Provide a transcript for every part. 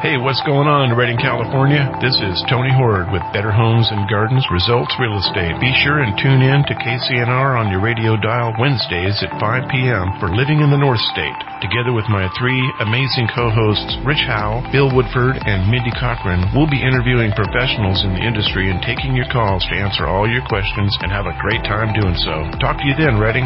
Hey, what's going on, Redding, California? This is Tony Horde with Better Homes and Gardens Results Real Estate. Be sure and tune in to KCNR on your radio dial Wednesdays at 5 p.m. for Living in the North State. Together with my three amazing co-hosts, Rich Howell, Bill Woodford, and Mindy Cochran, we'll be interviewing professionals in the industry and taking your calls to answer all your questions and have a great time doing so. Talk to you then, Redding.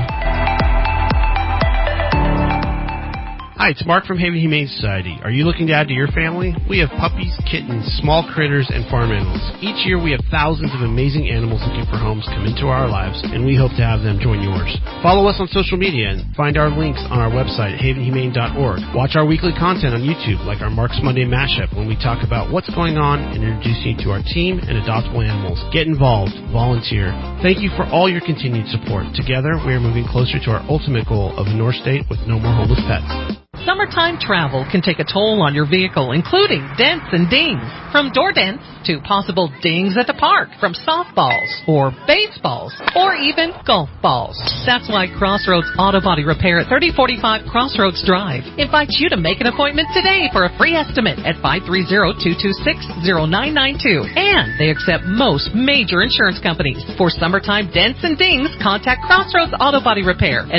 Hi, it's Mark from Haven Humane Society. Are you looking to add to your family? We have puppies, kittens, small critters, and farm animals. Each year we have thousands of amazing animals looking for homes come into our lives, and we hope to have them join yours. Follow us on social media and find our links on our website at havenhumane.org. Watch our weekly content on YouTube, like our Mark's Monday Mashup, when we talk about what's going on and introduce you to our team and adoptable animals. Get involved. Volunteer. Thank you for all your continued support. Together, we are moving closer to our ultimate goal of a North State with no more homeless pets. Summertime travel can take a toll on your vehicle, including dents and dings. From door dents to possible dings at the park, from softballs or baseballs or even golf balls. That's why Crossroads Auto Body Repair at 3045 Crossroads Drive invites you to make an appointment today for a free estimate at 530-226-0992. And they accept most major insurance companies. For summertime dents and dings, contact Crossroads Auto Body Repair at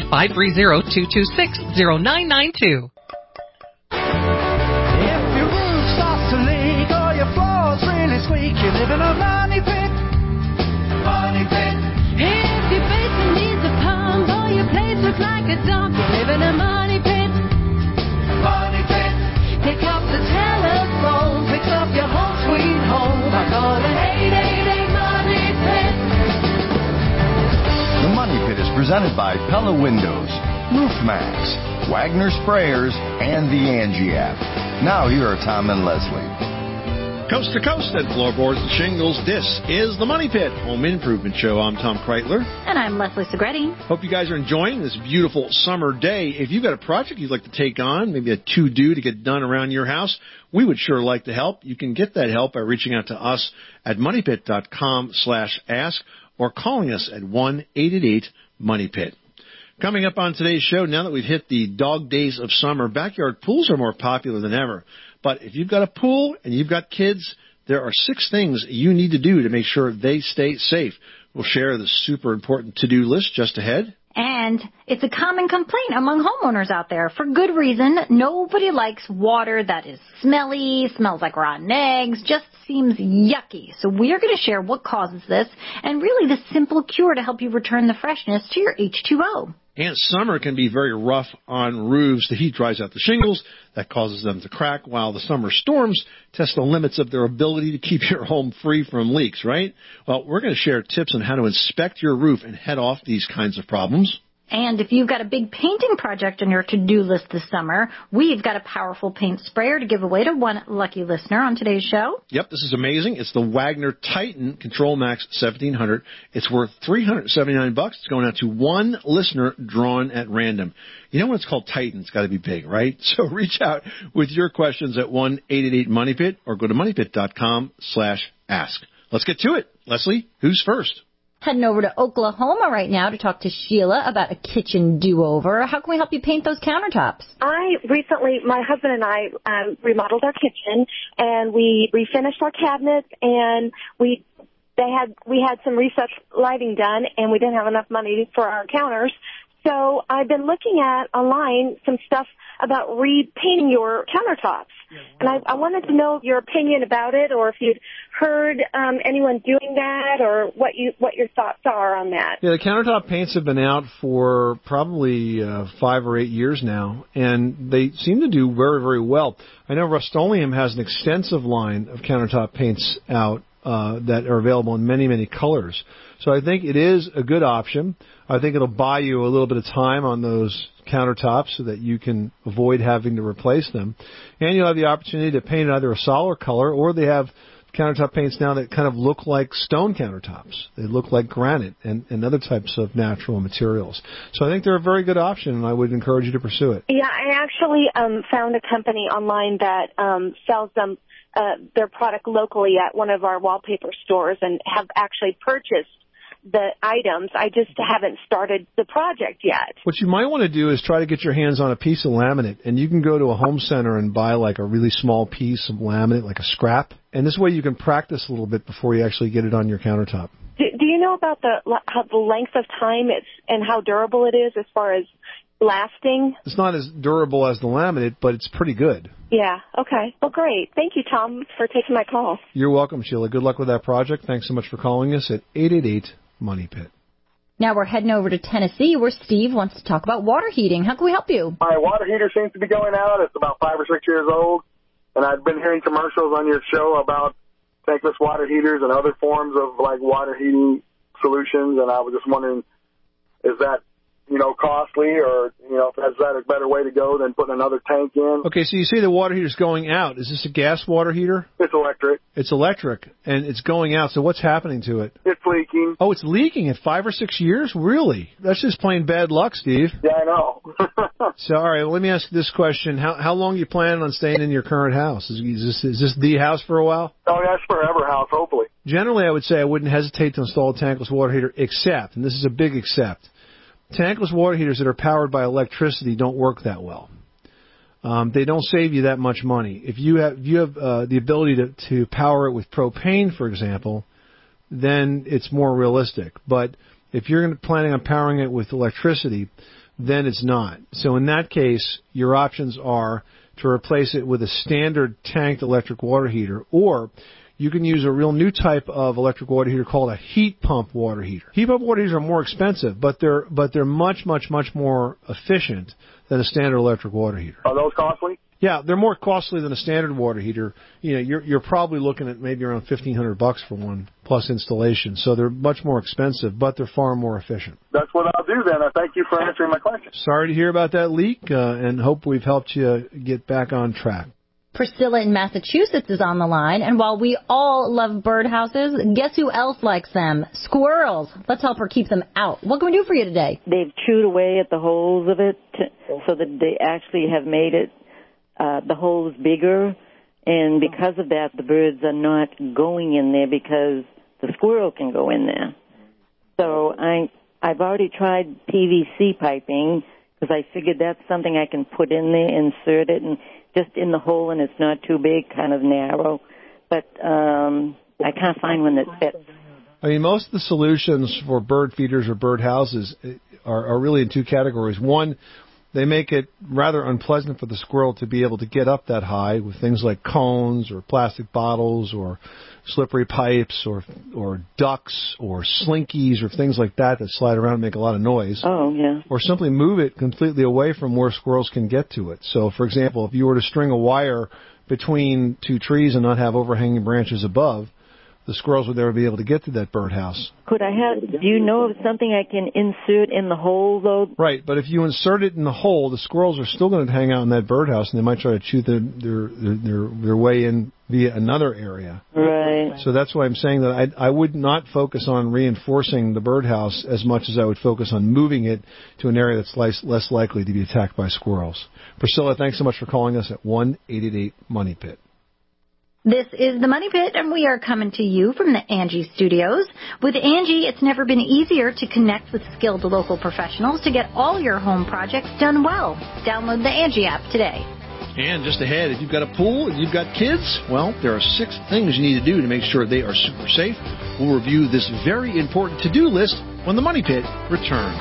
530-226-0992. Squeak, you live in a money pit. Money pit. If your basement needs a pump or your place looks like a dump, you live in a money pit. Money pit. Pick up the telephone, fix up your home sweet home by calling 888 Money Pit. The Money Pit is presented by Pella Windows, Roof Max, Wagner Sprayers, and the Angie app. Now here are Tom and Leslie. Coast to coast and floorboards and shingles, this is the Money Pit Home Improvement Show. I'm Tom Kreitler. And I'm Leslie Segretti. Hope you guys are enjoying this beautiful summer day. If you've got a project you'd like to take on, maybe a to-do to get done around your house, we would sure like to help. You can get that help by reaching out to us at moneypit.com/ask or calling us at 1-888-MONEYPIT. Coming up on today's show, now that we've hit the dog days of summer, backyard pools are more popular than ever. But if you've got a pool and you've got kids, there are 6 things you need to do to make sure they stay safe. We'll share the super important to-do list just ahead. And it's a common complaint among homeowners out there. For good reason, nobody likes water that is smelly, smells like rotten eggs, just seems yucky. So we are going to share what causes this and really the simple cure to help you return the freshness to your H2O. And summer can be very rough on roofs. The heat dries out the shingles. That causes them to crack, while the summer storms test the limits of their ability to keep your home free from leaks, right? Well, we're going to share tips on how to inspect your roof and head off these kinds of problems. And if you've got a big painting project on your to-do list this summer, we've got a powerful paint sprayer to give away to one lucky listener on today's show. Yep, this is amazing. It's the Wagner Titan Control Max 1700. It's worth $379. It's going out to one listener drawn at random. You know when it's called Titan, it's got to be big, right? So reach out with your questions at 1-888-MONEYPIT or go to moneypit.com/ask. Let's get to it. Leslie, who's first? Heading over to Oklahoma right now to talk to Sheila about a kitchen do-over. How can we help you paint those countertops? My husband and I remodeled our kitchen, and we refinished our cabinets, and we had some recessed lighting done, and we didn't have enough money for our counters. So I've been looking at online some stuff about repainting your countertops. And I wanted to know your opinion about it, or if you'd heard anyone doing that, or what your thoughts are on that. Yeah, the countertop paints have been out for probably 5 or 8 years now, and they seem to do very, very well. I know Rust-Oleum has an extensive line of countertop paints out that are available in many, many colors. So I think it is a good option. I think it'll buy you a little bit of time on those countertops so that you can avoid having to replace them. And you'll have the opportunity to paint either a solid color, or they have countertop paints now that kind of look like stone countertops. They look like granite and other types of natural materials. So I think they're a very good option, and I would encourage you to pursue it. Yeah, I actually found a company online that sells them their product locally at one of our wallpaper stores, and have actually purchased the items. I just haven't started the project yet. What you might want to do is try to get your hands on a piece of laminate, and you can go to a home center and buy like a really small piece of laminate, like a scrap, and this way you can practice a little bit before you actually get it on your countertop. Do you know about how the length of time and how durable it is as far as lasting? It's not as durable as the laminate, but it's pretty good. Yeah, okay. Well, great. Thank you, Tom, for taking my call. You're welcome, Sheila. Good luck with that project. Thanks so much for calling us at 888-MONEY-PIT. Now we're heading over to Tennessee where Steve wants to talk about water heating. How can we help you? My water heater seems to be going out. It's about 5 or 6 years old, and I've been hearing commercials on your show about tankless water heaters and other forms of, like, water heating solutions, and I was just wondering, is that, costly, or, is that a better way to go than putting another tank in? Okay, so you say the water heater's going out. Is this a gas water heater? It's electric. It's electric, and it's going out, so what's happening to it? It's leaking. Oh, it's leaking at 5 or 6 years? Really? That's just plain bad luck, Steve. Yeah, I know. So, all right, well, let me ask you this question. How long are you planning on staying in your current house? Is this the house for a while? Oh, that's forever house, hopefully. Generally, I would say I wouldn't hesitate to install a tankless water heater, except, and this is a big except, tankless water heaters that are powered by electricity don't work that well. They don't save you that much money. If you have the ability to power it with propane, for example, then it's more realistic. But if you're planning on powering it with electricity, then it's not. So in that case, your options are to replace it with a standard tanked electric water heater, or you can use a real new type of electric water heater called a heat pump water heater. Heat pump water heaters are more expensive, but they're much more efficient than a standard electric water heater. Are those costly? Yeah, they're more costly than a standard water heater. You're probably looking at maybe around $1,500 for one plus installation. So they're much more expensive, but they're far more efficient. That's what I'll do then. I thank you for answering my question. Sorry to hear about that leak, and hope we've helped you get back on track. Priscilla in Massachusetts is on the line, and while we all love birdhouses, guess who else likes them? Squirrels. Let's help her keep them out. What can we do for you today? They've chewed away at the holes of it so that they actually have made it the holes bigger, and because of that, the birds are not going in there because the squirrel can go in there. So I've already tried PVC piping because I figured that's something I can put in there, insert it, and just in the hole, and it's not too big, kind of narrow. But I can't find one that fits. I mean, most of the solutions for bird feeders or bird houses are really in two categories. One, they make it rather unpleasant for the squirrel to be able to get up that high with things like cones or plastic bottles or slippery pipes or ducks or slinkies or things like that slide around and make a lot of noise. Oh, yeah. Or simply move it completely away from where squirrels can get to it. So, for example, if you were to string a wire between two trees and not have overhanging branches above, the squirrels would never be able to get to that birdhouse. Do you know of something I can insert in the hole, though? Right, but if you insert it in the hole, the squirrels are still going to hang out in that birdhouse, and they might try to chew their way in via another area. Right. So that's why I'm saying that I would not focus on reinforcing the birdhouse as much as I would focus on moving it to an area that's less likely to be attacked by squirrels. Priscilla, thanks so much for calling us at 1-888-MONEY-PIT. This is the Money Pit, and we are coming to you from the Angie Studios. With Angie, it's never been easier to connect with skilled local professionals to get all your home projects done well. Download the Angie app today. And just ahead, if you've got a pool and you've got kids, well, there are 6 things you need to do to make sure they are super safe. We'll review this very important to-do list when the Money Pit returns.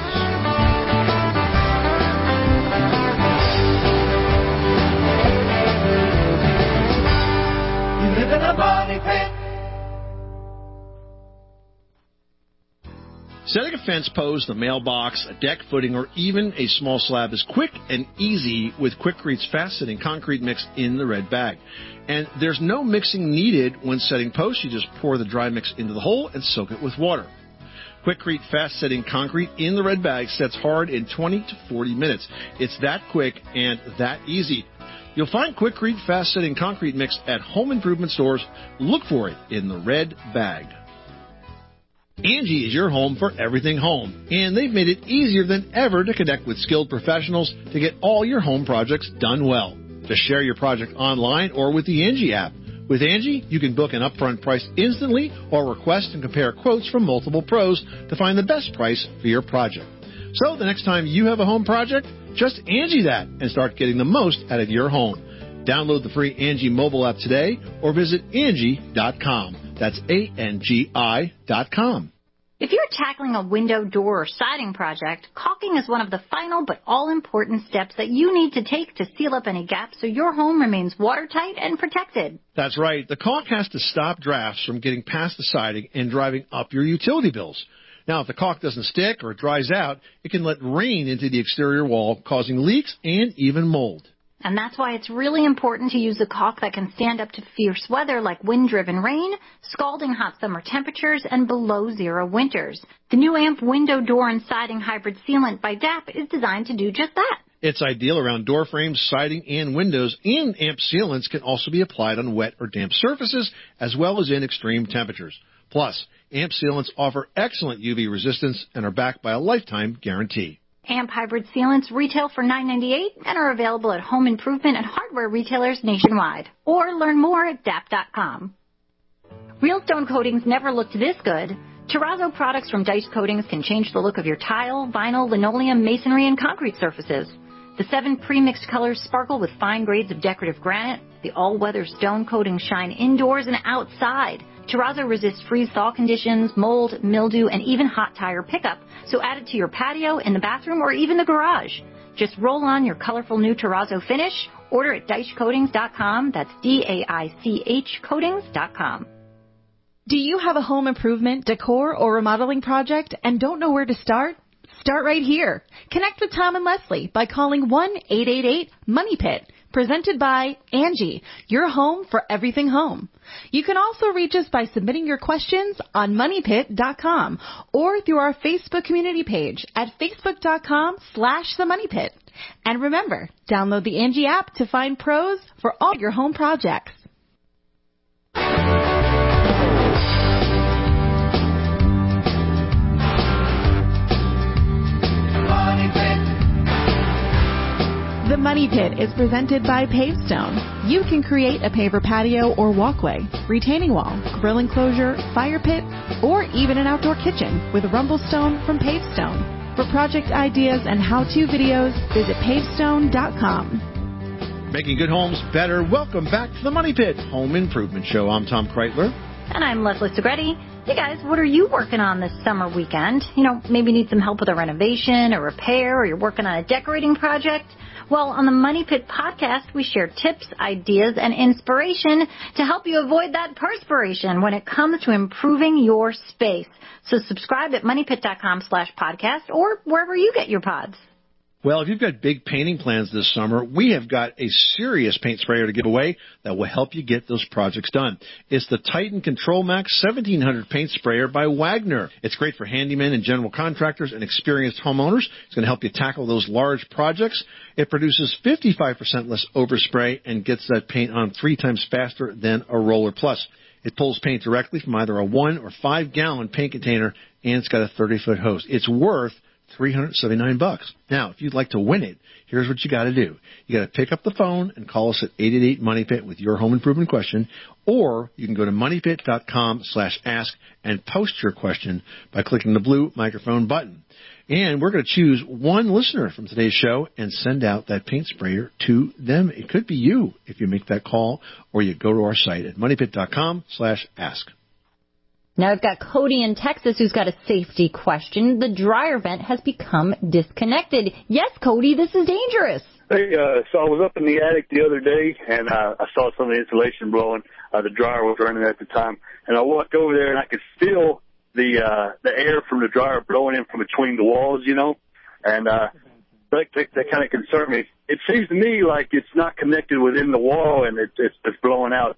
Setting a fence post, a mailbox, a deck footing, or even a small slab is quick and easy with Quikrete fast-setting concrete mix in the red bag. And there's no mixing needed when setting posts. You just pour the dry mix into the hole and soak it with water. Quikrete fast-setting concrete in the red bag sets hard in 20 to 40 minutes. It's that quick and that easy. You'll find Quikrete fast-setting concrete mix at home improvement stores. Look for it in the red bag. Angie is your home for everything home, and they've made it easier than ever to connect with skilled professionals to get all your home projects done well. Just share your project online or with the Angie app. With Angie, you can book an upfront price instantly or request and compare quotes from multiple pros to find the best price for your project. So the next time you have a home project, just Angie that and start getting the most out of your home. Download the free Angie mobile app today or visit Angie.com. That's ANGI.com. If you're tackling a window, door, or siding project, caulking is one of the final but all-important steps that you need to take to seal up any gaps so your home remains watertight and protected. That's right. The caulk has to stop drafts from getting past the siding and driving up your utility bills. Now, if the caulk doesn't stick or it dries out, it can let rain into the exterior wall, causing leaks and even mold. And that's why it's really important to use a caulk that can stand up to fierce weather like wind-driven rain, scalding hot summer temperatures, and below-zero winters. The new AMP Window, Door, and Siding Hybrid Sealant by DAP is designed to do just that. It's ideal around door frames, siding, and windows, and AMP sealants can also be applied on wet or damp surfaces, as well as in extreme temperatures. Plus, AMP sealants offer excellent UV resistance and are backed by a lifetime guarantee. AMP Hybrid Sealants retail for $9.98 and are available at home improvement and hardware retailers nationwide. Or learn more at DAP.com. Real stone coatings never looked this good. Terrazzo products from Dice Coatings can change the look of your tile, vinyl, linoleum, masonry, and concrete surfaces. The 7 pre-mixed colors sparkle with fine grades of decorative granite. The all-weather stone coatings shine indoors and outside. Terrazzo resists freeze-thaw conditions, mold, mildew, and even hot tire pickup, so add it to your patio, in the bathroom, or even the garage. Just roll on your colorful new Terrazzo finish. Order at DaichCoatings.com. That's DAICH Coatings.com. Do you have a home improvement, decor, or remodeling project and don't know where to start? Start right here. Connect with Tom and Leslie by calling 1-888-MONEYPIT. Presented by Angie, your home for everything home. You can also reach us by submitting your questions on MoneyPit.com or through our Facebook community page at Facebook.com/TheMoneyPit. And remember, download the Angie app to find pros for all your home projects. The Money Pit is presented by Pavestone. You can create a paver patio or walkway, retaining wall, grill enclosure, fire pit, or even an outdoor kitchen with Rumblestone from Pavestone. For project ideas and how-to videos, visit pavestone.com. Making good homes better. Welcome back to the Money Pit Home Improvement Show. I'm Tom Kreitler. And I'm Leslie Segretti. Hey guys, what are you working on this summer weekend? Maybe need some help with a renovation, a repair, or you're working on a decorating project? Well, on the Money Pit podcast, we share tips, ideas, and inspiration to help you avoid that perspiration when it comes to improving your space. So subscribe at moneypit.com/podcast or wherever you get your pods. Well, if you've got big painting plans this summer, we have got a serious paint sprayer to give away that will help you get those projects done. It's the Titan Control Max 1700 paint sprayer by Wagner. It's great for handymen and general contractors and experienced homeowners. It's going to help you tackle those large projects. It produces 55% less overspray and gets that paint on 3 times faster than a Roller Plus. It pulls paint directly from either a 1 or 5 gallon paint container, and it's got a 30-foot hose. It's worth $379. Now, if you'd like to win it, here's what you got to do. You got to pick up the phone and call us at 888-MONEYPIT with your home improvement question, or you can go to moneypit.com/ask and post your question by clicking the blue microphone button. And we're going to choose one listener from today's show and send out that paint sprayer to them. It could be you if you make that call, or you go to our site at moneypit.com/ask. Now I've got Cody in Texas who's got a safety question. The dryer vent has become disconnected. Yes, Cody, this is dangerous. Hey, so I was up in the attic the other day, and I saw some of the insulation blowing. The dryer was running at the time, and I walked over there, and I could feel the air from the dryer blowing in from between the walls, and that kind of concerned me. It seems to me like it's not connected within the wall, and it's blowing out.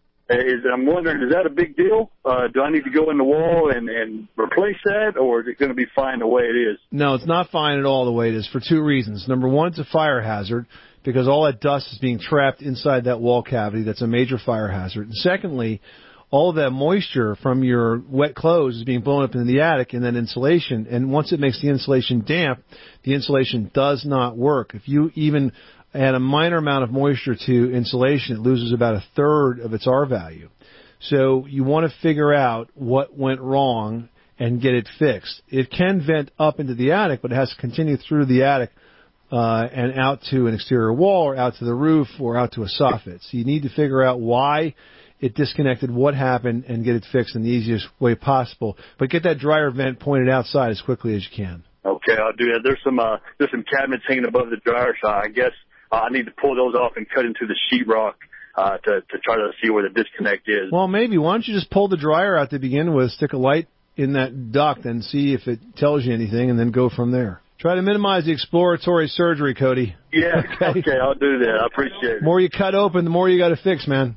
I'm wondering, is that a big deal? Do I need to go in the wall and replace that, or is it going to be fine the way it is? No, it's not fine at all the way it is for 2 reasons. Number one, it's a fire hazard because all that dust is being trapped inside that wall cavity. That's a major fire hazard. And secondly, all of that moisture from your wet clothes is being blown up into the attic and then insulation. And once it makes the insulation damp, the insulation does not work. If you even add a minor amount of moisture to insulation, it loses about a third of its R value. So you want to figure out what went wrong and get it fixed. It can vent up into the attic, but it has to continue through the attic and out to an exterior wall or out to the roof or out to a soffit. So you need to figure out why it disconnected, what happened, and get it fixed in the easiest way possible. But get that dryer vent pointed outside as quickly as you can. Okay, I'll do that. There's some cabinets hanging above the dryer, so I guess I need to pull those off and cut into the sheetrock to try to see where the disconnect is. Well, maybe. Why don't you just pull the dryer out to begin with, stick a light in that duct and see if it tells you anything, and then go from there. Try to minimize the exploratory surgery, Cody. Yeah, okay, I'll do that. I appreciate it. The more you cut open, the more you got to fix, man.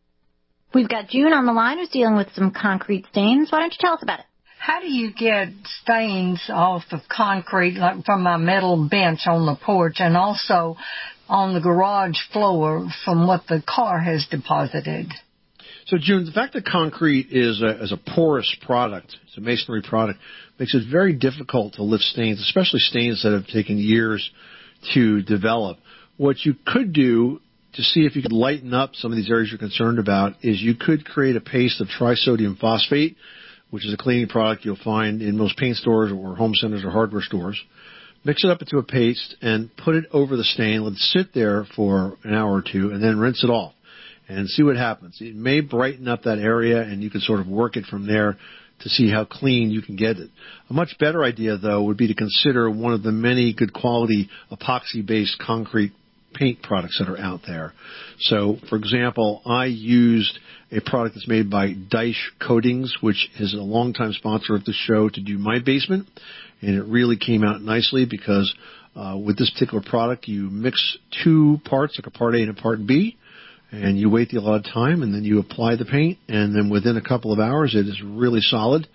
We've got June on the line who's dealing with some concrete stains. Why don't you tell us about it? How do you get stains off of concrete, like from my metal bench on the porch, and also on the garage floor from what the car has deposited? So, June, the fact that concrete is a porous product, it's a masonry product, makes it very difficult to lift stains, especially stains that have taken years to develop. What you could do to see if you could lighten up some of these areas you're concerned about is you could create a paste of trisodium phosphate, which is a cleaning product you'll find in most paint stores or home centers or hardware stores. Mix it up into a paste and put it over the stain. Let it sit there for an hour or two and then rinse it off and see what happens. It may brighten up that area, and you can sort of work it from there to see how clean you can get it. A much better idea, though, would be to consider one of the many good quality epoxy-based concrete paint products that are out there. So, for example, I used a product that's made by Dyche Coatings, which is a longtime sponsor of the show, to do my basement, and it really came out nicely because with this particular product, you mix two parts, like a part A and a part B, and you wait the allotted time, and then you apply the paint, and then within a couple of hours, it is really solid,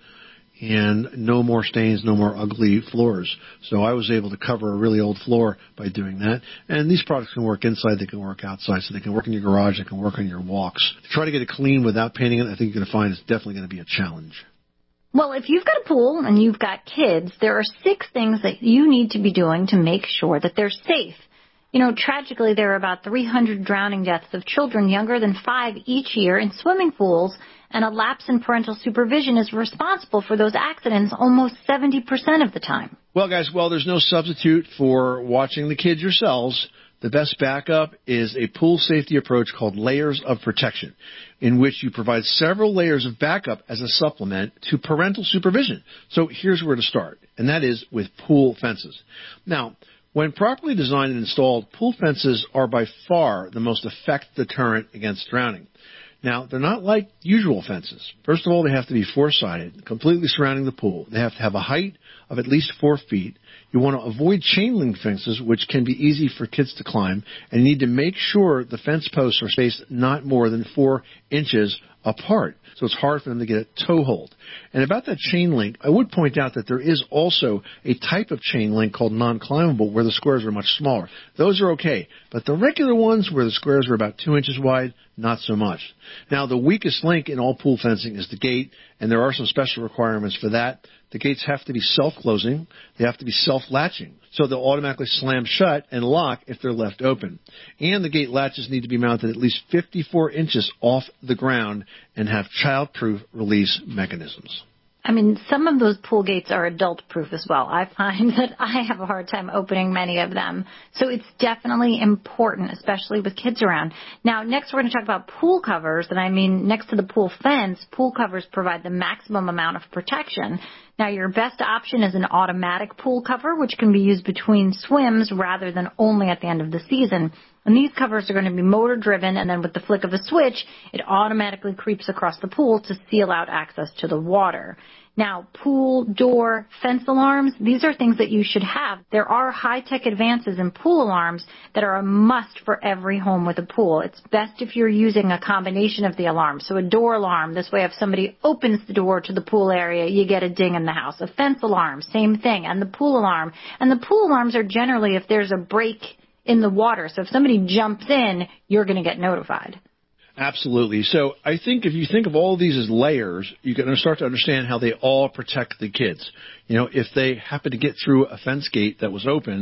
and no more stains, no more ugly floors. So I was able to cover a really old floor by doing that. And these products can work inside, they can work outside, so they can work in your garage, they can work on your walks. To try to get it clean without painting it, I think you're going to find it's definitely going to be a challenge. Well, if you've got a pool and you've got kids, there are 6 things that you need to be doing to make sure that they're safe. You know, tragically, there are about 300 drowning deaths of children younger than 5 each year in swimming pools, and a lapse in parental supervision is responsible for those accidents almost 70% of the time. Well, guys, there's no substitute for watching the kids yourselves. The best backup is a pool safety approach called Layers of Protection, in which you provide several layers of backup as a supplement to parental supervision. So here's where to start, and that is with pool fences. Now, when properly designed and installed, pool fences are by far the most effective deterrent against drowning. Now, they're not like usual fences. First of all, they have to be 4-sided, completely surrounding the pool. They have to have a height of at least 4 feet. You want to avoid chain link fences, which can be easy for kids to climb, and you need to make sure the fence posts are spaced not more than 4 inches apart, so it's hard for them to get a toe hold. And about that chain link, I would point out that there is also a type of chain link called non-climbable where the squares are much smaller. Those are okay, but the regular ones where the squares are about 2 inches wide, not so much. Now, the weakest link in all pool fencing is the gate, and there are some special requirements for that. The gates have to be self-closing. They have to be self-latching, so they'll automatically slam shut and lock if they're left open. And the gate latches need to be mounted at least 54 inches off the ground and have child-proof release mechanisms. I mean, some of those pool gates are adult-proof as well. I find that I have a hard time opening many of them. So it's definitely important, especially with kids around. Now, next we're going to talk about pool covers. And I mean, next to the pool fence, pool covers provide the maximum amount of protection. Now, your best option is an automatic pool cover, which can be used between swims rather than only at the end of the season. And these covers are going to be motor-driven, and then with the flick of a switch, it automatically creeps across the pool to seal out access to the water. Now, pool, door, fence alarms, these are things that you should have. There are high-tech advances in pool alarms that are a must for every home with a pool. It's best if you're using a combination of the alarms. So a door alarm, this way if somebody opens the door to the pool area, you get a ding in the house. A fence alarm, same thing, and the pool alarm. And the pool alarms are generally if there's a break in the water. So if somebody jumps in, you're going to get notified. Absolutely. So I think if you think of all of these as layers, you can start to understand how they all protect the kids. You know, if they happen to get through a fence gate that was open,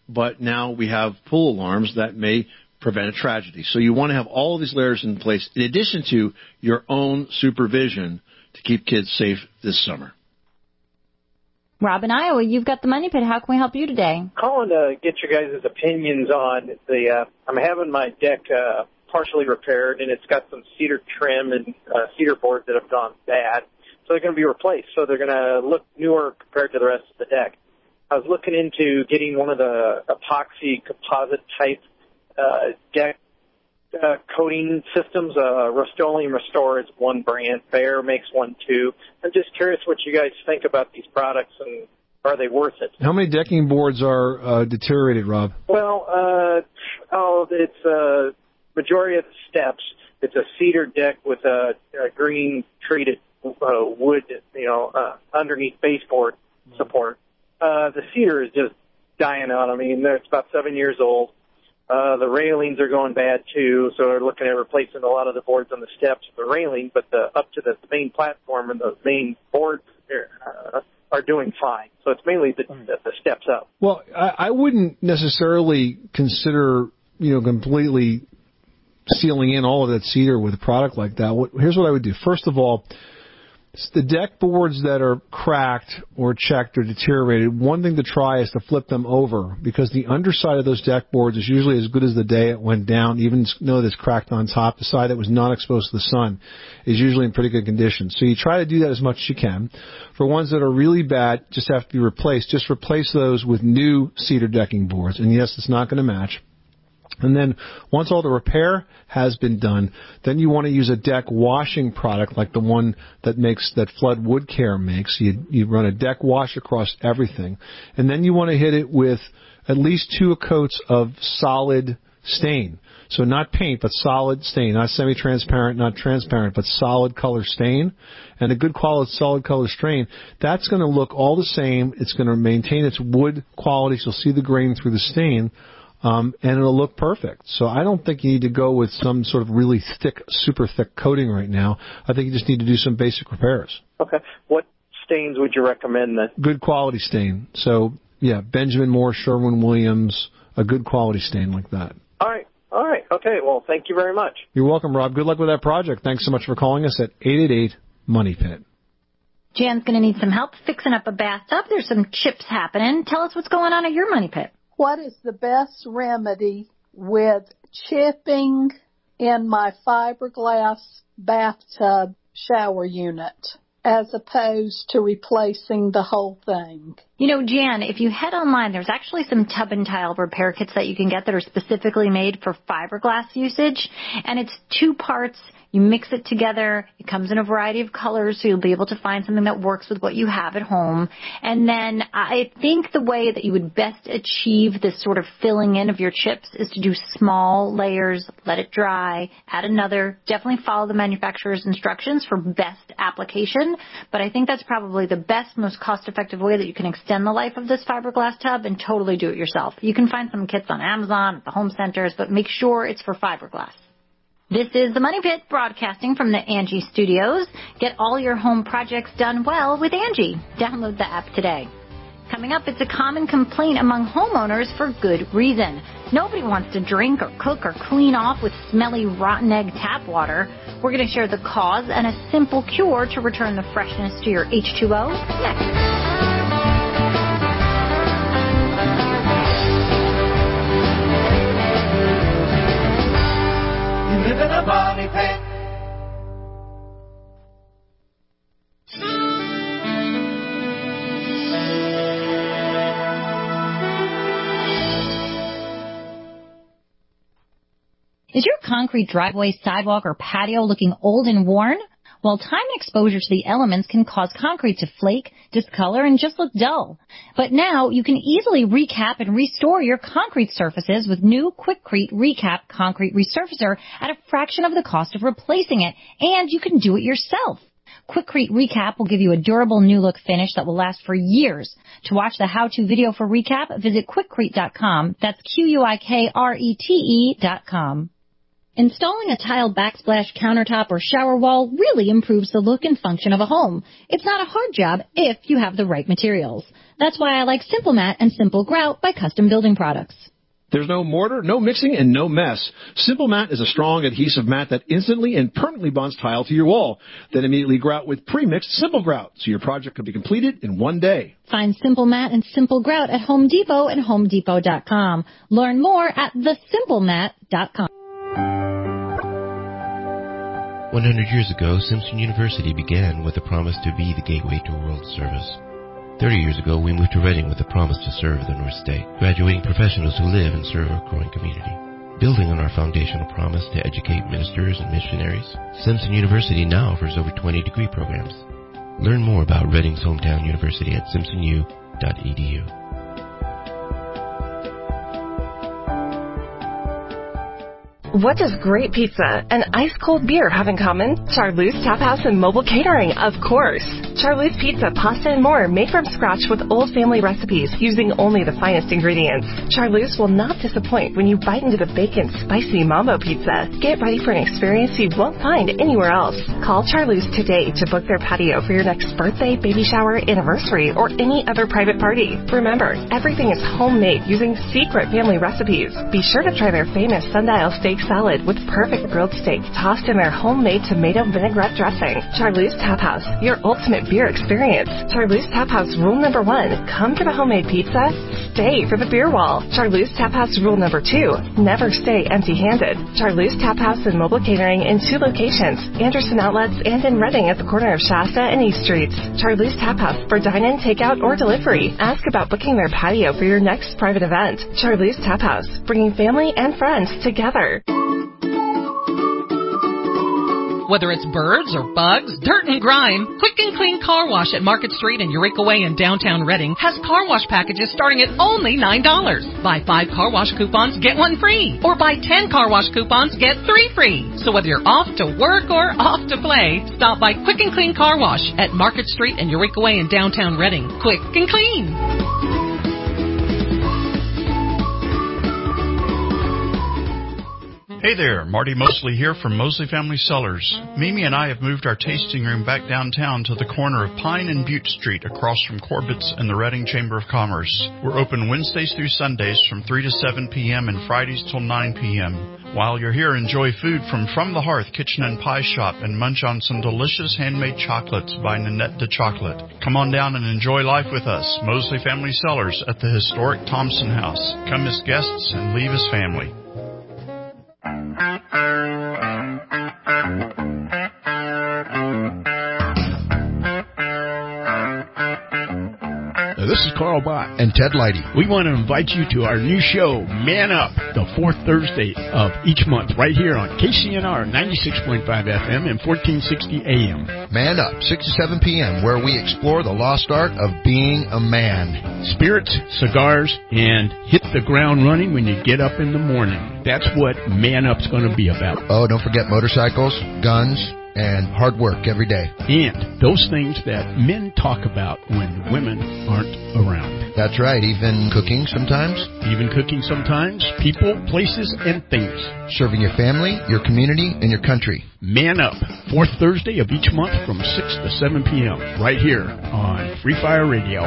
but now we have pool alarms that may prevent a tragedy. So you want to have all of these layers in place in addition to your own supervision to keep kids safe this summer. Rob in Iowa, you've got the Money Pit. How can we help you today? Calling to get your guys' opinions on the. I'm having my deck partially repaired, and it's got some cedar trim and cedar boards that have gone bad. So they're going to be replaced. So they're going to look newer compared to the rest of the deck. I was looking into getting one of the epoxy composite type deck coating systems. Rust-Oleum Restore is one brand. Behr makes one too. I'm just curious what you guys think about these products and are they worth it? How many decking boards are deteriorated, Rob? Well, it's majority of the steps. It's a cedar deck with a green treated wood, underneath baseboard support. The cedar is just dying out. I mean, it's about 7 years old. The railings are going bad too, so they're looking at replacing a lot of the boards on the steps with the railing, but up to the main platform and the main boards are doing fine. So it's mainly the steps up. Well, I wouldn't necessarily consider, completely sealing in all of that cedar with a product like that. Here's what I would do. First of all, the deck boards that are cracked or checked or deteriorated, one thing to try is to flip them over, because the underside of those deck boards is usually as good as the day it went down. Even though it's cracked on top, the side that was not exposed to the sun is usually in pretty good condition. So you try to do that as much as you can. For ones that are really bad, just have to be replaced. Just replace those with new cedar decking boards. And yes, it's not going to match. And then once all the repair has been done, then you want to use a deck washing product like the one that Flood Wood Care makes. You run a deck wash across everything. And then you want to hit it with at least 2 coats of solid stain. So not paint, but solid stain. Not semi-transparent, not transparent, but solid color stain. And a good quality solid color stain, that's going to look all the same. It's going to maintain its wood quality, so you'll see the grain through the stain. And it'll look perfect. So I don't think you need to go with some sort of really thick, super thick coating right now. I think you just need to do some basic repairs. Okay. What stains would you recommend then? Good quality stain. So, yeah, Benjamin Moore, Sherwin-Williams, a good quality stain like that. All right. Okay. Well, thank you very much. You're welcome, Rob. Good luck with that project. Thanks so much for calling us at 888-MONEY-PIT. Jan's going to need some help fixing up a bathtub. There's some chips happening. Tell us what's going on at your Money Pit. What is the best remedy with chipping in my fiberglass bathtub shower unit as opposed to replacing the whole thing? Jan, if you head online, there's actually some tub and tile repair kits that you can get that are specifically made for fiberglass usage. And it's 2 parts. You mix it together. It comes in a variety of colors, so you'll be able to find something that works with what you have at home. And then I think the way that you would best achieve this sort of filling in of your chips is to do small layers, let it dry, add another. Definitely follow the manufacturer's instructions for best application. But I think that's probably the best, most cost-effective way that you can extend the life of this fiberglass tub and totally do it yourself. You can find some kits on Amazon, at the home centers, but make sure it's for fiberglass. This is the Money Pit, broadcasting from the Angie Studios. Get all your home projects done well with Angie. Download the app today. Coming up, it's a common complaint among homeowners for good reason. Nobody wants to drink or cook or clean off with smelly, rotten egg tap water. We're going to share the cause and a simple cure to return the freshness to your H2O next. Live in a money pit. Is your concrete driveway, sidewalk, or patio looking old and worn? Well, time and exposure to the elements can cause concrete to flake, discolor, and just look dull. But now you can easily recap and restore your concrete surfaces with new Quikrete Recap Concrete Resurfacer at a fraction of the cost of replacing it, and you can do it yourself. Quikrete Recap will give you a durable new look finish that will last for years. To watch the how-to video for Recap, visit Quikrete.com. That's Quikrete.com. Installing a tile backsplash countertop or shower wall really improves the look and function of a home. It's not a hard job if you have the right materials. That's why I like Simple Mat and Simple Grout by Custom Building Products. There's no mortar, no mixing, and no mess. Simple Mat is a strong adhesive mat that instantly and permanently bonds tile to your wall. Then immediately grout with pre-mixed Simple Grout, so your project can be completed in one day. Find Simple Mat and Simple Grout at Home Depot and HomeDepot.com. Learn more at thesimplemat.com. 100 years ago, Simpson University began with a promise to be the gateway to world service. 30 years ago, we moved to Reading with a promise to serve the North State, graduating professionals who live and serve our growing community. Building on our foundational promise to educate ministers and missionaries, Simpson University now offers over 20 degree programs. Learn more about Reading's hometown university at simpsonu.edu. What does great pizza and ice-cold beer have in common? Charleuse Tap House and Mobile Catering, of course. Charleuse Pizza, pasta, and more made from scratch with old family recipes using only the finest ingredients. Charleuse will not disappoint when you bite into the bacon, spicy Mambo Pizza. Get ready for an experience you won't find anywhere else. Call Charleuse today to book their patio for your next birthday, baby shower, anniversary, or any other private party. Remember, everything is homemade using secret family recipes. Be sure to try their famous sundial steak salad with perfect grilled steak tossed in their homemade tomato vinaigrette dressing. Charleuse Tap House, your ultimate beer experience. Charleuse Tap House rule number 1, come for the homemade pizza, stay for the beer wall. Charleuse Tap House rule number 2, never stay empty-handed. Charleuse Tap House and Mobile Catering in 2 locations, Anderson Outlets and in Reading at the corner of Shasta and East Streets. Charleuse Tap House for dine-in, takeout, or delivery. Ask about booking their patio for your next private event. Charleuse Tap House, bringing family and friends together. Whether it's birds or bugs, dirt and grime, Quick and Clean Car Wash at Market Street and Eureka Way in downtown Reading has car wash packages starting at only $9. Buy 5 car wash coupons, get 1 free. Or buy 10 car wash coupons, get 3 free. So whether you're off to work or off to play, stop by Quick and Clean Car Wash at Market Street and Eureka Way in downtown Reading. Quick and clean. Hey there, Marty Mosley here from Mosley Family Cellars. Mimi and I have moved our tasting room back downtown to the corner of Pine and Butte Street across from Corbett's and the Reading Chamber of Commerce. We're open Wednesdays through Sundays from 3 to 7 p.m. and Fridays till 9 p.m. While you're here, enjoy food from the Hearth Kitchen and Pie Shop and munch on some delicious handmade chocolates by Nanette de Chocolate. Come on down and enjoy life with us, Mosley Family Cellars at the historic Thompson House. Come as guests and leave as family. This is Carl Bott and Ted Leidy. We want to invite you to our new show, Man Up, the 4th Thursday of each month, right here on KCNR 96.5 FM and 1460 AM. Man Up, 6 to 7 p.m., where we explore the lost art of being a man. Spirits, cigars, and hit the ground running when you get up in the morning. That's what Man Up's going to be about. Oh, don't forget motorcycles, guns, and hard work every day. And those things that men talk about when women aren't around. That's right, even cooking sometimes. Even cooking sometimes. People, places, and things. Serving your family, your community, and your country. Man Up, 4th Thursday of each month from 6 to 7 p.m. right here on Free Fire Radio.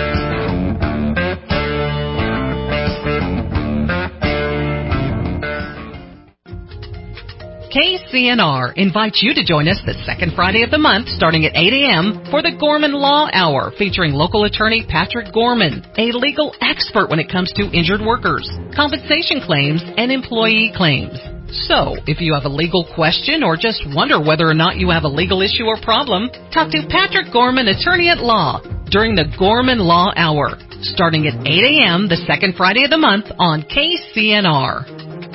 KCNR invites you to join us the second Friday of the month starting at 8 a.m. for the Gorman Law Hour featuring local attorney Patrick Gorman, a legal expert when it comes to injured workers, compensation claims, and employee claims. So, if you have a legal question or just wonder whether or not you have a legal issue or problem, talk to Patrick Gorman, attorney at law, during the Gorman Law Hour starting at 8 a.m. the second Friday of the month on KCNR.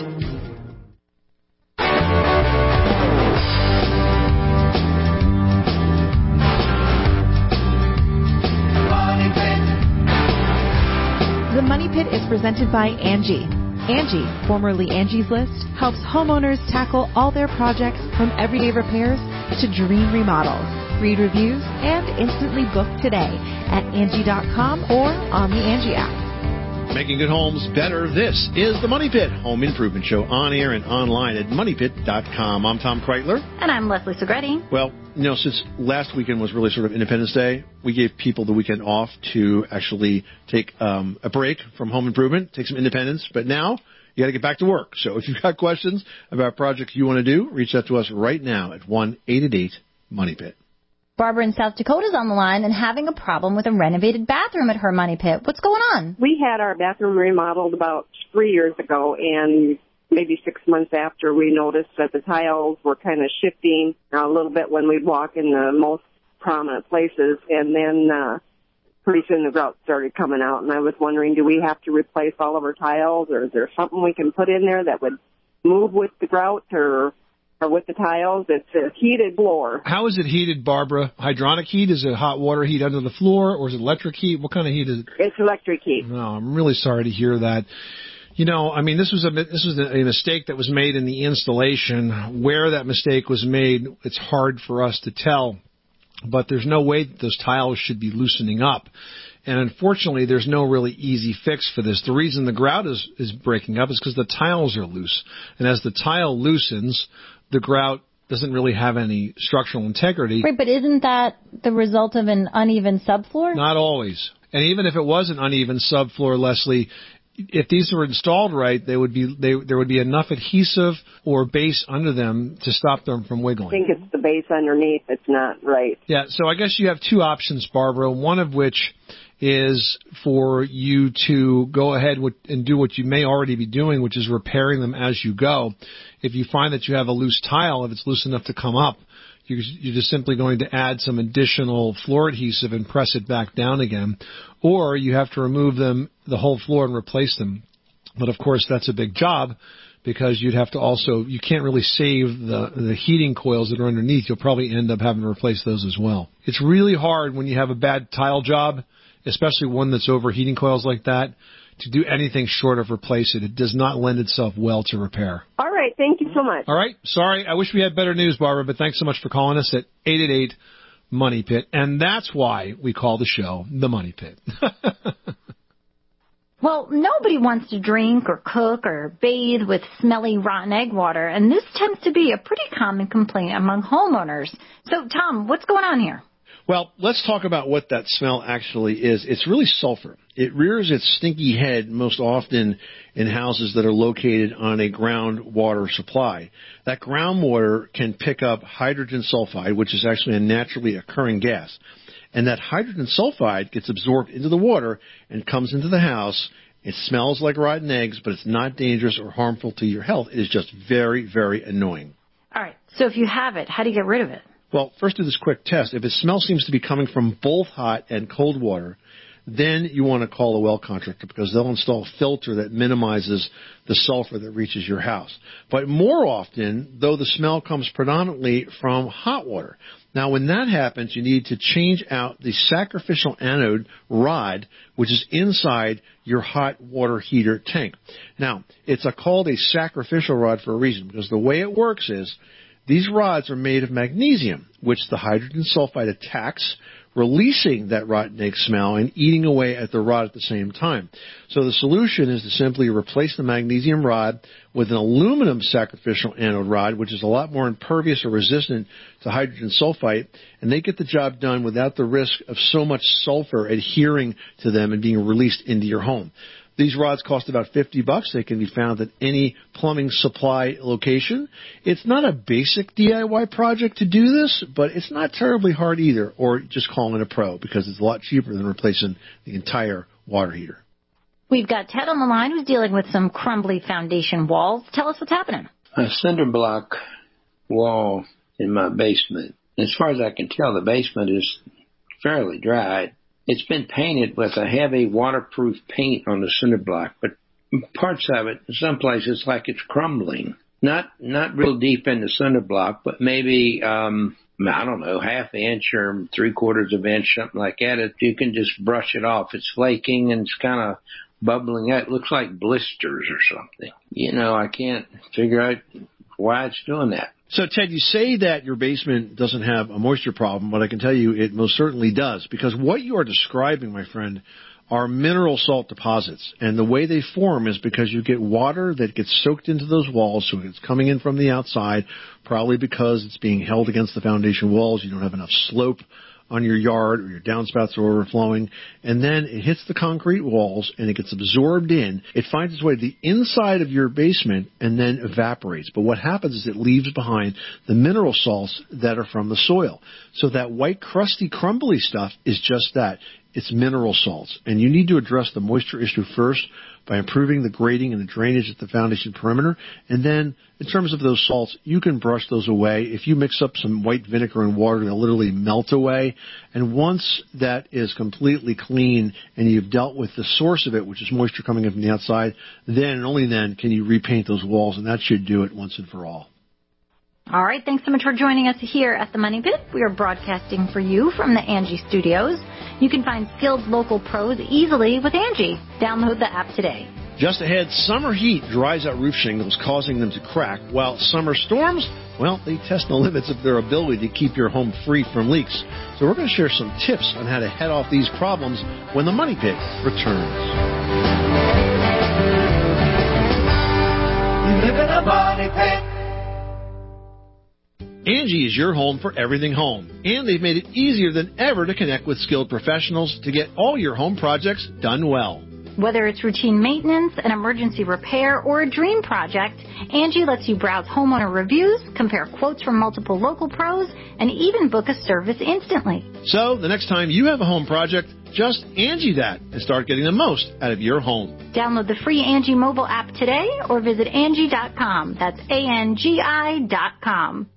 The Money Pit is presented by Angie. Angie, formerly Angie's List, helps homeowners tackle all their projects from everyday repairs to dream remodels. Read reviews and instantly book today at Angie.com or on the Angie app. Making good homes better. This is the Money Pit Home Improvement Show, on air and online at MoneyPit.com. I'm Tom Kreitler. And I'm Leslie Segretti. Well, since last weekend was really sort of Independence Day, we gave people the weekend off to actually take a break from home improvement, take some independence. But now you got to get back to work. So if you've got questions about projects you want to do, reach out to us right now at 1-888-MONEY-PIT. Barbara in South Dakota is on the line and having a problem with a renovated bathroom at her Money Pit. What's going on? We had our bathroom remodeled about 3 years ago, and maybe 6 months after, we noticed that the tiles were kind of shifting a little bit when we'd walk in the most prominent places, and then pretty soon the grout started coming out, and I was wondering, do we have to replace all of our tiles, or is there something we can put in there that would move with the grout or with the tiles? It's a heated blower. How is it heated, Barbara? Hydronic heat? Is it hot water heat under the floor, or is it electric heat? What kind of heat is it? It's electric heat. No, I'm really sorry to hear that. This was a mistake that was made in the installation. Where that mistake was made, it's hard for us to tell, but there's no way that those tiles should be loosening up. And unfortunately, there's no really easy fix for this. The reason the grout is breaking up is because the tiles are loose. And as the tile loosens, the grout doesn't really have any structural integrity. Right, but isn't that the result of an uneven subfloor? Not always. And even if it was an uneven subfloor, Leslie, if these were installed right, there would be enough adhesive or base under them to stop them from wiggling. I think it's the base underneath that's not right. Yeah, so I guess you have two options, Barbara, one of which is for you to go ahead and do what you may already be doing, which is repairing them as you go. If you find that you have a loose tile, if it's loose enough to come up, you're just simply going to add some additional floor adhesive and press it back down again. Or you have to remove the whole floor and replace them. But, of course, that's a big job because you can't really save the heating coils that are underneath. You'll probably end up having to replace those as well. It's really hard when you have a bad tile job, especially one that's over heating coils like that, to do anything short of replace it. It does not lend itself well to repair. All right. Thank you so much. All right. Sorry. I wish we had better news, Barbara, but thanks so much for calling us at 888-MONEY-PIT. And that's why we call the show the Money Pit. Well, nobody wants to drink or cook or bathe with smelly rotten egg water, and this tends to be a pretty common complaint among homeowners. So, Tom, what's going on here? Well, let's talk about what that smell actually is. It's really sulfur. It rears its stinky head most often in houses that are located on a groundwater supply. That groundwater can pick up hydrogen sulfide, which is actually a naturally occurring gas. And that hydrogen sulfide gets absorbed into the water and comes into the house. It smells like rotten eggs, but it's not dangerous or harmful to your health. It is just very, very annoying. All right. So if you have it, how do you get rid of it? Well, first do this quick test. If the smell seems to be coming from both hot and cold water, then you want to call a well contractor because they'll install a filter that minimizes the sulfur that reaches your house. But more often, though, the smell comes predominantly from hot water. Now, when that happens, you need to change out the sacrificial anode rod, which is inside your hot water heater tank. Now, it's called a sacrificial rod for a reason, because the way it works is these rods are made of magnesium, which the hydrogen sulfide attacks, releasing that rotten egg smell and eating away at the rod at the same time. So the solution is to simply replace the magnesium rod with an aluminum sacrificial anode rod, which is a lot more impervious or resistant to hydrogen sulfide, and they get the job done without the risk of so much sulfur adhering to them and being released into your home. These rods cost about $50. They can be found at any plumbing supply location. It's not a basic DIY project to do this, but it's not terribly hard either, or just calling a pro because it's a lot cheaper than replacing the entire water heater. We've got Ted on the line who's dealing with some crumbly foundation walls. Tell us what's happening. A cinder block wall in my basement. As far as I can tell, the basement is fairly dry. It's been painted with a heavy waterproof paint on the cinder block, but parts of it, in some places, like it's crumbling. Not real deep in the cinder block, but maybe, I don't know, half inch or 3/4 of inch, something like that. If you can just brush it off. It's flaking and it's kind of bubbling out. It looks like blisters or something. I can't figure out why it's doing that. So, Ted, you say that your basement doesn't have a moisture problem, but I can tell you it most certainly does, because what you are describing, my friend, are mineral salt deposits. And the way they form is because you get water that gets soaked into those walls, so it's coming in from the outside, probably because it's being held against the foundation walls. You don't have enough slope on your yard, or your downspouts are overflowing, and then it hits the concrete walls and it gets absorbed in. It finds its way to the inside of your basement and then evaporates. But what happens is it leaves behind the mineral salts that are from the soil. So that white, crusty, crumbly stuff is just that. It's mineral salts. And you need to address the moisture issue first by improving the grading and the drainage at the foundation perimeter. And then, in terms of those salts, you can brush those away. If you mix up some white vinegar and water, they'll literally melt away. And once that is completely clean and you've dealt with the source of it, which is moisture coming in from the outside, then and only then can you repaint those walls, and that should do it once and for all. All right, thanks so much for joining us here at the Money Pit. We are broadcasting for you from the Angie Studios. You can find skilled local pros easily with Angie. Download the app today. Just ahead, summer heat dries out roof shingles, causing them to crack, while summer storms, well, they test the limits of their ability to keep your home free from leaks. So we're going to share some tips on how to head off these problems when the Money Pit returns. You live in a money pit. Angie is your home for everything home, and they've made it easier than ever to connect with skilled professionals to get all your home projects done well. Whether it's routine maintenance, an emergency repair, or a dream project, Angie lets you browse homeowner reviews, compare quotes from multiple local pros, and even book a service instantly. So the next time you have a home project, just Angie that and start getting the most out of your home. Download the free Angie mobile app today or visit Angie.com. That's ANGI.com.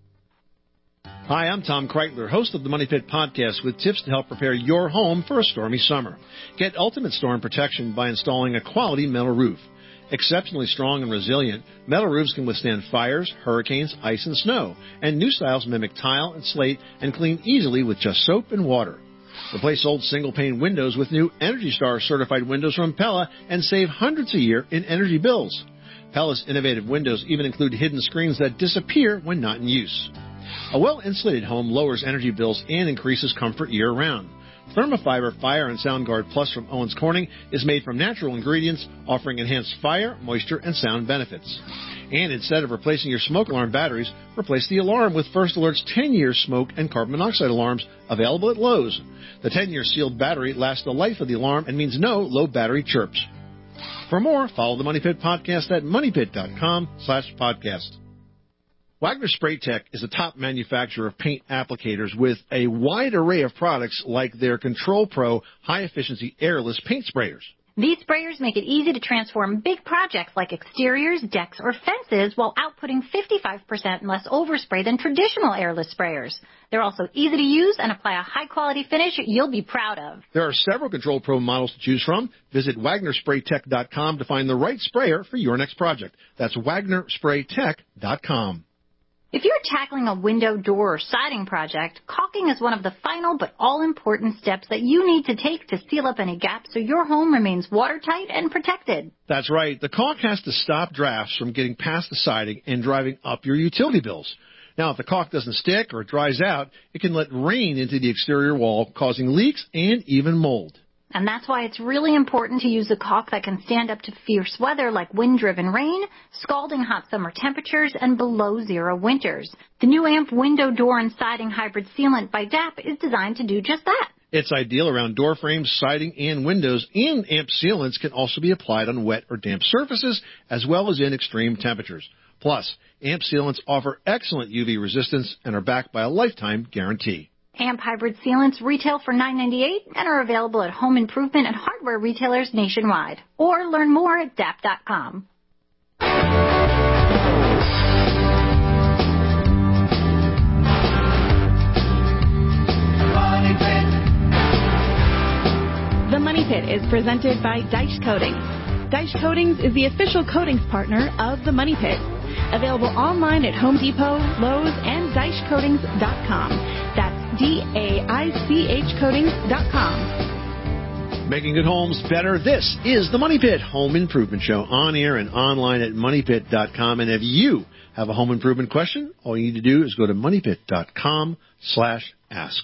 Hi, I'm Tom Kreitler, host of the Money Pit Podcast, with tips to help prepare your home for a stormy summer. Get ultimate storm protection by installing a quality metal roof. Exceptionally strong and resilient, metal roofs can withstand fires, hurricanes, ice, and snow, and new styles mimic tile and slate and clean easily with just soap and water. Replace old single-pane windows with new Energy Star certified windows from Pella and save hundreds a year in energy bills. Pella's innovative windows even include hidden screens that disappear when not in use. A well-insulated home lowers energy bills and increases comfort year-round. Thermofiber Fire and Sound Guard Plus from Owens Corning is made from natural ingredients, offering enhanced fire, moisture, and sound benefits. And instead of replacing your smoke alarm batteries, replace the alarm with First Alert's 10-year smoke and carbon monoxide alarms, available at Lowe's. The 10-year sealed battery lasts the life of the alarm and means no low battery chirps. For more, follow the Money Pit Podcast at moneypit.com/podcast. Wagner Spray Tech is a top manufacturer of paint applicators with a wide array of products like their Control Pro high-efficiency airless paint sprayers. These sprayers make it easy to transform big projects like exteriors, decks, or fences while outputting 55% less overspray than traditional airless sprayers. They're also easy to use and apply a high-quality finish you'll be proud of. There are several Control Pro models to choose from. Visit WagnerSprayTech.com to find the right sprayer for your next project. That's WagnerSprayTech.com. If you're tackling a window, door, or siding project, caulking is one of the final but all-important steps that you need to take to seal up any gaps so your home remains watertight and protected. That's right. The caulk has to stop drafts from getting past the siding and driving up your utility bills. Now, if the caulk doesn't stick or it dries out, it can let rain into the exterior wall, causing leaks and even mold. And that's why it's really important to use a caulk that can stand up to fierce weather like wind-driven rain, scalding hot summer temperatures, and below-zero winters. The new AMP Window, Door, and Siding Hybrid Sealant by DAP is designed to do just that. It's ideal around door frames, siding, and windows, and AMP sealants can also be applied on wet or damp surfaces, as well as in extreme temperatures. Plus, AMP sealants offer excellent UV resistance and are backed by a lifetime guarantee. AMP Hybrid Sealants retail for $9.98 and are available at home improvement and hardware retailers nationwide. Or learn more at DAP.com. The Money Pit is presented by Dyche Coatings. Dyche Coatings is the official coatings partner of The Money Pit. Available online at Home Depot, Lowe's, and DycheCoatings.com. That's DAICH Coatings.com. Making good homes better. This is the Money Pit Home Improvement Show, on air and online at MoneyPit.com. And if you have a home improvement question, all you need to do is go to MoneyPit.com/ask.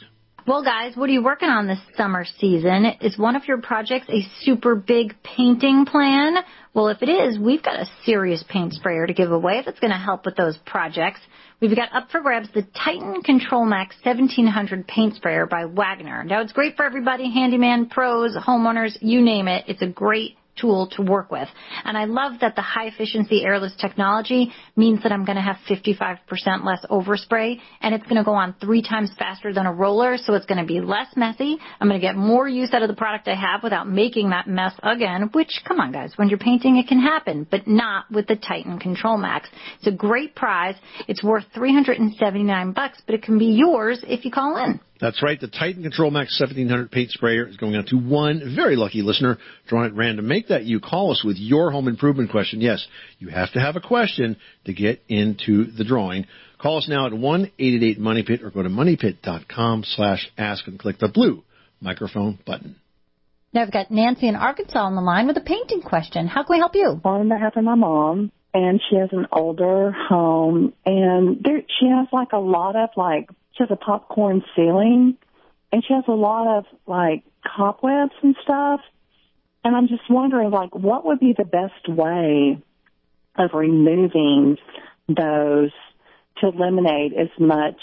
Well, guys, what are you working on this summer season? Is one of your projects a super big painting plan? Well, if it is, we've got a serious paint sprayer to give away that's going to help with those projects. We've got up for grabs the Titan Control Max 1700 paint sprayer by Wagner. Now, it's great for everybody, handyman, pros, homeowners, you name it. It's a great tool to work with. And I love that the high-efficiency airless technology means that I'm going to have 55% less overspray, and it's going to go on 3 times faster than a roller, so it's going to be less messy. I'm going to get more use out of the product I have without making that mess again, which, come on, guys, when you're painting, it can happen, but not with the Titan Control Max. It's a great prize. It's worth $379, but it can be yours if you call in. That's right. The Titan Control Max 1700 paint sprayer is going out to one very lucky listener drawn at random. Make that you. Call us with your home improvement question. Yes, you have to have a question to get into the drawing. Call us now at 1-888-MONEYPIT or go to moneypit.com/ask and click the blue microphone button. Now we've got Nancy in Arkansas on the line with a painting question. How can we help you? On behalf of my mom, and she has an older home, and she has a lot of she has a popcorn ceiling, and she has a lot of cobwebs and stuff. And I'm just wondering, what would be the best way of removing those to eliminate as much,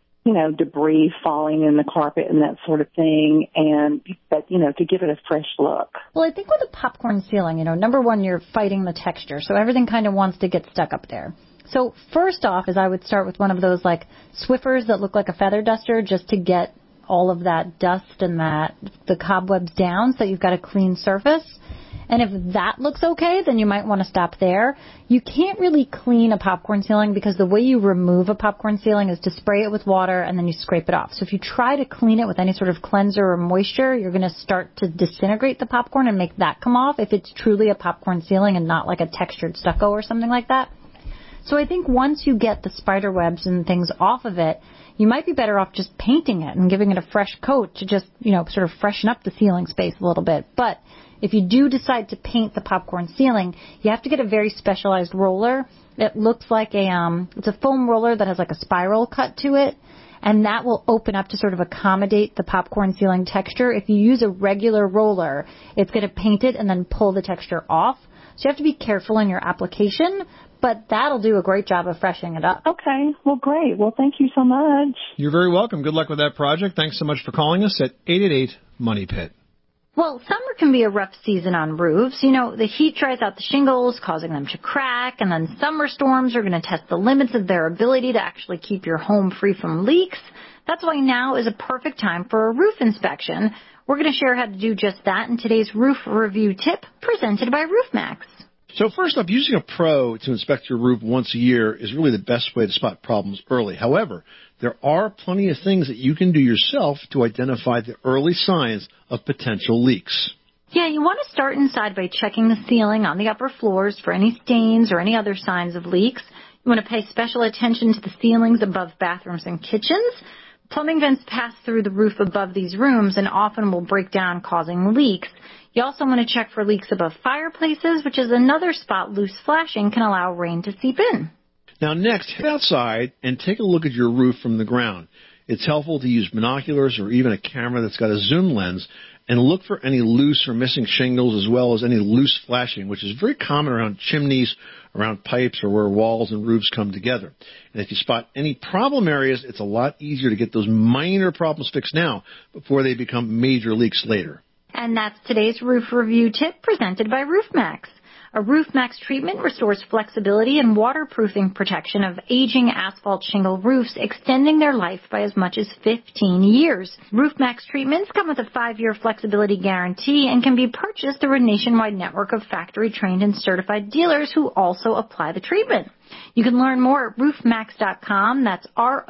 debris falling in the carpet and that sort of thing, but to give it a fresh look. Well, I think with a popcorn ceiling, number one, you're fighting the texture, so everything kind of wants to get stuck up there. So first off is I would start with one of those Swiffers that look like a feather duster just to get all of that dust and the cobwebs down so you've got a clean surface. And if that looks okay, then you might want to stop there. You can't really clean a popcorn ceiling because the way you remove a popcorn ceiling is to spray it with water and then you scrape it off. So if you try to clean it with any sort of cleanser or moisture, you're going to start to disintegrate the popcorn and make that come off if it's truly a popcorn ceiling and not like a textured stucco or something like that. So I think once you get the spider webs and things off of it, you might be better off just painting it and giving it a fresh coat to just, sort of freshen up the ceiling space a little bit. But if you do decide to paint the popcorn ceiling, you have to get a very specialized roller. It looks like it's a foam roller that has a spiral cut to it, and that will open up to sort of accommodate the popcorn ceiling texture. If you use a regular roller, it's going to paint it and then pull the texture off. So you have to be careful in your application, but that'll do a great job of freshening it up. Okay. Well, great. Well, thank you so much. You're very welcome. Good luck with that project. Thanks so much for calling us at 888-MONEYPIT. Well, summer can be a rough season on roofs. The heat dries out the shingles, causing them to crack, and then summer storms are going to test the limits of their ability to actually keep your home free from leaks. That's why now is a perfect time for a roof inspection. We're going to share how to do just that in today's roof review tip presented by RoofMax. So first up, using a pro to inspect your roof once a year is really the best way to spot problems early. However, there are plenty of things that you can do yourself to identify the early signs of potential leaks. Yeah, you want to start inside by checking the ceiling on the upper floors for any stains or any other signs of leaks. You want to pay special attention to the ceilings above bathrooms and kitchens. Plumbing vents pass through the roof above these rooms and often will break down, causing leaks. You also want to check for leaks above fireplaces, which is another spot loose flashing can allow rain to seep in. Now next, head outside and take a look at your roof from the ground. It's helpful to use binoculars or even a camera that's got a zoom lens and look for any loose or missing shingles as well as any loose flashing, which is very common around chimneys, around pipes, or where walls and roofs come together. And if you spot any problem areas, it's a lot easier to get those minor problems fixed now before they become major leaks later. And that's today's roof review tip presented by RoofMax. A RoofMax treatment restores flexibility and waterproofing protection of aging asphalt shingle roofs, extending their life by as much as 15 years. RoofMax treatments come with a 5-year flexibility guarantee and can be purchased through a nationwide network of factory-trained and certified dealers who also apply the treatment. You can learn more at roofmax.com. That's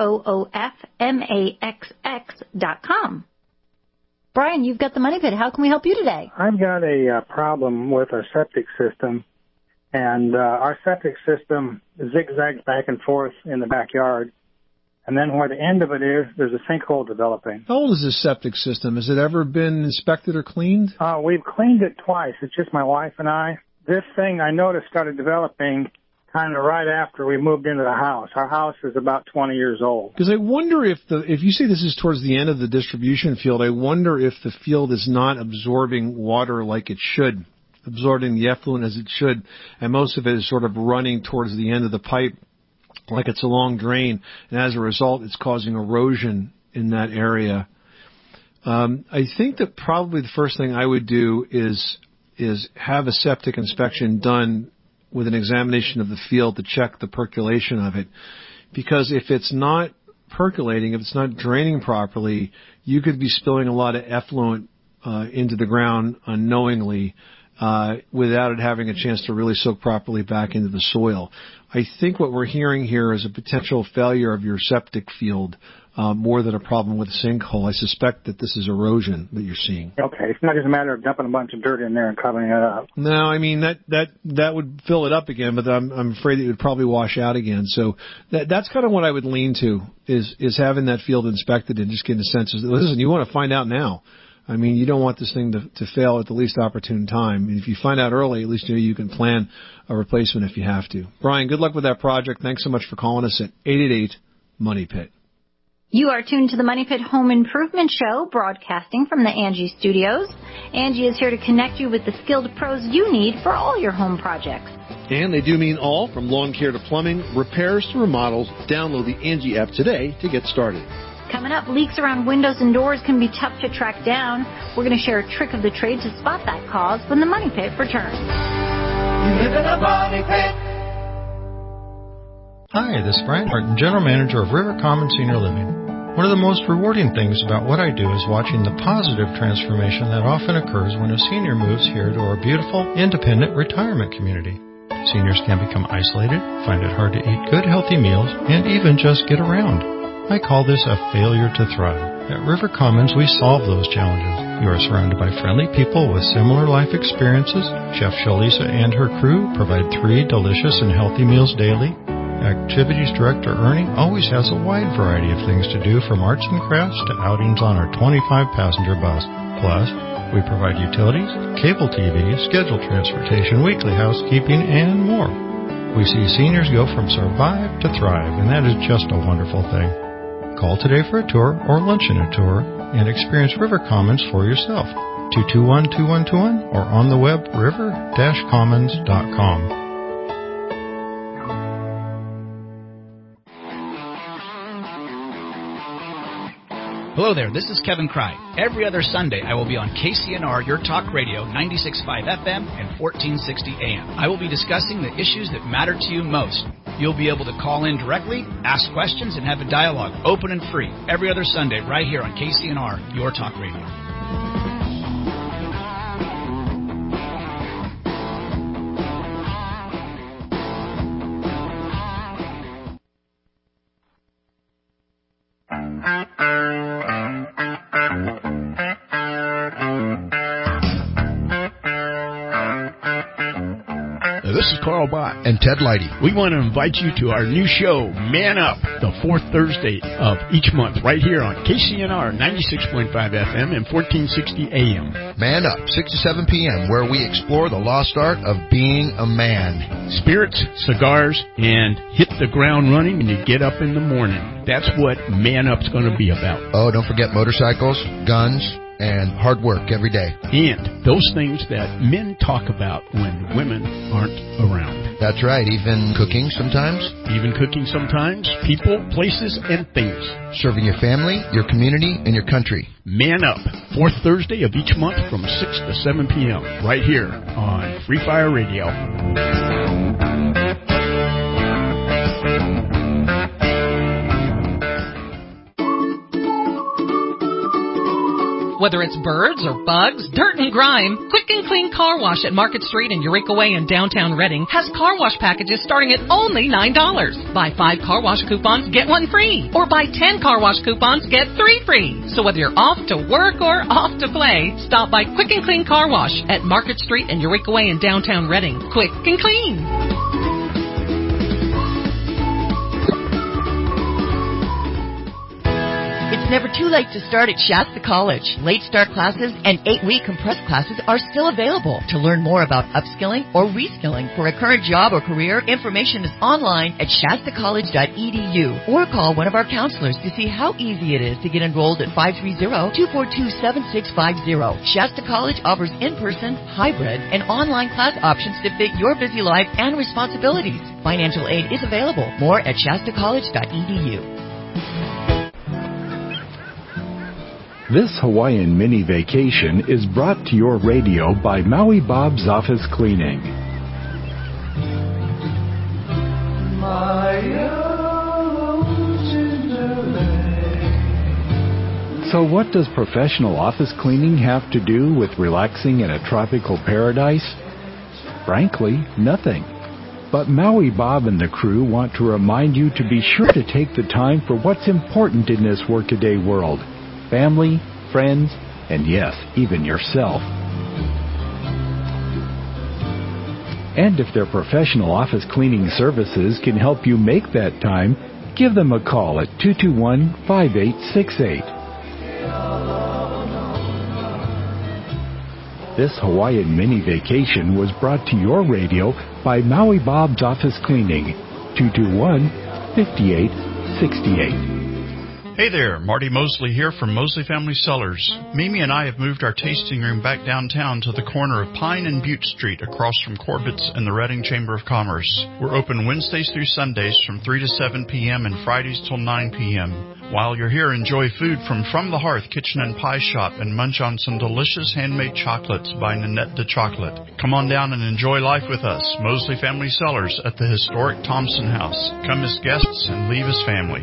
RoofMaxx.com. Brian, you've got the Money Pit. How can we help you today? I've got a problem with a septic system, and our septic system zigzags back and forth in the backyard, and then where the end of it is, there's a sinkhole developing. How old is this septic system? Has it ever been inspected or cleaned? We've cleaned it twice. It's just my wife and I. This thing I noticed started developing kind of right after we moved into the house. Our house is about 20 years old. Because I wonder if you say this is towards the end of the distribution field, I wonder if the field is not absorbing water like it should, absorbing the effluent as it should, and most of it is sort of running towards the end of the pipe like it's a long drain, and as a result, it's causing erosion in that area. I think that probably the first thing I would do is have a septic inspection done with an examination of the field to check the percolation of it. Because if it's not percolating, if it's not draining properly, you could be spilling a lot of effluent into the ground unknowingly without it having a chance to really soak properly back into the soil. I think what we're hearing here is a potential failure of your septic field more than a problem with a sinkhole. I suspect that this is erosion that you're seeing. Okay, it's not just a matter of dumping a bunch of dirt in there and covering it up. No, I mean that would fill it up again, but I'm afraid it would probably wash out again. So that's kind of what I would lean to is having that field inspected and just getting a sense of, listen, you want to find out now. I mean, you don't want this thing to fail at the least opportune time. And if you find out early, at least you can plan a replacement if you have to. Brian, good luck with that project. Thanks so much for calling us at 888-MONEY-PIT. You are tuned to the Money Pit Home Improvement Show, broadcasting from the Angie Studios. Angie is here to connect you with the skilled pros you need for all your home projects. And they do mean all, from lawn care to plumbing, repairs to remodels. Download the Angie app today to get started. Coming up, leaks around windows and doors can be tough to track down. We're going to share a trick of the trade to spot that cause when the Money Pit returns. You live in a money pit. Hi, this is Brian Martin, General Manager of River Commons Senior Living. One of the most rewarding things about what I do is watching the positive transformation that often occurs when a senior moves here to our beautiful, independent retirement community. Seniors can become isolated, find it hard to eat good, healthy meals, and even just get around. I call this a failure to thrive. At River Commons, we solve those challenges. You are surrounded by friendly people with similar life experiences. Chef Shalisa and her crew provide 3 delicious and healthy meals daily. Activities Director Ernie always has a wide variety of things to do, from arts and crafts to outings on our 25-passenger bus. Plus, we provide utilities, cable TV, scheduled transportation, weekly housekeeping, and more. We see seniors go from survive to thrive, and that is just a wonderful thing. Call today for a tour or luncheon a tour and experience River Commons for yourself. 221-2121 or on the web river-commons.com. Hello there, this is Kevin Cry. Every other Sunday, I will be on KCNR, Your Talk Radio, 96.5 FM and 1460 AM. I will be discussing the issues that matter to you most. You'll be able to call in directly, ask questions, and have a dialogue, open and free, every other Sunday right here on KCNR, Your Talk Radio. This is Carl Bott and Ted Leidy. We want to invite you to our new show, Man Up, the 4th Thursday of each month, right here on KCNR 96.5 FM and 1460 AM. Man Up, 6 to 7 p.m., where we explore the lost art of being a man. Spirits, cigars, and hit the ground running when you get up in the morning. That's what Man Up's going to be about. Oh, don't forget motorcycles, guns, and hard work every day. And those things that men talk about when women aren't around. That's right, even cooking sometimes. Even cooking sometimes, people, places, and things. Serving your family, your community, and your country. Man Up, 4th Thursday of each month from 6 to 7 p.m. right here on Free Fire Radio. Whether it's birds or bugs, dirt and grime, Quick and Clean Car Wash at Market Street in Eureka Way in downtown Reading has car wash packages starting at only $9. Buy 5 car wash coupons, get 1 free. Or buy 10 car wash coupons, get 3 free. So whether you're off to work or off to play, stop by Quick and Clean Car Wash at Market Street in Eureka Way in downtown Reading. Quick and clean. It's It's never too late to start at Shasta College. Late start classes and 8-week compressed classes are still available. To learn more about upskilling or reskilling for a current job or career, information is online at shastacollege.edu or call one of our counselors to see how easy it is to get enrolled at 530-242-7650. Shasta College offers in-person, hybrid, and online class options to fit your busy life and responsibilities. Financial aid is available. More at shastacollege.edu. This Hawaiian mini vacation is brought to your radio by Maui Bob's Office Cleaning. So what does professional office cleaning have to do with relaxing in a tropical paradise? Frankly, nothing. But Maui Bob and the crew want to remind you to be sure to take the time for what's important in this workaday world. Family, friends, and yes, even yourself. And if their professional office cleaning services can help you make that time, give them a call at 221-5868. This Hawaiian mini vacation was brought to your radio by Maui Bob's Office Cleaning, 221-5868. Hey there, Marty Mosley here from Mosley Family Cellars. Mimi and I have moved our tasting room back downtown to the corner of Pine and Butte Street across from Corbett's and the Reading Chamber of Commerce. We're open Wednesdays through Sundays from 3 to 7 p.m. and Fridays till 9 p.m. While you're here, enjoy food from the Hearth Kitchen and Pie Shop and munch on some delicious handmade chocolates by Nanette de Chocolate. Come on down and enjoy life with us, Mosley Family Cellars at the historic Thompson House. Come as guests and leave as family.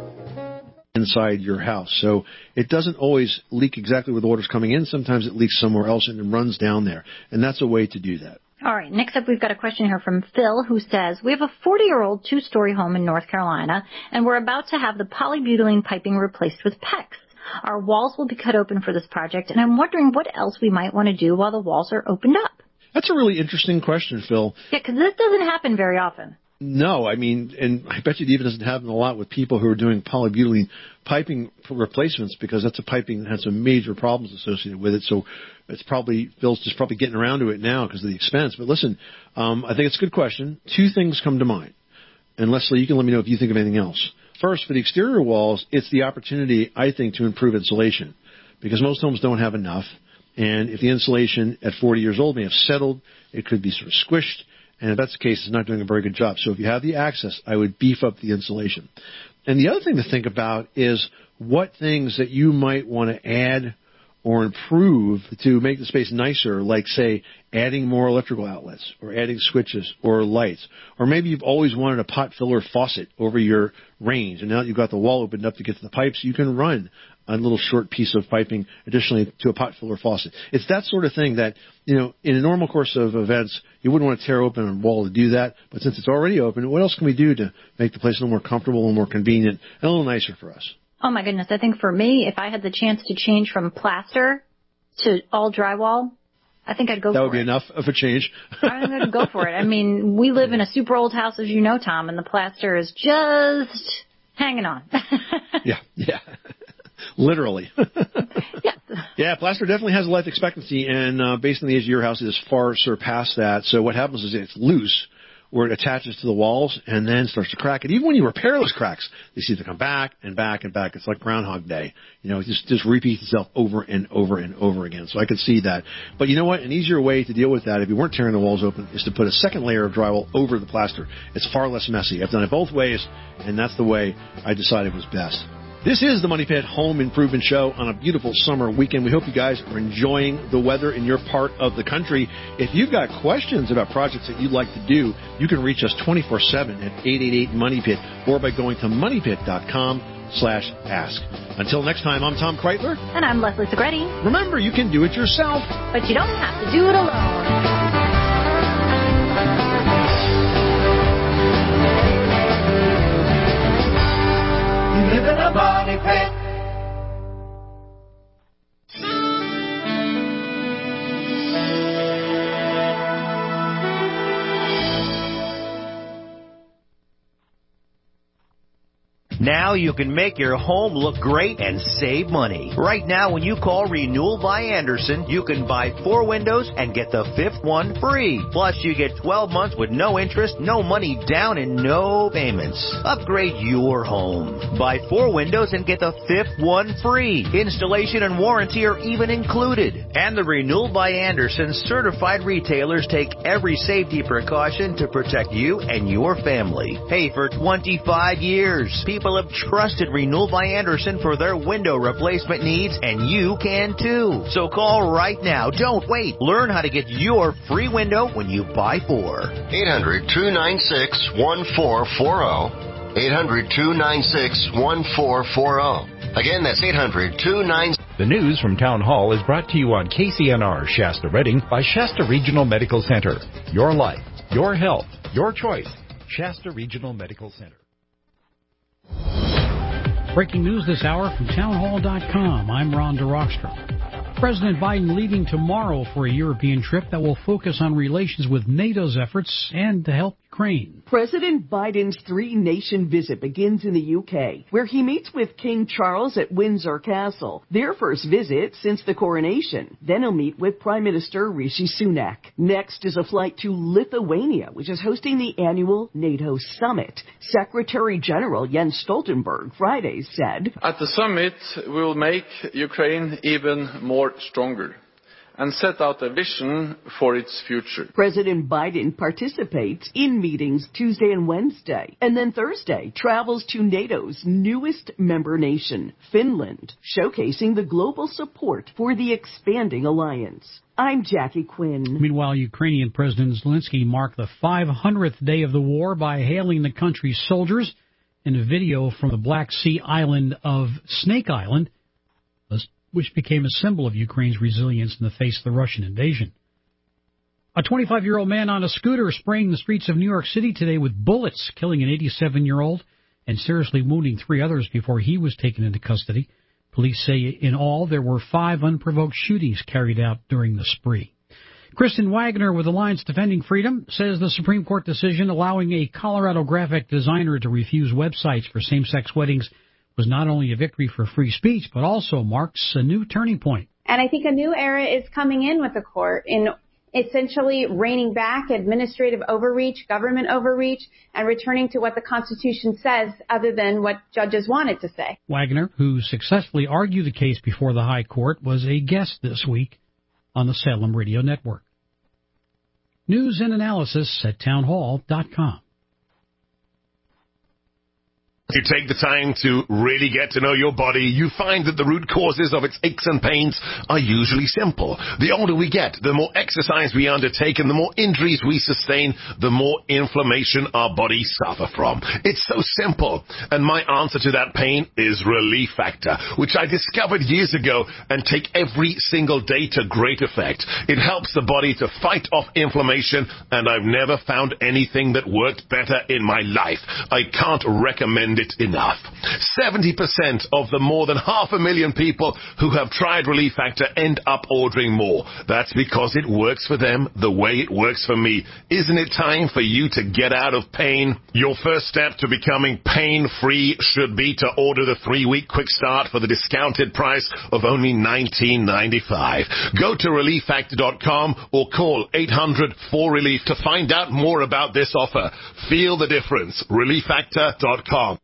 Inside your house. So it doesn't always leak exactly where the water's coming in. Sometimes it leaks somewhere else and it runs down there. And that's a way to do that. All right. Next up, we've got a question here from Phil who says, we have a 40-year-old two-story home in North Carolina, and we're about to have the polybutylene piping replaced with PEX. Our walls will be cut open for this project, and I'm wondering what else we might want to do while the walls are opened up. That's a really interesting question, Phil. Yeah, because this doesn't happen very often. No, I mean, and I bet you it even doesn't happen a lot with people who are doing polybutylene piping replacements, because that's a piping that has some major problems associated with it. So it's probably, Phil's just probably getting around to it now because of the expense. But listen, I think it's a good question. Two things come to mind. And Leslie, you can let me know if you think of anything else. First, for the exterior walls, it's the opportunity, I think, to improve insulation, because most homes don't have enough. And if the insulation at 40 years old may have settled, it could be sort of squished. And if that's the case, it's not doing a very good job. So if you have the access, I would beef up the insulation. And the other thing to think about is what things that you might want to add or improve to make the space nicer, like, say, adding more electrical outlets or adding switches or lights. Or maybe you've always wanted a pot filler faucet over your range, and now that you've got the wall opened up to get to the pipes, you can run a little short piece of piping additionally to a pot filler faucet. It's that sort of thing that, you know, in a normal course of events, you wouldn't want to tear open a wall to do that. But since it's already open, what else can we do to make the place a little more comfortable, a little more convenient, and a little nicer for us? Oh, my goodness. I think for me, if I had the chance to change from plaster to all drywall, I think I'd go for it. That would be enough of a change. I'm going to go for it. I mean, we live in a super old house, as you know, Tom, and the plaster is just hanging on. Yeah. Literally. Yeah, plaster definitely has a life expectancy, and based on the age of your house, it has far surpassed that. So what happens is it's loose, where it attaches to the walls and then starts to crack. And even when you repair those cracks, they seem to come back and back and back. It's like Groundhog Day. You know, it just repeats itself over and over and over again. So I could see that. But you know what? An easier way to deal with that, if you weren't tearing the walls open, is to put a second layer of drywall over the plaster. It's far less messy. I've done it both ways, and that's the way I decided was best. This is the Money Pit Home Improvement Show on a beautiful summer weekend. We hope you guys are enjoying the weather in your part of the country. If you've got questions about projects that you'd like to do, you can reach us 24/7 at 888-MONEYPIT or by going to moneypit.com/ask. Until next time, I'm Tom Kreitler. And I'm Leslie Segretti. Remember, you can do it yourself, but you don't have to do it alone. Live in a money pit. Now you can make your home look great and save money. Right now, when you call Renewal by Andersen, you can buy 4 windows and get the 5th one free. Plus, you get 12 months with no interest, no money down, and no payments. Upgrade your home. Buy 4 windows and get the 5th one free. Installation and warranty are even included. And the Renewal by Andersen certified retailers take every safety precaution to protect you and your family. Hey, for 25 years, people have trusted Renewal by Andersen for their window replacement needs, and you can too. So call right now. Don't wait. Learn how to get your free window when you buy 4. 800-296-1440. 800-296-1440. Again, that's 800-296. The news from Town Hall is brought to you on KCNR Shasta Redding by Shasta Regional Medical Center. Your life, your health, your choice. Shasta Regional Medical Center. Breaking news this hour from townhall.com. I'm Ron DeRockstrom. President Biden leaving tomorrow for a European trip that will focus on relations with NATO's efforts and to help Ukraine. President Biden's 3-nation visit begins in the UK, where he meets with King Charles at Windsor Castle, their first visit since the coronation. Then he'll meet with Prime Minister Rishi Sunak. Next is a flight to Lithuania, which is hosting the annual NATO summit. Secretary General Jens Stoltenberg Friday said, "At the summit, we will make Ukraine even more stronger and set out a vision for its future." President Biden participates in meetings Tuesday and Wednesday, and then Thursday travels to NATO's newest member nation, Finland, showcasing the global support for the expanding alliance. I'm Jackie Quinn. Meanwhile, Ukrainian President Zelensky marked the 500th day of the war by hailing the country's soldiers in a video from the Black Sea island of Snake Island, which became a symbol of Ukraine's resilience in the face of the Russian invasion. A 25-year-old man on a scooter spraying the streets of New York City today with bullets, killing an 87-year-old and seriously wounding 3 others before he was taken into custody. Police say in all there were 5 unprovoked shootings carried out during the spree. Kristen Wagner with Alliance Defending Freedom says the Supreme Court decision allowing a Colorado graphic designer to refuse websites for same-sex weddings was not only a victory for free speech, but also marks a new turning point. And I think a new era is coming in with the court in essentially reining back administrative overreach, government overreach, and returning to what the Constitution says other than what judges wanted to say. Wagner, who successfully argued the case before the High Court, was a guest this week on the Salem Radio Network. News and analysis at townhall.com. You take the time to really get to know your body, you find that the root causes of its aches and pains are usually simple. The older we get, the more exercise we undertake, and the more injuries we sustain, the more inflammation our bodies suffer from. It's so simple. And my answer to that pain is Relief Factor, which I discovered years ago and take every single day to great effect. It helps the body to fight off inflammation, and I've never found anything that worked better in my life. I can't recommend it enough. 70% of the more than 500,000 people who have tried Relief Factor end up ordering more. That's because it works for them the way it works for me. Isn't it time for you to get out of pain? Your first step to becoming pain-free should be to order the 3-week quick start for the discounted price of only $19.95. Go to ReliefFactor.com or call 800-4RELIEF to find out more about this offer. Feel the difference. ReliefFactor.com.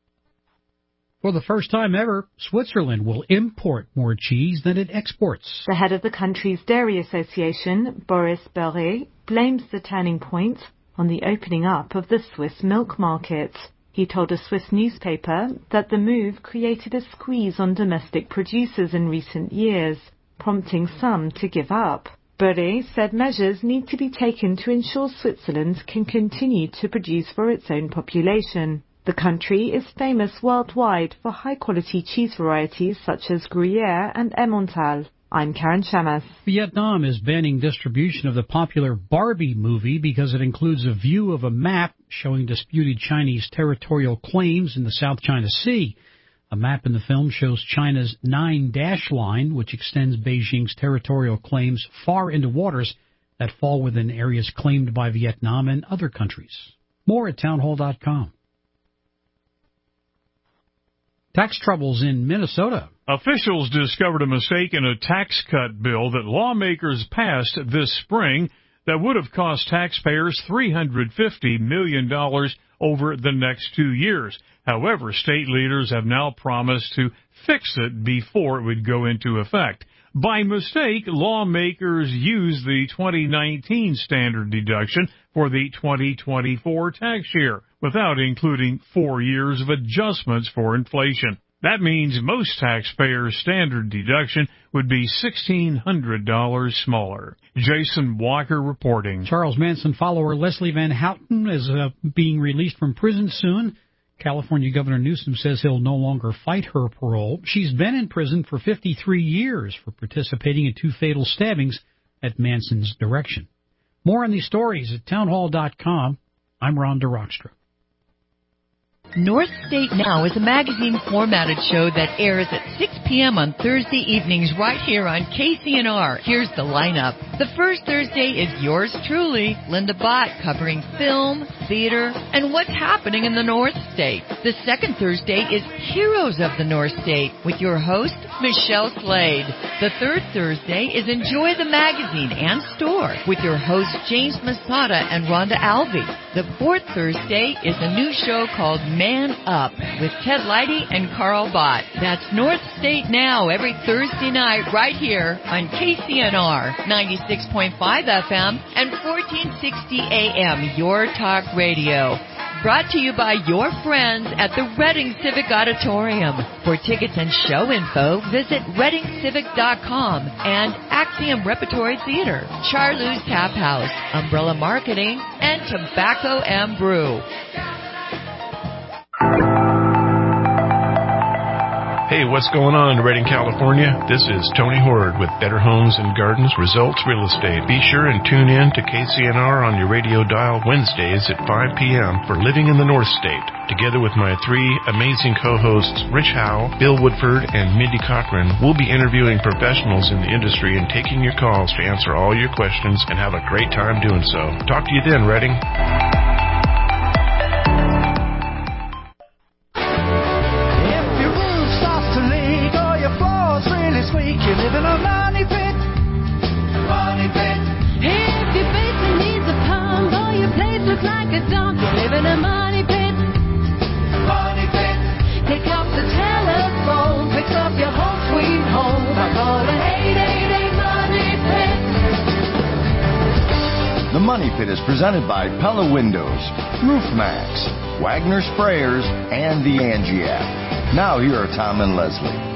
For the first time ever, Switzerland will import more cheese than it exports. The head of the country's dairy association, Boris Beret, blames the turning point on the opening up of the Swiss milk market. He told a Swiss newspaper that the move created a squeeze on domestic producers in recent years, prompting some to give up. Beret said measures need to be taken to ensure Switzerland can continue to produce for its own population. The country is famous worldwide for high-quality cheese varieties such as Gruyere and Emmental. I'm Karen Shamas. Vietnam is banning distribution of the popular Barbie movie because it includes a view of a map showing disputed Chinese territorial claims in the South China Sea. A map in the film shows China's 9-dash line, which extends Beijing's territorial claims far into waters that fall within areas claimed by Vietnam and other countries. More at townhall.com. Tax troubles in Minnesota. Officials discovered a mistake in a tax cut bill that lawmakers passed this spring that would have cost taxpayers $350 million over the next 2 years. However, state leaders have now promised to fix it before it would go into effect. By mistake, lawmakers used the 2019 standard deduction for the 2024 tax year without including 4 years of adjustments for inflation. That means most taxpayers' standard deduction would be $1,600 smaller. Jason Walker reporting. Charles Manson follower Leslie Van Houten is being released from prison soon. California Governor Newsom says he'll no longer fight her parole. She's been in prison for 53 years for participating in 2 fatal stabbings at Manson's direction. More on these stories at townhall.com. I'm Rhonda Rockstra. North State Now is a magazine-formatted show that airs at 6 p.m. on Thursday evenings right here on KCNR. Here's the lineup. The first Thursday is yours truly, Linda Bott, covering film, theater, and what's happening in the North State. The second Thursday is Heroes of the North State with your host, Michelle Slade. The third Thursday is Enjoy the Magazine and Store with your hosts, James Masada and Rhonda Alvey. The fourth Thursday is a new show called Man Up with Ted Leidy and Carl Bott. That's North State Now every Thursday night right here on KCNR 96.5 FM and 1460 AM, Your Talk Radio. Brought to you by your friends at the Reading Civic Auditorium. For tickets and show info, visit readingcivic.com and Axiom Repertory Theater, Charlou's Tap House, Umbrella Marketing, and Tobacco and Brew. Hey, what's going on in Redding, California? This is Tony Horde with Better Homes and Gardens Results Real Estate. Be sure and tune in to KCNR on your radio dial Wednesdays at 5 p.m. for Living in the North State. Together with my 3 amazing co-hosts, Rich Howe, Bill Woodford, and Mindy Cochran, we'll be interviewing professionals in the industry and taking your calls to answer all your questions and have a great time doing so. Talk to you then, Redding. You live in a money pit. Money pit. If your basement needs a pump or your place looks like a dump, you live in a money pit. Money pit. Pick up the telephone, fix up your home sweet home by calling 888 Money Pit. The Money Pit is presented by Pella Windows, RoofMax, Wagner Sprayers, and the Angie app. Now here are Tom and Leslie.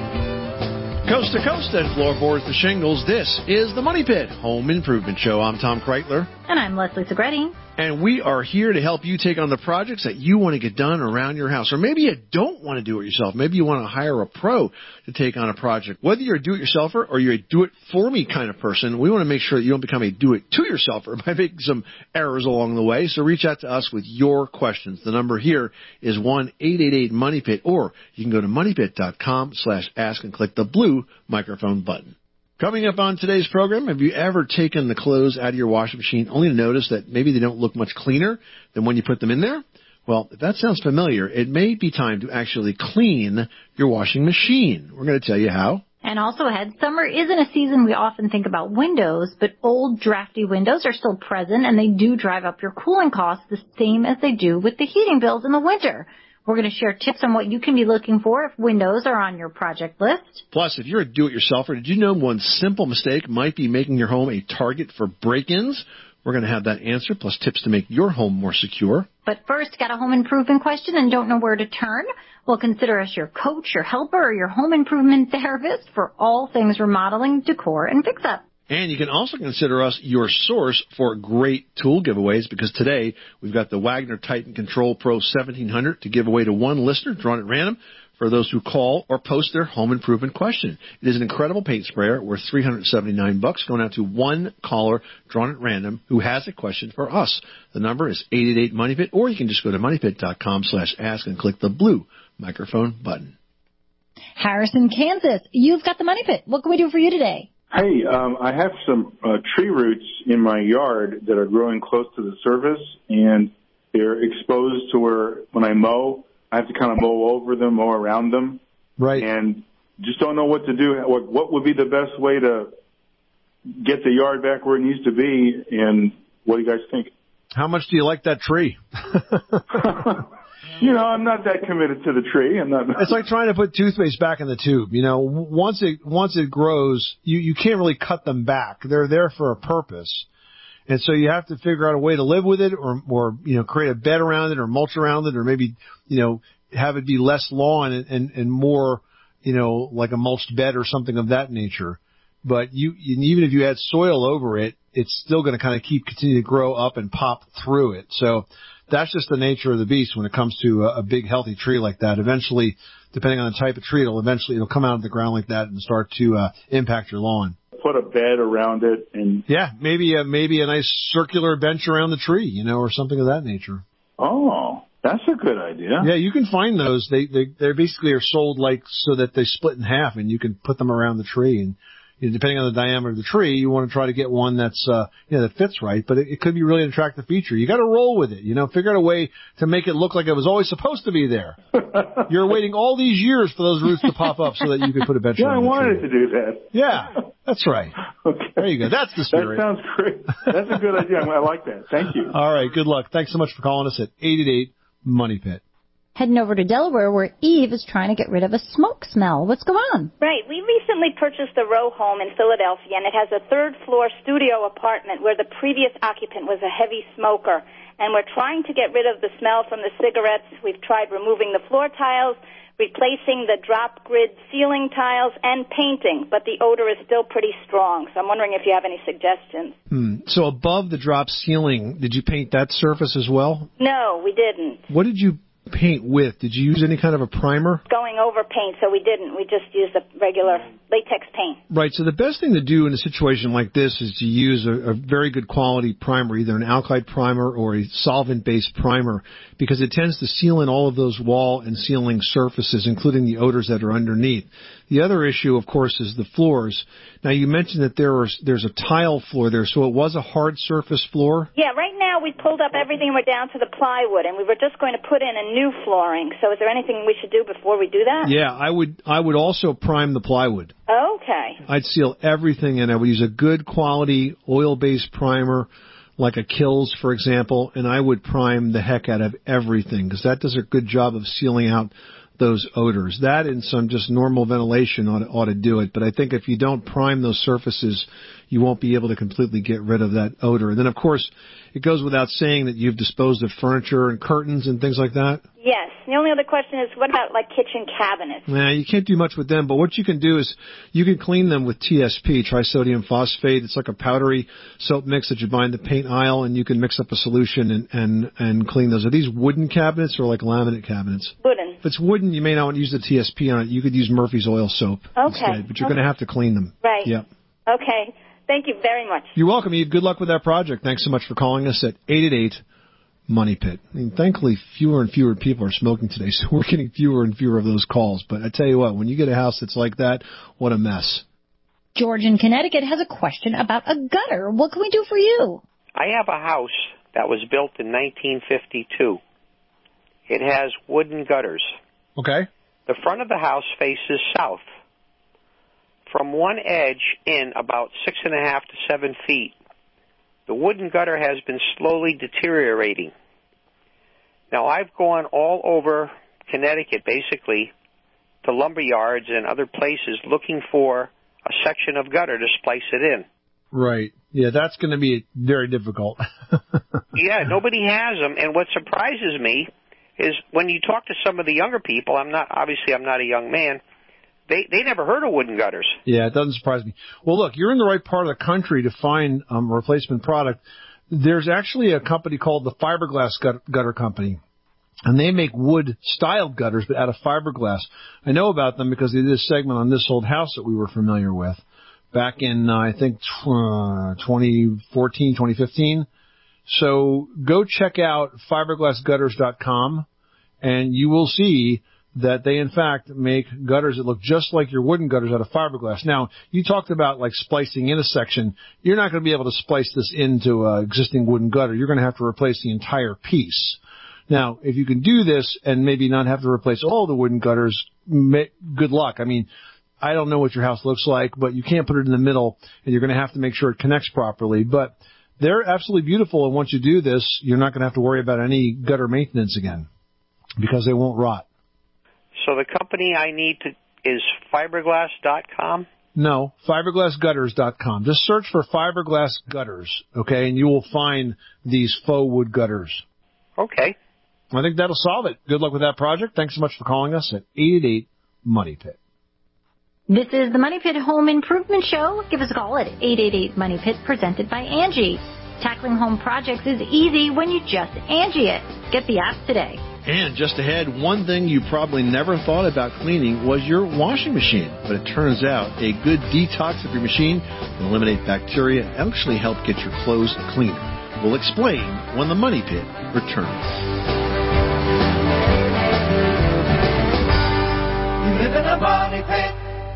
Coast to coast and floorboards to shingles, this is the Money Pit Home Improvement Show. I'm Tom Kreitler. And I'm Leslie Segretti. And we are here to help you take on the projects that you want to get done around your house. Or maybe you don't want to do it yourself. Maybe you want to hire a pro to take on a project. Whether you're a do-it-yourselfer or you're a do-it-for-me kind of person, we want to make sure that you don't become a do-it-to-yourselfer by making some errors along the way. So reach out to us with your questions. The number here is 1-888-MONEYPIT, or you can go to moneypit.com/ask and click the blue microphone button. Coming up on today's program, have you ever taken the clothes out of your washing machine only to notice that maybe they don't look much cleaner than when you put them in there? Well, if that sounds familiar, it may be time to actually clean your washing machine. We're going to tell you how. And also ahead, summer isn't a season we often think about windows, but old drafty windows are still present, and they do drive up your cooling costs the same as they do with the heating bills in the winter. We're going to share tips on what you can be looking for if windows are on your project list. Plus, if you're a do-it-yourselfer, did you know one simple mistake might be making your home a target for break-ins? We're going to have that answer, plus tips to make your home more secure. But first, got a home improvement question and don't know where to turn? Well, consider us your coach, your helper, or your home improvement therapist for all things remodeling, decor, and fix-up. And you can also consider us your source for great tool giveaways, because today we've got the Wagner Titan Control Pro 1700 to give away to one listener, drawn at random, for those who call or post their home improvement question. It is an incredible paint sprayer worth $379, going out to one caller, drawn at random, who has a question for us. The number is 888-MONEYPIT, or you can just go to moneypit.com/ask and click the blue microphone button. Harrison, Kansas, you've got the Money Pit. What can we do for you today? Hey, I have some tree roots in my yard that are growing close to the surface, and they're exposed to where when I mow, I have to kind of mow over them, mow around them. Right. And just don't know what to do. What would be the best way to get the yard back where it needs to be? And what do you guys think? How much do you like that tree? I'm not that committed to the tree. It's like trying to put toothpaste back in the tube. Once it grows, you can't really cut them back. They're there for a purpose. And so you have to figure out a way to live with it or create a bed around it or mulch around it or maybe, have it be less lawn and more, like a mulched bed or something of that nature. But even if you add soil over it, it's still going to kind of continue to grow up and pop through it. So that's just the nature of the beast when it comes to a big healthy tree like that. Eventually, depending on the type of tree, it'll come out of the ground like that and start to impact your lawn. Put a bed around it and maybe a nice circular bench around the tree, or something of that nature. Oh, that's a good idea. Yeah, you can find those. They basically are sold like so that they split in half, and you can put them around the tree. And depending on the diameter of the tree, you want to try to get one that's that fits right. But it could be really an attractive feature. You got to roll with it. Figure out a way to make it look like it was always supposed to be there. You're waiting all these years for those roots to pop up so that you can put a bench around the tree. I wanted to do that. Yeah, that's right. Okay. There you go. That's the spirit. That sounds great. That's a good idea. I like that. Thank you. All right. Good luck. Thanks so much for calling us at 888-MONEY-PIT. Heading over to Delaware where Eve is trying to get rid of a smoke smell. What's going on? Right. We recently purchased a row home in Philadelphia, and it has a third-floor studio apartment where the previous occupant was a heavy smoker. And we're trying to get rid of the smell from the cigarettes. We've tried removing the floor tiles, replacing the drop grid ceiling tiles, and painting, but the odor is still pretty strong. So I'm wondering if you have any suggestions. So above the drop ceiling, did you paint that surface as well? No, we didn't. What did you paint with? Did you use any kind of a primer? Going over paint, so we didn't. We just used a regular latex paint. Right, so the best thing to do in a situation like this is to use a very good quality primer, either an alkyd primer or a solvent-based primer, because it tends to seal in all of those wall and ceiling surfaces, including the odors that are underneath. The other issue, of course, is the floors. Now, you mentioned that there's a tile floor there, so it was a hard surface floor? Yeah, right now we pulled up everything. We're down to the plywood, and we were just going to put in a new flooring. So is there anything we should do before we do that? Yeah, I would also prime the plywood. Okay. I'd seal everything in. I would use a good quality oil-based primer, like a Kills, for example, and I would prime the heck out of everything, because that does a good job of sealing out those odors. That and some just normal ventilation ought to do it. But I think if you don't prime those surfaces, you won't be able to completely get rid of that odor. And then, of course, it goes without saying that you've disposed of furniture and curtains and things like that. Yes. The only other question is, what about, like, kitchen cabinets? Nah, you can't do much with them, but what you can do is you can clean them with TSP, trisodium phosphate. It's like a powdery soap mix that you buy in the paint aisle, and you can mix up a solution and clean those. Are these wooden cabinets or like laminate cabinets? Wooden. If it's wooden, you may not want to use the TSP on it. You could use Murphy's oil soap instead, but you're going to have to clean them. Right. Yep. Okay. Thank you very much. You're welcome, Eve. Good luck with that project. Thanks so much for calling us at 888-MONEY-PIT. I mean, thankfully, fewer and fewer people are smoking today, so we're getting fewer and fewer of those calls. But I tell you what, when you get a house that's like that, what a mess. George in Connecticut has a question about a gutter. What can we do for you? I have a house that was built in 1952. It has wooden gutters. Okay. The front of the house faces south. From one edge in about 6.5 to 7 feet, the wooden gutter has been slowly deteriorating. Now, I've gone all over Connecticut, basically, to lumber yards and other places looking for a section of gutter to splice it in. Right. Yeah, that's going to be very difficult. Yeah, nobody has them. And what surprises me is when you talk to some of the younger people, I'm not a young man, they never heard of wooden gutters. Yeah, it doesn't surprise me. Well, look, you're in the right part of the country to find a replacement product. There's actually a company called the Fiberglass Gutter Company, and they make wood-styled gutters, but out of fiberglass. I know about them because they did a segment on This Old House that we were familiar with back in, I think, 2014, 2015. So go check out fiberglassgutters.com, and you will see that they, in fact, make gutters that look just like your wooden gutters out of fiberglass. Now, you talked about, like, splicing in a section. You're not going to be able to splice this into an existing wooden gutter. You're going to have to replace the entire piece. Now, if you can do this and maybe not have to replace all the wooden gutters, good luck. I mean, I don't know what your house looks like, but you can't put it in the middle, and you're going to have to make sure it connects properly. But they're absolutely beautiful, and once you do this, you're not going to have to worry about any gutter maintenance again because they won't rot. So the company I need is fiberglass.com? No, fiberglassgutters.com. Just search for fiberglass gutters, okay, and you will find these faux wood gutters. Okay. I think that'll solve it. Good luck with that project. Thanks so much for calling us at 888-MONEY-PIT. This is the Money Pit Home Improvement Show. Give us a call at 888-MONEY-PIT, presented by Angie. Tackling home projects is easy when you just Angie it. Get the app today. And just ahead, one thing you probably never thought about cleaning was your washing machine. But it turns out a good detox of your machine can eliminate bacteria and actually help get your clothes cleaner. We'll explain when the Money Pit returns. You live in a money pit.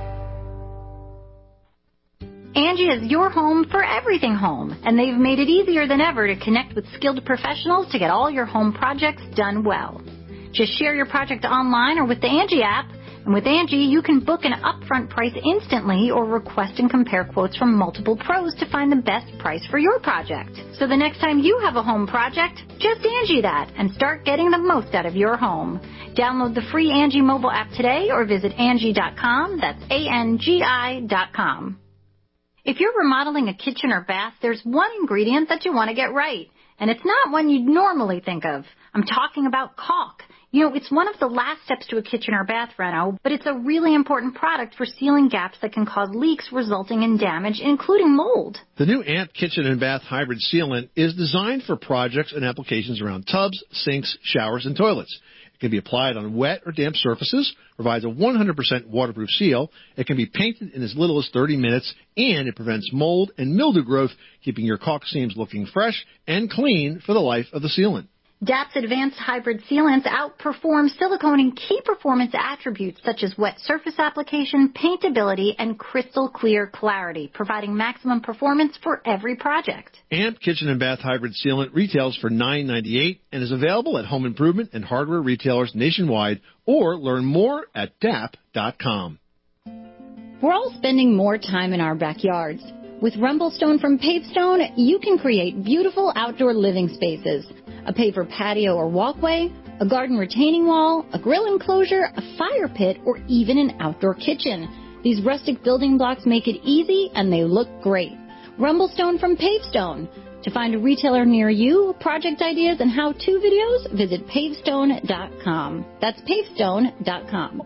Angie is your home for everything home, and they've made it easier than ever to connect with skilled professionals to get all your home projects done well. Just share your project online or with the Angie app, and with Angie, you can book an upfront price instantly or request and compare quotes from multiple pros to find the best price for your project. So the next time you have a home project, just Angie that and start getting the most out of your home. Download the free Angie mobile app today or visit Angie.com. That's ANGI.com. If you're remodeling a kitchen or bath, there's one ingredient that you want to get right, and it's not one you'd normally think of. I'm talking about caulk. You know, it's one of the last steps to a kitchen or bath reno, but it's a really important product for sealing gaps that can cause leaks resulting in damage, including mold. The new AMP Kitchen and Bath Hybrid Sealant is designed for projects and applications around tubs, sinks, showers, and toilets. It can be applied on wet or damp surfaces, provides a 100% waterproof seal. It can be painted in as little as 30 minutes, and it prevents mold and mildew growth, keeping your caulk seams looking fresh and clean for the life of the sealant. DAP's advanced hybrid sealants outperform silicone in key performance attributes such as wet surface application, paintability, and crystal clear clarity, providing maximum performance for every project. AMP Kitchen and Bath Hybrid Sealant retails for $9.98 and is available at home improvement and hardware retailers nationwide, or learn more at DAP.com. We're all spending more time in our backyards. With Rumblestone from Pavestone, you can create beautiful outdoor living spaces. A paver patio or walkway, a garden retaining wall, a grill enclosure, a fire pit, or even an outdoor kitchen. These rustic building blocks make it easy and they look great. Rumblestone from Pavestone. To find a retailer near you, project ideas, and how-to videos, visit pavestone.com. That's pavestone.com.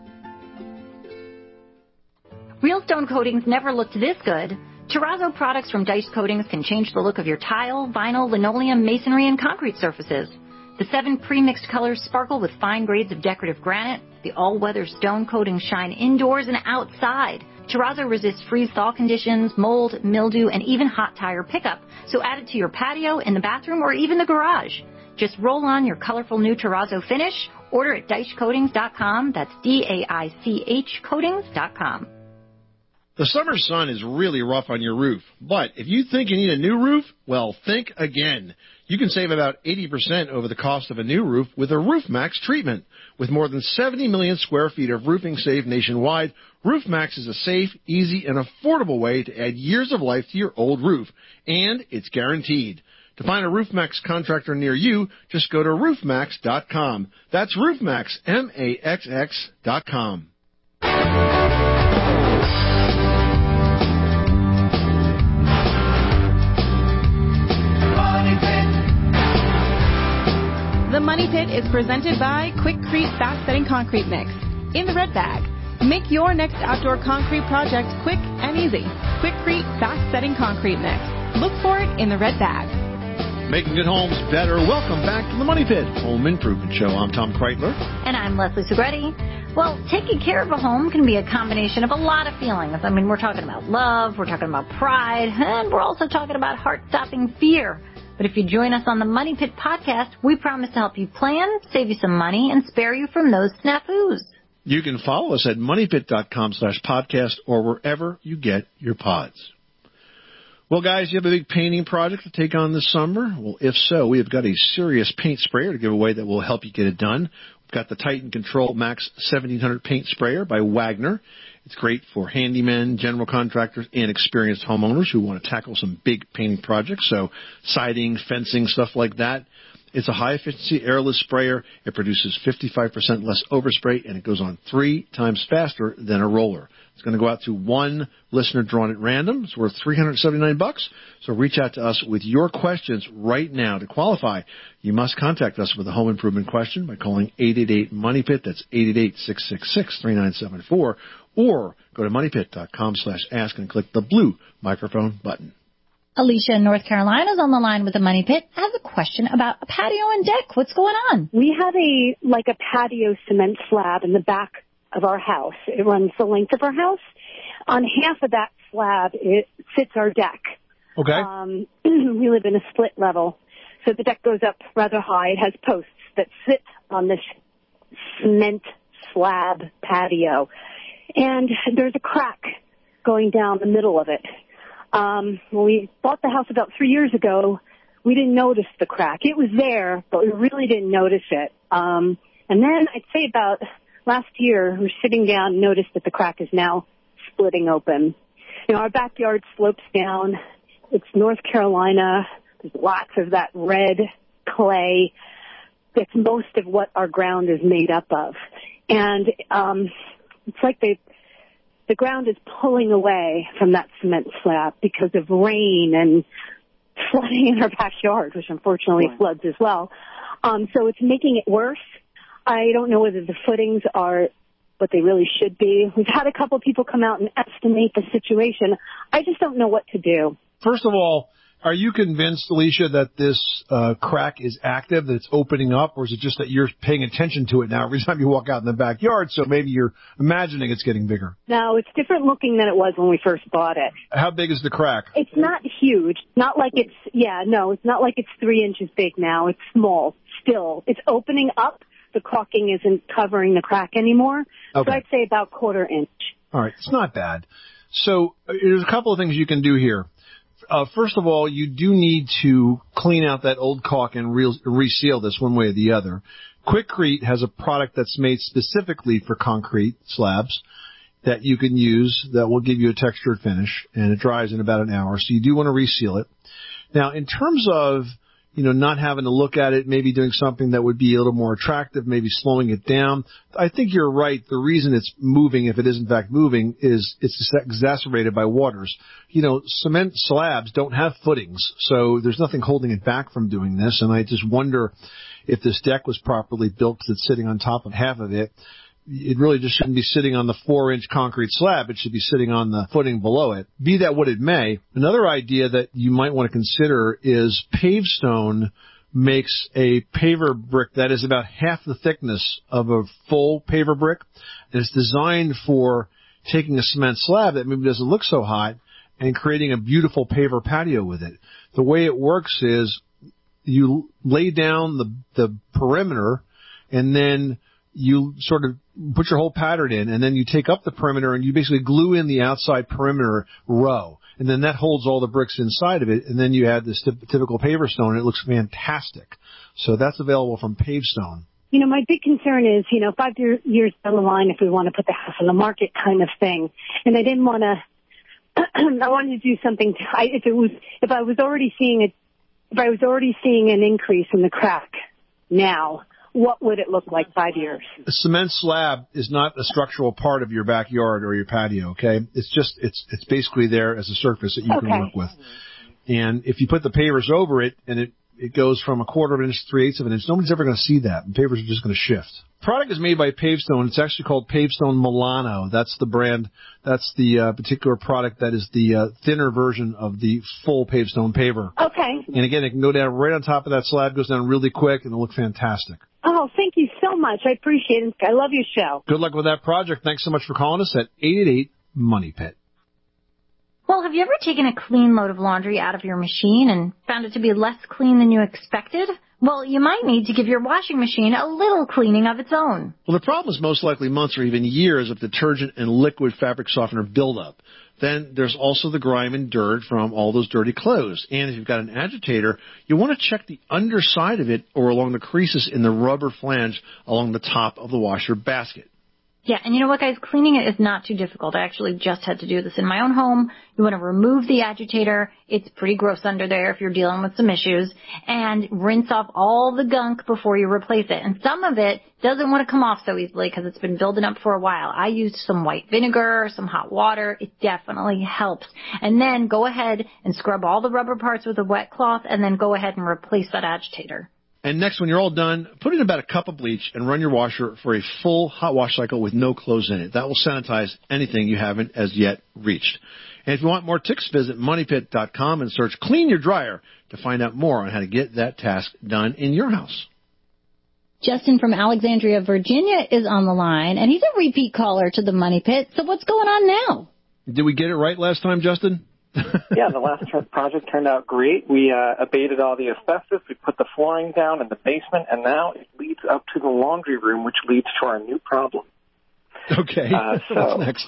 Real stone coatings never looked this good. Terrazzo products from Dice Coatings can change the look of your tile, vinyl, linoleum, masonry, and concrete surfaces. The 7 pre-mixed colors sparkle with fine grades of decorative granite. The all-weather stone coatings shine indoors and outside. Terrazzo resists freeze-thaw conditions, mold, mildew, and even hot tire pickup, so add it to your patio, in the bathroom, or even the garage. Just roll on your colorful new Terrazzo finish. Order at DaichCoatings.com. That's DAICH Coatings.com. The summer sun is really rough on your roof, but if you think you need a new roof, well, think again. You can save about 80% over the cost of a new roof with a RoofMax treatment. With more than 70 million square feet of roofing saved nationwide, RoofMax is a safe, easy, and affordable way to add years of life to your old roof, and it's guaranteed. To find a RoofMax contractor near you, just go to roofmax.com. That's RoofMax, MAXX.com. The Money Pit is presented by Quikrete Fast Setting Concrete Mix in the red bag. Make your next outdoor concrete project quick and easy. Quikrete Fast Setting Concrete Mix. Look for it in the red bag. Making good homes better. Welcome back to the Money Pit Home Improvement Show. I'm Tom Kreitler. And I'm Leslie Segretti. Well, taking care of a home can be a combination of a lot of feelings. I mean, we're talking about love, we're talking about pride, and we're also talking about heart-stopping fear. But if you join us on the Money Pit podcast, we promise to help you plan, save you some money, and spare you from those snafus. You can follow us at moneypit.com/podcast or wherever you get your pods. Well, guys, you have a big painting project to take on this summer? Well, if so, we have got a serious paint sprayer to give away that will help you get it done. Got the Titan Control Max 1700 paint sprayer by Wagner. It's great for handymen, general contractors, and experienced homeowners who want to tackle some big painting projects, so siding, fencing, stuff like that. It's a high-efficiency airless sprayer. It produces 55% less overspray, and it goes on 3 times faster than a roller. It's going to go out to one listener drawn at random. It's worth $379. So reach out to us with your questions right now. To qualify, you must contact us with a home improvement question by calling 888-MONEYPIT. That's 888-666-3974. Or go to moneypit.com/ask and click the blue microphone button. Alicia in North Carolina is on the line with the Money Pit. I have a question about a patio and deck. What's going on? We have a patio cement slab in the back of our house. It runs the length of our house. On half of that slab, it sits our deck. Okay. We live in a split level, so the deck goes up rather high. It has posts that sit on this cement slab patio, and there's a crack going down the middle of it. When we bought the house about 3 years ago, we didn't notice the crack. It was there, but we really didn't notice it. And then I'd say about last year, we were sitting down and noticed that the crack is now splitting open. You know, our backyard slopes down. It's North Carolina. There's lots of that red clay. That's most of what our ground is made up of. And it's like the ground is pulling away from that cement slab because of rain and flooding in our backyard, which unfortunately floods as well. So it's making it worse. I don't know whether the footings are what they really should be. We've had a couple people come out and estimate the situation. I just don't know what to do. First of all, are you convinced, Alicia, that this crack is active, that it's opening up, or is it just that you're paying attention to it now every time you walk out in the backyard, so maybe you're imagining it's getting bigger? No, it's different looking than it was when we first bought it. How big is the crack? It's not huge. Not like it's, it's not like it's 3 inches big now. It's small still. It's opening up. The caulking isn't covering the crack anymore. Okay. So I'd say about 1/4 inch. All right. It's not bad. So there's a couple of things you can do here. First of all, you do need to clean out that old caulk and reseal this one way or the other. Quikrete has a product that's made specifically for concrete slabs that you can use that will give you a textured finish, and it dries in about an hour. So you do want to reseal it. Now, in terms of not having to look at it, maybe doing something that would be a little more attractive, maybe slowing it down. I think you're right. The reason it's moving, if it is in fact moving, is it's exacerbated by waters. Cement slabs don't have footings, so there's nothing holding it back from doing this. And I just wonder if this deck was properly built because it's sitting on top of half of it. It really just shouldn't be sitting on the 4-inch concrete slab. It should be sitting on the footing below it. Be that what it may, another idea that you might want to consider is Pavestone makes a paver brick that is about half the thickness of a full paver brick. And it's designed for taking a cement slab that maybe doesn't look so hot and creating a beautiful paver patio with it. The way it works is you lay down the perimeter and then you sort of put your whole pattern in, and then you take up the perimeter and you basically glue in the outside perimeter row. And then that holds all the bricks inside of it, and then you add this typical Pavestone, and it looks fantastic. So that's available from Pavestone. My big concern is, 5 years down the line, if we want to put the house on the market kind of thing. And I didn't want to, I wanted to do something, if I was already seeing an increase in the crack now, what would it look like 5 years? A cement slab is not a structural part of your backyard or your patio, okay? It's just, it's basically there as a surface that you can work with. And if you put the pavers over it and it goes from 1/4 of an inch to 3/8 of an inch, nobody's ever going to see that. And pavers are just going to shift. The product is made by Pavestone. It's actually called Pavestone Milano. That's the brand. That's the particular product that is the thinner version of the full Pavestone paver. Okay. And again, it can go down right on top of that slab, goes down really quick, and it'll look fantastic. Oh, thank you so much. I appreciate it. I love your show. Good luck with that project. Thanks so much for calling us at 888-MONEYPIT. Well, have you ever taken a clean load of laundry out of your machine and found it to be less clean than you expected? Well, you might need to give your washing machine a little cleaning of its own. Well, the problem is most likely months or even years of detergent and liquid fabric softener buildup. Then there's also the grime and dirt from all those dirty clothes. And if you've got an agitator, you want to check the underside of it or along the creases in the rubber flange along the top of the washer basket. Yeah, and you know what, guys? Cleaning it is not too difficult. I actually just had to do this in my own home. You want to remove the agitator. It's pretty gross under there if you're dealing with some issues. And rinse off all the gunk before you replace it. And some of it doesn't want to come off so easily because it's been building up for a while. I used some white vinegar, some hot water. It definitely helps. And then go ahead and scrub all the rubber parts with a wet cloth and then go ahead and replace that agitator. And next, when you're all done, put in about a cup of bleach and run your washer for a full hot wash cycle with no clothes in it. That will sanitize anything you haven't as yet reached. And if you want more tips, visit moneypit.com and search Clean Your Dryer to find out more on how to get that task done in your house. Justin from Alexandria, Virginia is on the line, and he's a repeat caller to the Money Pit. So what's going on now? Did we get it right last time, Justin? Yeah, the last project turned out great. We abated all the asbestos. We put the flooring down in the basement, and now it leads up to the laundry room, which leads to our new problem. Okay. What's next?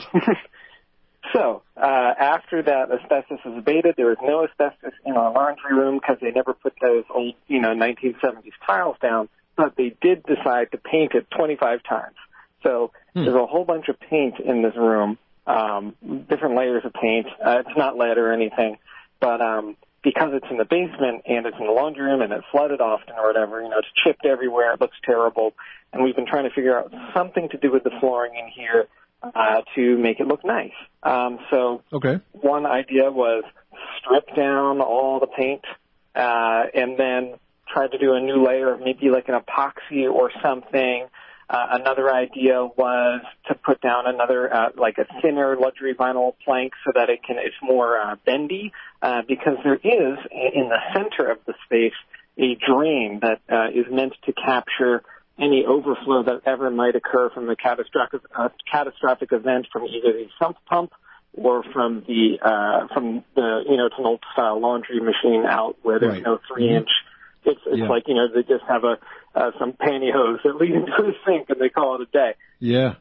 So after that asbestos is abated, there was no asbestos in our laundry room because they never put those old, 1970s tiles down, but they did decide to paint it 25 times. So there's a whole bunch of paint in this room. Different layers of paint. It's not lead or anything, but because it's in the basement and it's in the laundry room and it's flooded often or whatever, it's chipped everywhere. It looks terrible, and we've been trying to figure out something to do with the flooring in here to make it look nice. So one idea was strip down all the paint and then try to do a new layer of maybe like an epoxy or something. Another idea was to put down another, like a thinner luxury vinyl plank so that it's more bendy, because there is, in the center of the space, a drain that is meant to capture any overflow that ever might occur from the catastrophic event from either the sump pump or from the it's an old style laundry machine out where there's no 3-inch. It's like, they just have some pantyhose that lead into the sink and they call it a day. Yeah.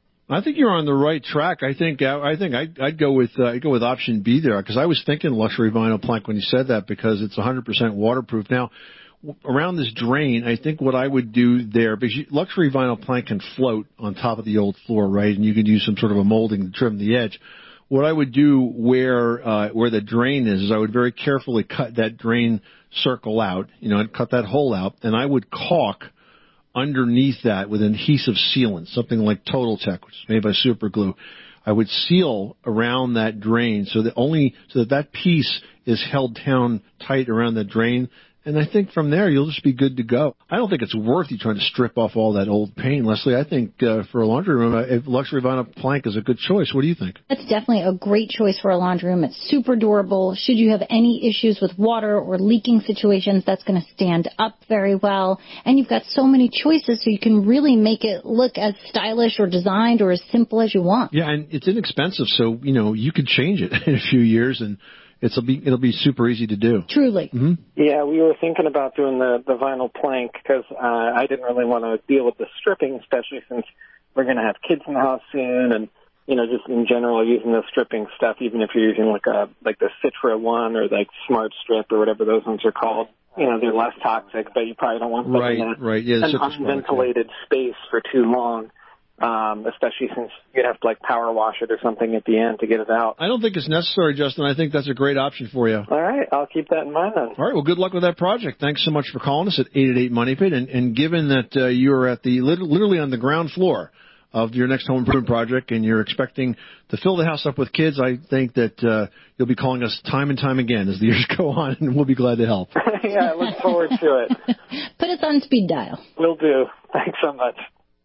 I think you're on the right track. I think I'd go with option B there, because I was thinking luxury vinyl plank when you said that, because it's 100% waterproof. Now, around this drain, I think what I would do there, because luxury vinyl plank can float on top of the old floor, right? And you can use some sort of a molding to trim the edge. What I would do where the drain is I would very carefully cut that drain circle out, and cut that hole out, and I would caulk underneath that with adhesive sealant, something like Total Tech, which is made by Super Glue. I would seal around that drain so that piece is held down tight around the drain. And I think from there, you'll just be good to go. I don't think it's worth you trying to strip off all that old paint, Leslie. I think for a laundry room, luxury vinyl plank is a good choice. What do you think? That's definitely a great choice for a laundry room. It's super durable. Should you have any issues with water or leaking situations, that's going to stand up very well. And you've got so many choices, so you can really make it look as stylish or designed or as simple as you want. Yeah, and it's inexpensive, so, you could change it in a few years, and it'll be super easy to do. Truly. Mm-hmm. Yeah, we were thinking about doing the vinyl plank because I didn't really want to deal with the stripping, especially since we're going to have kids in the house soon, and just in general using the stripping stuff, even if you're using like the Citra one or like Smart Strip or whatever those ones are called. They're less toxic, but you probably don't want them in an unventilated space for too long. Especially since you'd have to power wash it or something at the end to get it out. I don't think it's necessary, Justin. I think that's a great option for you. All right. I'll keep that in mind then. All right. Well, good luck with that project. Thanks so much for calling us at 888-MONEY-PIT. And given that you're at literally on the ground floor of your next home improvement project and you're expecting to fill the house up with kids, I think that you'll be calling us time and time again as the years go on, and we'll be glad to help. Yeah, I look forward to it. Put us on speed dial. Will do. Thanks so much.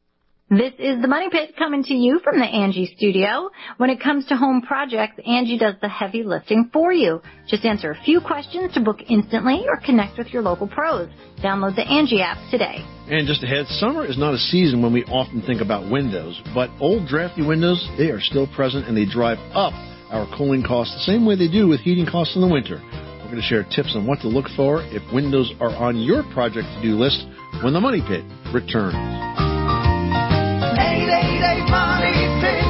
This is the Money Pit coming to you from the Angie studio. When it comes to home projects, Angie does the heavy lifting for you. Just answer a few questions to book instantly or connect with your local pros. Download the Angie app today. And just ahead, summer is not a season when we often think about windows, but old drafty windows, they are still present and they drive up our cooling costs the same way they do with heating costs in the winter. going to share tips on what to look for if windows are on your project to-do list when the Money Pit returns. 888 Money Pit.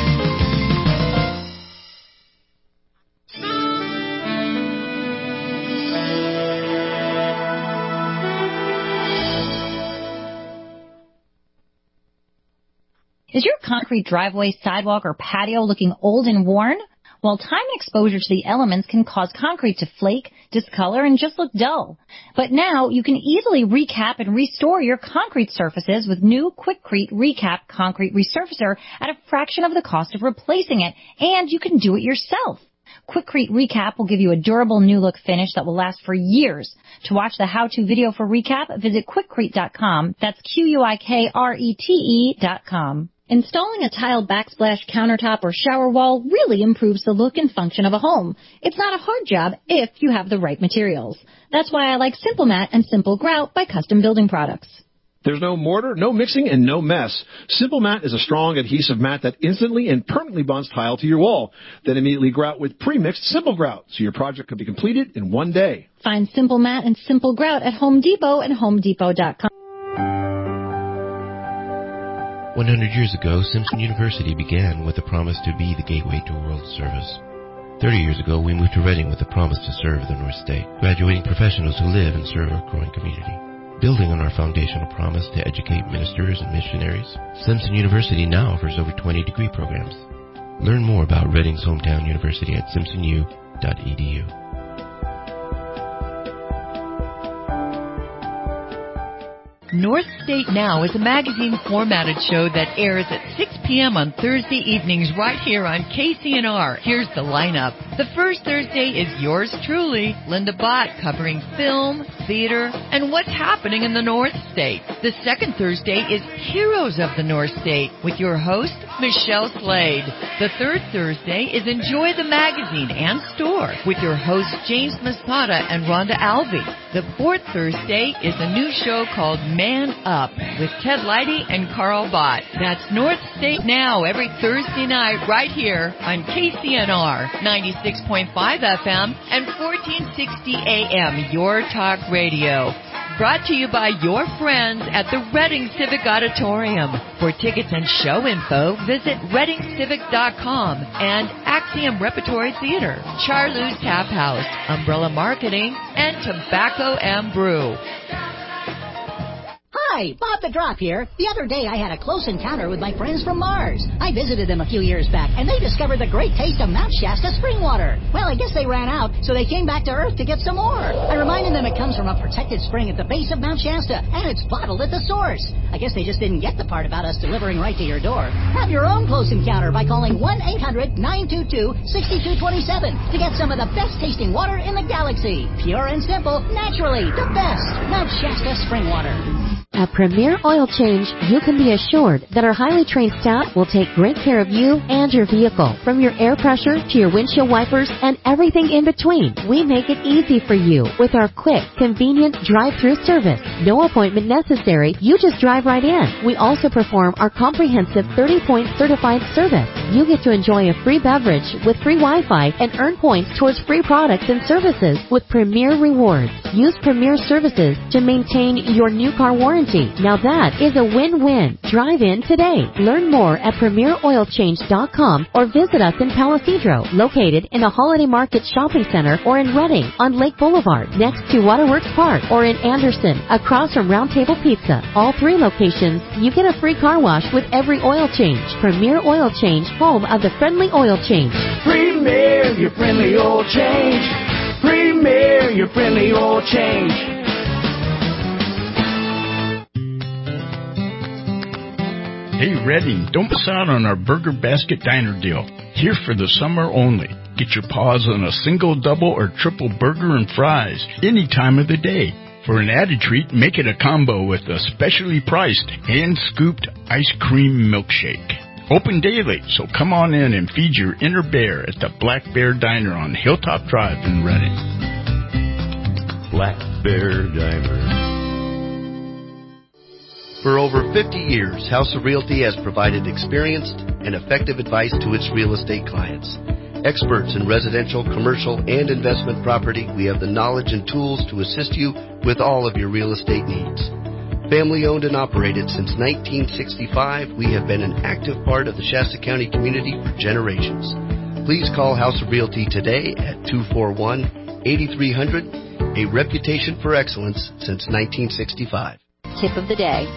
Is your concrete driveway, sidewalk, or patio looking old and worn? Well, time and exposure to the elements can cause concrete to flake, discolor, and just look dull. But now you can easily recap and restore your concrete surfaces with new Quikrete Recap Concrete Resurfacer at a fraction of the cost of replacing it, and you can do it yourself. Quikrete Recap will give you a durable new look finish that will last for years. To watch the how-to video for Recap, visit Quikrete.com. That's Quikrete.com. Installing a tile backsplash countertop or shower wall really improves the look and function of a home. It's not a hard job if you have the right materials. That's why I like Simple Mat and Simple Grout by Custom Building Products. There's no mortar, no mixing, and no mess. Simple Mat is a strong adhesive mat that instantly and permanently bonds tile to your wall. Then immediately grout with pre-mixed Simple Grout, so your project can be completed in one day. Find Simple Mat and Simple Grout at Home Depot and HomeDepot.com. 100 years ago, Simpson University began with a promise to be the gateway to world service. 30 years ago, we moved to Reading with a promise to serve the North State, graduating professionals who live and serve our growing community. Building on our foundational promise to educate ministers and missionaries, Simpson University now offers over 20 degree programs. Learn more about Reading's hometown university at simpsonu.edu. North State Now is a magazine-formatted show that airs at 6 p.m. on Thursday evenings right here on KCNR. Here's the lineup. The first Thursday is yours truly, Linda Bott, covering film, theater, and what's happening in the North State. The second Thursday is Heroes of the North State with your host, Michelle Slade. The third Thursday is Enjoy the Magazine and Store with your hosts, James Masada and Rhonda Alvey. The fourth Thursday is a new show called Man Up with Ted Leidy and Carl Bott. That's North State Now every Thursday night right here on KCNR 96.5 FM and 1460 AM, Your Talk Radio. Brought to you by your friends at the Reading Civic Auditorium. For tickets and show info, visit ReadingCivic.com and Axiom Repertory Theater, Charlou's Tap House, Umbrella Marketing, and Tobacco and Brew. Hi, Bob the Drop here. The other day I had a close encounter with my friends from Mars. I visited them a few years back, and they discovered the great taste of Mount Shasta spring water. Well, I guess they ran out, so they came back to Earth to get some more. I reminded them it comes from a protected spring at the base of Mount Shasta, and it's bottled at the source. I guess they just didn't get the part about us delivering right to your door. Have your own close encounter by calling 1-800-922-6227 to get some of the best-tasting water in the galaxy. Pure and simple, naturally, the best. Mount Shasta spring water. At Premier Oil Change, you can be assured that our highly trained staff will take great care of you and your vehicle. From your air pressure to your windshield wipers and everything in between, we make it easy for you with our quick, convenient drive-through service. No appointment necessary. You just drive right in. We also perform our comprehensive 30-point certified service. You get to enjoy a free beverage with free Wi-Fi and earn points towards free products and services with Premier Rewards. Use Premier Services to maintain your new car warranty. Now that is a win-win. Drive in today. Learn more at PremierOilChange.com or visit us in Palisadro, located in the Holiday Market Shopping Center, or in Reading on Lake Boulevard, next to Waterworks Park, or in Anderson, across from Round Table Pizza. All three locations, you get a free car wash with every oil change. Premier Oil Change, home of the friendly oil change. Premier, your friendly oil change. Premier, your friendly oil change. Hey, Reading, don't miss out on our Burger Basket Diner deal. Here for the summer only. Get your paws on a single, double, or triple burger and fries any time of the day. For an added treat, make it a combo with a specially priced, hand-scooped ice cream milkshake. Open daily, so come on in and feed your inner bear at the Black Bear Diner on Hilltop Drive in Reading. Black Bear Diner. For over 50 years, House of Realty has provided experienced and effective advice to its real estate clients. Experts in residential, commercial, and investment property, we have the knowledge and tools to assist you with all of your real estate needs. Family owned and operated since 1965, we have been an active part of the Shasta County community for generations. Please call House of Realty today at 241-8300, a reputation for excellence since 1965. Tip of the day.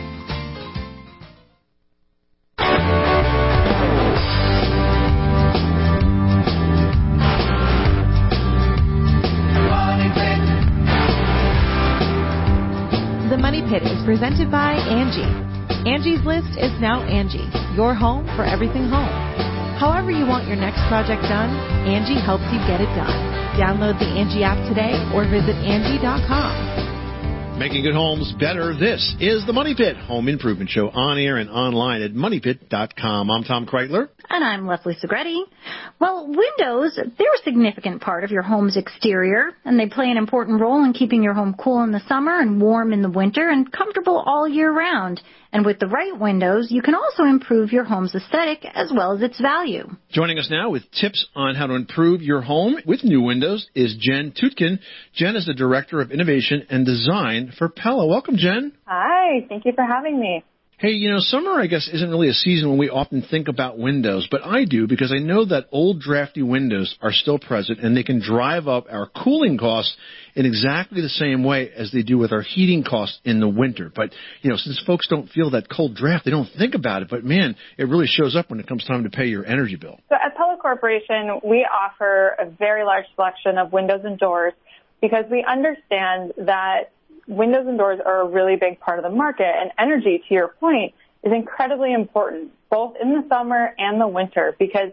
The Money Pit is presented by Angie. Angie's List is now Angie, your home for everything home. However you want your next project done, Angie helps you get it done. Download the Angie app today or visit Angie.com. Making good homes better. This is the Money Pit Home Improvement Show on air and online at MoneyPit.com. I'm Tom Kreitler. And I'm Leslie Segretti. Well, windows, they're a significant part of your home's exterior, and they play an important role in keeping your home cool in the summer and warm in the winter and comfortable all year round. And with the right windows, you can also improve your home's aesthetic as well as its value. Joining us now with tips on how to improve your home with new windows is Jen Tutkin. Jen is the Director of Innovation and Design for Pella. Welcome, Jen. Hi. Thank you for having me. Hey, summer, I guess, isn't really a season when we often think about windows, but I do because I know that old drafty windows are still present and they can drive up our cooling costs in exactly the same way as they do with our heating costs in the winter. But, since folks don't feel that cold draft, they don't think about it. But, man, it really shows up when it comes time to pay your energy bill. So at Pella Corporation, we offer a very large selection of windows and doors because we understand that windows and doors are a really big part of the market, and energy, to your point, is incredibly important, both in the summer and the winter, because,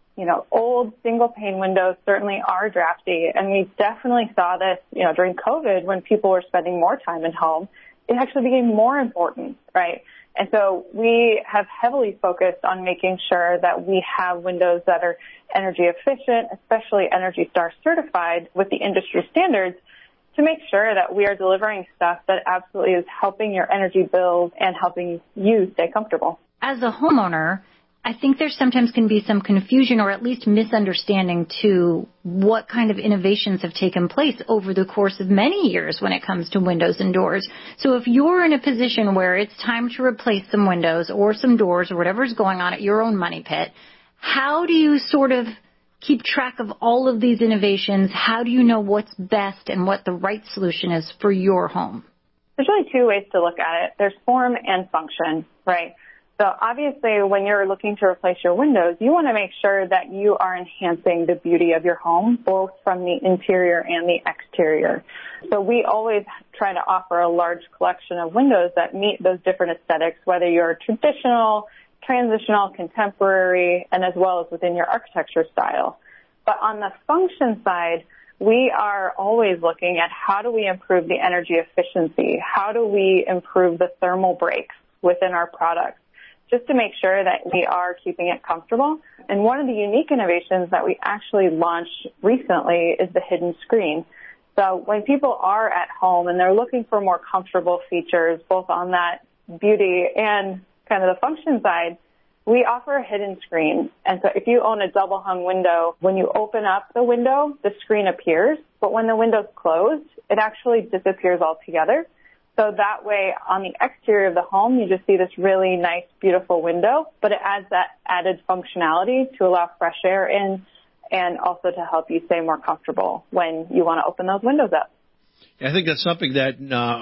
old single-pane windows certainly are drafty, and we definitely saw this, during COVID when people were spending more time at home. It actually became more important, right? And so we have heavily focused on making sure that we have windows that are energy efficient, especially Energy Star certified with the industry standards, to make sure that we are delivering stuff that absolutely is helping your energy bills and helping you stay comfortable. As a homeowner, I think there sometimes can be some confusion or at least misunderstanding to what kind of innovations have taken place over the course of many years when it comes to windows and doors. So if you're in a position where it's time to replace some windows or some doors or whatever's going on at your own money pit, how do you sort of keep track of all of these innovations? How do you know what's best and what the right solution is for your home? There's really two ways to look at it. There's form and function, right? So obviously when you're looking to replace your windows, you want to make sure that you are enhancing the beauty of your home, both from the interior and the exterior. So we always try to offer a large collection of windows that meet those different aesthetics, whether you're traditional, transitional, contemporary, and as well as within your architecture style. But on the function side, we are always looking at how do we improve the energy efficiency? How do we improve the thermal breaks within our products? Just to make sure that we are keeping it comfortable. And one of the unique innovations that we actually launched recently is the hidden screen. So when people are at home and they're looking for more comfortable features, both on that beauty and kind of the function side, we offer a hidden screen. And so if you own a double hung window, when you open up the window, the screen appears. But when the window's closed, it actually disappears altogether. So that way, on the exterior of the home, you just see this really nice, beautiful window, but it adds that added functionality to allow fresh air in and also to help you stay more comfortable when you want to open those windows up. I think that's something that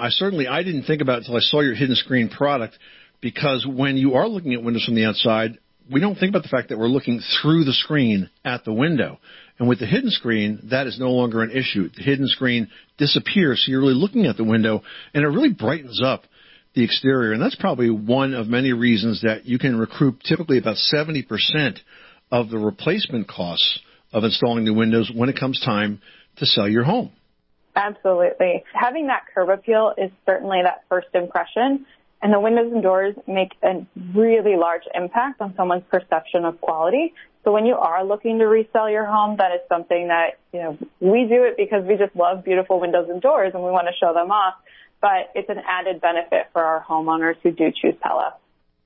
I didn't think about until I saw your hidden screen product, because when you are looking at windows from the outside, we don't think about the fact that we're looking through the screen at the window. And with the hidden screen, that is no longer an issue. The hidden screen disappears, so you're really looking at the window, and it really brightens up the exterior. And that's probably one of many reasons that you can recoup typically about 70% of the replacement costs of installing new windows when it comes time to sell your home. Absolutely. Having that curb appeal is certainly that first impression. And the windows and doors make a really large impact on someone's perception of quality. So when you are looking to resell your home, that is something that, we do it because we just love beautiful windows and doors and we want to show them off. But it's an added benefit for our homeowners who do choose Pella.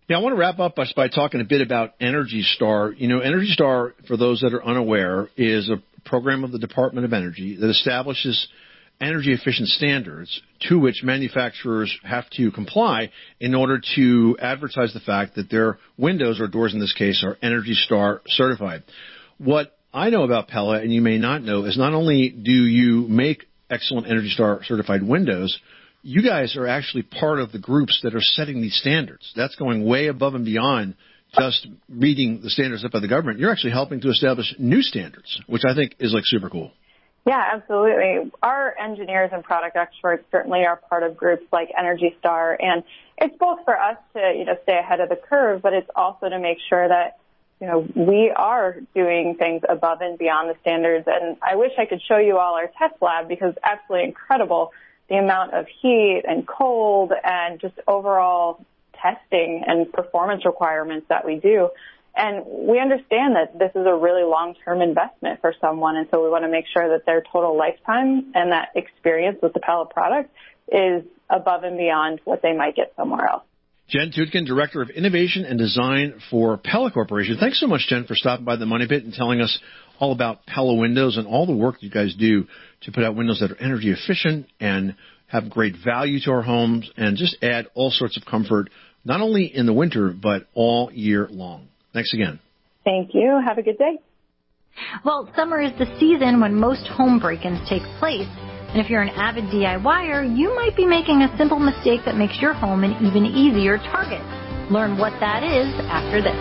Yeah, I want to wrap up by talking a bit about Energy Star. You know, Energy Star, for those that are unaware, is a program of the Department of Energy that establishes energy efficient standards to which manufacturers have to comply in order to advertise the fact that their windows, or doors in this case, are Energy Star certified. What I know about Pella, and you may not know, is not only do you make excellent Energy Star certified windows, you guys are actually part of the groups that are setting these standards. That's going way above and beyond just meeting the standards set by the government. You're actually helping to establish new standards, which I think is like super cool. Yeah, absolutely. Our engineers and product experts certainly are part of groups like Energy Star, and it's both for us to, stay ahead of the curve, but it's also to make sure that, we are doing things above and beyond the standards. And I wish I could show you all our test lab because it's absolutely incredible the amount of heat and cold and just overall testing and performance requirements that we do. And we understand that this is a really long-term investment for someone, and so we want to make sure that their total lifetime and that experience with the Pella product is above and beyond what they might get somewhere else. Jen Tutkin, Director of Innovation and Design for Pella Corporation. Thanks so much, Jen, for stopping by the Money Pit and telling us all about Pella windows and all the work you guys do to put out windows that are energy efficient and have great value to our homes and just add all sorts of comfort, not only in the winter, but all year long. Thanks again. Thank you. Have a good day. Well, summer is the season when most home break-ins take place. And if you're an avid DIYer, you might be making a simple mistake that makes your home an even easier target. Learn what that is after this.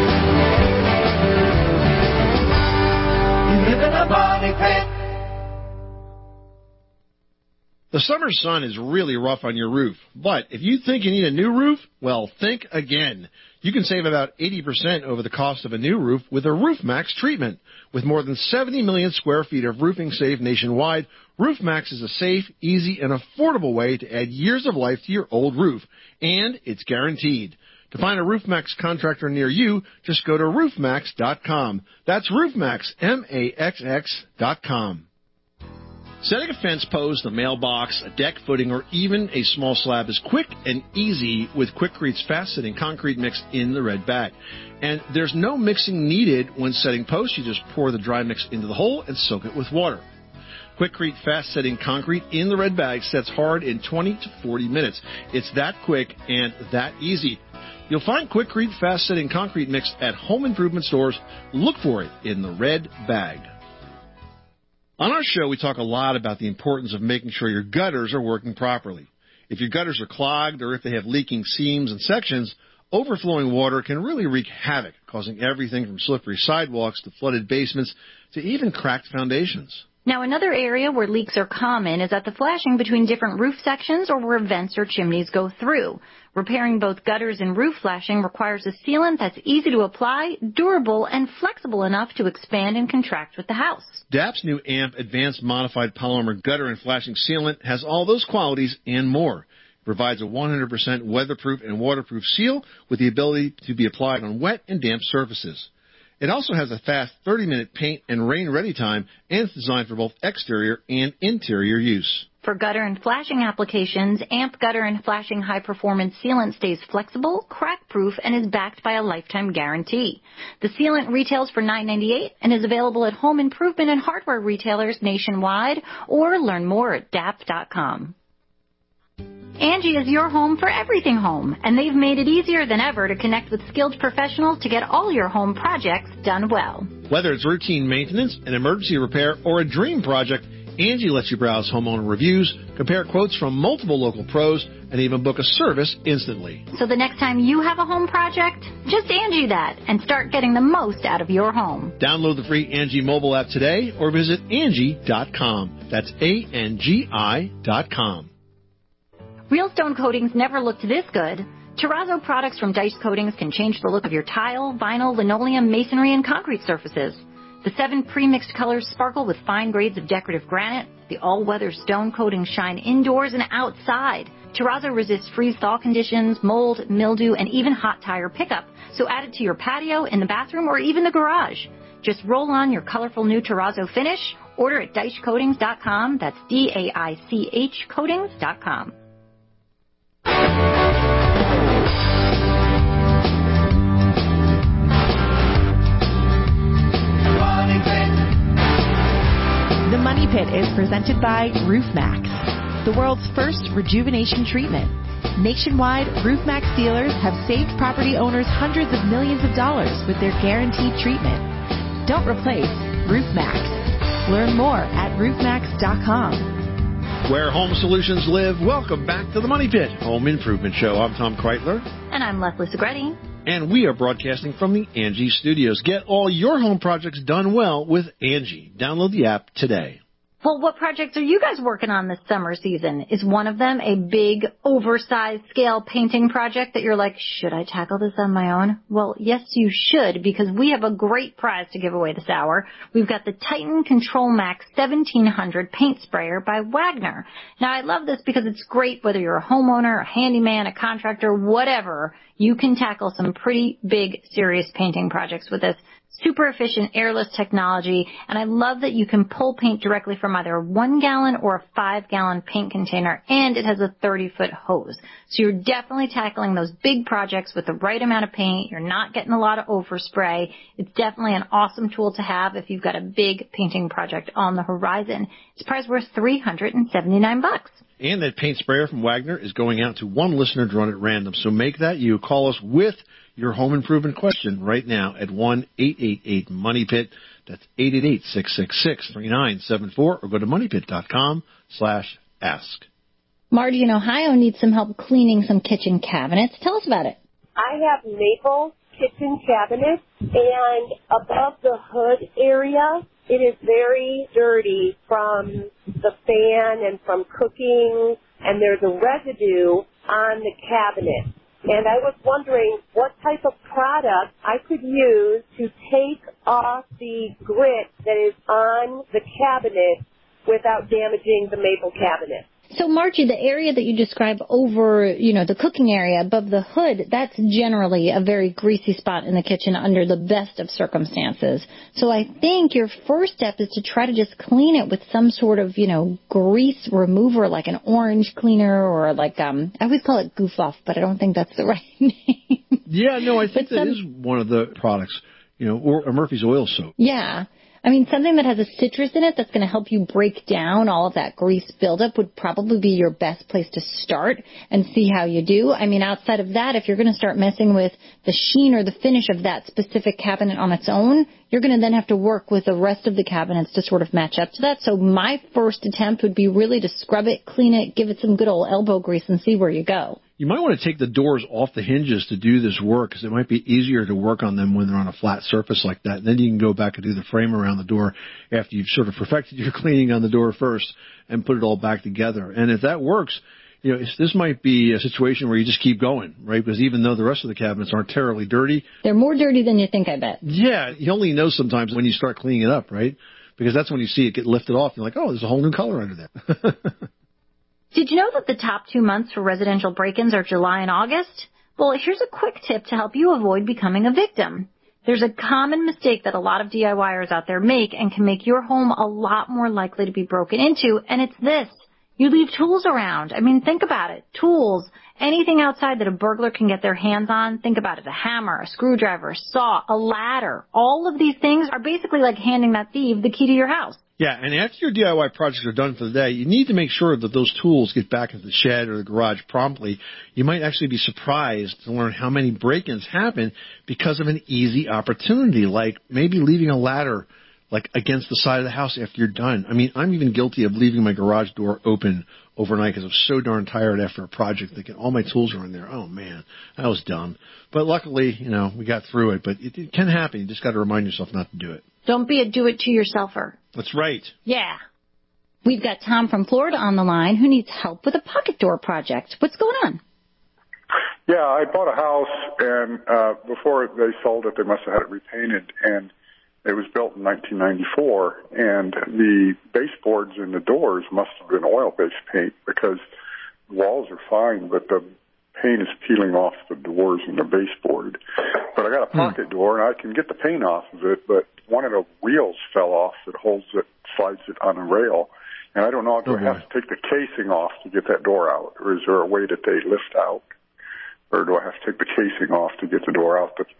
You live in a money pit. The summer sun is really rough on your roof, but if you think you need a new roof, well, think again. You can save about 80% over the cost of a new roof with a RoofMax treatment. With more than 70 million square feet of roofing saved nationwide, RoofMax is a safe, easy, and affordable way to add years of life to your old roof, and it's guaranteed. To find a RoofMax contractor near you, just go to roofmax.com. That's RoofMax, MAXX.com. Setting a fence post, a mailbox, a deck footing, or even a small slab is quick and easy with Quikrete fast-setting concrete mix in the red bag. And there's no mixing needed when setting posts. You just pour the dry mix into the hole and soak it with water. Quikrete fast-setting concrete in the red bag sets hard in 20 to 40 minutes. It's that quick and that easy. You'll find Quikrete fast-setting concrete mix at home improvement stores. Look for it in the red bag. On our show, we talk a lot about the importance of making sure your gutters are working properly. If your gutters are clogged or if they have leaking seams and sections, overflowing water can really wreak havoc, causing everything from slippery sidewalks to flooded basements to even cracked foundations. Now, another area where leaks are common is at the flashing between different roof sections or where vents or chimneys go through. Repairing both gutters and roof flashing requires a sealant that's easy to apply, durable, and flexible enough to expand and contract with the house. DAP's new AMP Advanced Modified Polymer Gutter and Flashing Sealant has all those qualities and more. It provides a 100% weatherproof and waterproof seal with the ability to be applied on wet and damp surfaces. It also has a fast 30-minute paint and rain-ready time, and it's designed for both exterior and interior use. For gutter and flashing applications, AMP Gutter and Flashing High Performance Sealant stays flexible, crack-proof, and is backed by a lifetime guarantee. The sealant retails for $9.98 and is available at home improvement and hardware retailers nationwide, or learn more at DAP.com. Angie is your home for everything home, and they've made it easier than ever to connect with skilled professionals to get all your home projects done well. Whether it's routine maintenance, an emergency repair, or a dream project, Angie lets you browse homeowner reviews, compare quotes from multiple local pros, and even book a service instantly. So the next time you have a home project, just Angie that and start getting the most out of your home. Download the free Angie mobile app today or visit Angie.com. That's ANGI.com. Real stone coatings never looked this good. Terrazzo products from Dice Coatings can change the look of your tile, vinyl, linoleum, masonry, and concrete surfaces. The 7 pre-mixed colors sparkle with fine grades of decorative granite. The all-weather stone coatings shine indoors and outside. Terrazzo resists freeze-thaw conditions, mold, mildew, and even hot tire pickup. So add it to your patio, in the bathroom, or even the garage. Just roll on your colorful new Terrazzo finish. Order at DaichCoatings.com. That's DAICH Coatings.com. Pit is presented by RoofMax, the world's first rejuvenation treatment. Nationwide, RoofMax dealers have saved property owners hundreds of millions of dollars with their guaranteed treatment. Don't replace, RoofMax. Learn more at roofmax.com. Where home solutions live, welcome back to the Money Pit Home Improvement Show. I'm Tom Kreitler. And I'm Leslie Segretti. And we are broadcasting from the Angie Studios. Get all your home projects done well with Angie. Download the app today. Well, what projects are you guys working on this summer season? Is one of them a big, oversized scale painting project that you're like, should I tackle this on my own? Well, yes, you should, because we have a great prize to give away this hour. We've got the Titan Control Max 1700 paint sprayer by Wagner. Now, I love this because it's great whether you're a homeowner, a handyman, a contractor, whatever. You can tackle some pretty big, serious painting projects with this. Super efficient airless technology, and I love that you can pull paint directly from either a 1 gallon or a 5 gallon paint container, and it has a 30-foot hose. So you're definitely tackling those big projects with the right amount of paint. You're not getting a lot of overspray. It's definitely an awesome tool to have if you've got a big painting project on the horizon. It's price worth $379. And that paint sprayer from Wagner is going out to one listener drawn at random. So make that you. Call us with your home improvement question right now at 1-888-MONEYPIT. That's 888-666-3974, or go to moneypit.com/ask. Marty in Ohio needs some help cleaning some kitchen cabinets. Tell us about it. I have maple kitchen cabinets, and above the hood area, it is very dirty from the fan and from cooking, and there's a residue on the cabinet. And I was wondering what type of product I could use to take off the grit that is on the cabinet without damaging the maple cabinet. So, Margie, the area that you describe over, the cooking area above the hood, that's generally a very greasy spot in the kitchen under the best of circumstances. So I think your first step is to try to just clean it with some sort of, grease remover, like an orange cleaner or like, I always call it Goof Off, but I don't think that's the right name. Yeah, no, I think that is one of the products, or Murphy's Oil Soap. Yeah. I mean, something that has a citrus in it that's going to help you break down all of that grease buildup would probably be your best place to start and see how you do. I mean, outside of that, if you're going to start messing with the sheen or the finish of that specific cabinet on its own, you're going to then have to work with the rest of the cabinets to sort of match up to that. So my first attempt would be really to scrub it, clean it, give it some good old elbow grease, and see where you go. You might want to take the doors off the hinges to do this work, because it might be easier to work on them when they're on a flat surface like that. And then you can go back and do the frame around the door after you've sort of perfected your cleaning on the door first and put it all back together. And if that works, this might be a situation where you just keep going, right? Because even though the rest of the cabinets aren't terribly dirty, they're more dirty than you think, I bet. Yeah, you only know sometimes when you start cleaning it up, right? Because that's when you see it get lifted off. You're like, oh, there's a whole new color under there. Did you know that the top 2 months for residential break-ins are July and August? Well, here's a quick tip to help you avoid becoming a victim. There's a common mistake that a lot of DIYers out there make and can make your home a lot more likely to be broken into, and it's this. You leave tools around. I mean, think about it. Tools. Anything outside that a burglar can get their hands on, think about it. A hammer, a screwdriver, a saw, a ladder. All of these things are basically like handing that thief the key to your house. Yeah, and after your DIY projects are done for the day, you need to make sure that those tools get back into the shed or the garage promptly. You might actually be surprised to learn how many break-ins happen because of an easy opportunity, like maybe leaving a ladder like against the side of the house after you're done. I mean, I'm even guilty of leaving my garage door open overnight because I'm so darn tired after a project thinking all my tools are in there. Oh, man, that was dumb. But luckily, we got through it. But it can happen. You just got to remind yourself not to do it. Don't be a do-it-to-yourselfer. That's right. Yeah. We've got Tom from Florida on the line who needs help with a pocket door project. What's going on? Yeah, I bought a house, and before they sold it, they must have had it repainted, and it was built in 1994, and the baseboards in the doors must have been oil-based paint because the walls are fine, but the paint is peeling off the doors and the baseboard. But I got a pocket door, and I can get the paint off of it, but one of the wheels fell off that holds it, slides it on a rail. And I don't know, do I have to take the casing off to get that door out, or is there a way that they lift out? Or do I have to take the casing off to get the door out?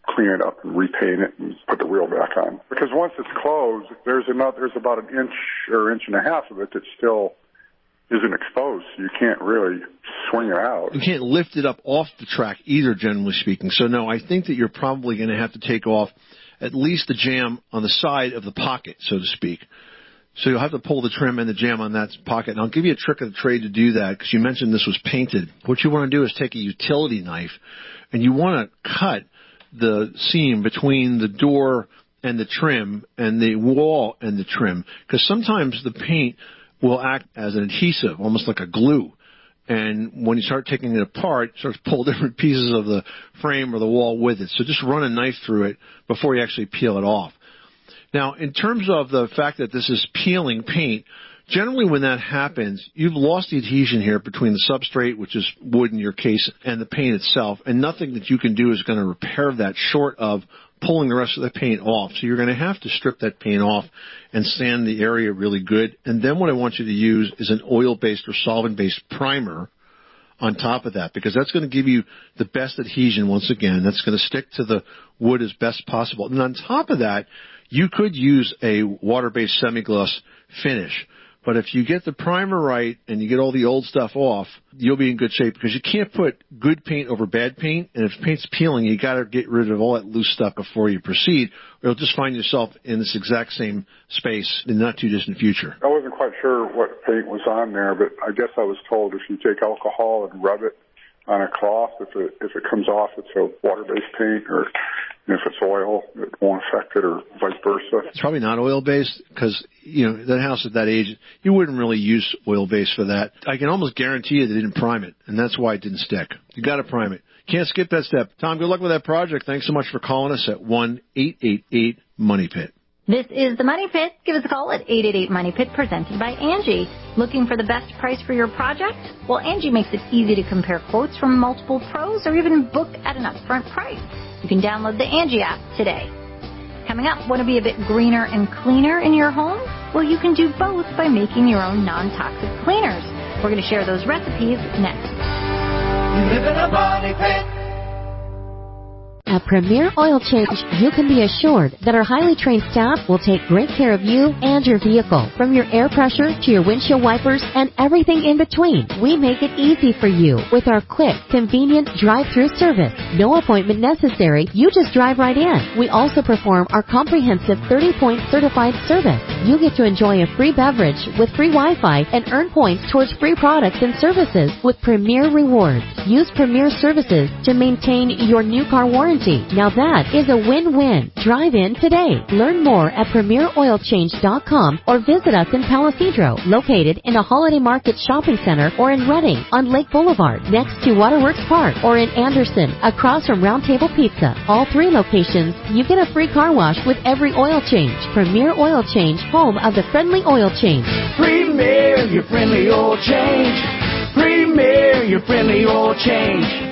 clean it up and repaint it and put the wheel back on. Because once it's closed, there's about an inch or inch and a half of it that still isn't exposed. You can't really swing it out. You can't lift it up off the track either, generally speaking. So, no, I think that you're probably going to have to take off at least the jam on the side of the pocket, so to speak. So you'll have to pull the trim and the jam on that pocket. And I'll give you a trick of the trade to do that because you mentioned this was painted. What you want to do is take a utility knife and you want to cut the seam between the door and the trim and the wall and the trim because sometimes the paint will act as an adhesive, almost like a glue. And when you start taking it apart, it starts to pull different pieces of the frame or the wall with it. So just run a knife through it before you actually peel it off. Now, in terms of the fact that this is peeling paint, generally when that happens, you've lost the adhesion here between the substrate, which is wood in your case, and the paint itself, and nothing that you can do is going to repair that short of pulling the rest of the paint off. So you're going to have to strip that paint off and sand the area really good. And then what I want you to use is an oil-based or solvent-based primer on top of that because that's going to give you the best adhesion once again. That's going to stick to the wood as best possible. And on top of that, you could use a water-based semi-gloss finish. But if you get the primer right and you get all the old stuff off, you'll be in good shape because you can't put good paint over bad paint. And if paint's peeling, you got to get rid of all that loose stuff before you proceed, or you'll just find yourself in this exact same space in the not too distant future. I wasn't quite sure what paint was on there, but I guess I was told if you take alcohol and rub it on a cloth, if it comes off, it's a water-based paint, or if it's oil, it won't affect it, or vice versa. It's probably not oil-based because, that house at that age, you wouldn't really use oil-based for that. I can almost guarantee you they didn't prime it, and that's why it didn't stick. You got to prime it. Can't skip that step. Tom, good luck with that project. Thanks so much for calling us at 1-888-MONEY-PIT. This is the Money Pit. Give us a call at 888-MONEY-PIT, presented by Angie. Looking for the best price for your project? Well, Angie makes it easy to compare quotes from multiple pros or even book at an upfront price. You can download the Angie app today. Coming up, want to be a bit greener and cleaner in your home? Well, you can do both by making your own non-toxic cleaners. We're going to share those recipes next. You live in a money pit. At Premier Oil Change, you can be assured that our highly trained staff will take great care of you and your vehicle. From your air pressure to your windshield wipers and everything in between, we make it easy for you with our quick, convenient drive-through service. No appointment necessary. You just drive right in. We also perform our comprehensive 30-point certified service. You get to enjoy a free beverage with free Wi-Fi and earn points towards free products and services with Premier Rewards. Use Premier Services to maintain your new car warranty. Now that is a win-win. Drive in today. Learn more at PremierOilChange.com or visit us in Palisadro, located in a Holiday Market shopping center, or in Redding on Lake Boulevard next to Waterworks Park, or in Anderson across from Round Table Pizza. All three locations, you get a free car wash with every oil change. Premier Oil Change, home of the friendly oil change. Premier, your friendly oil change. Premier, your friendly oil change.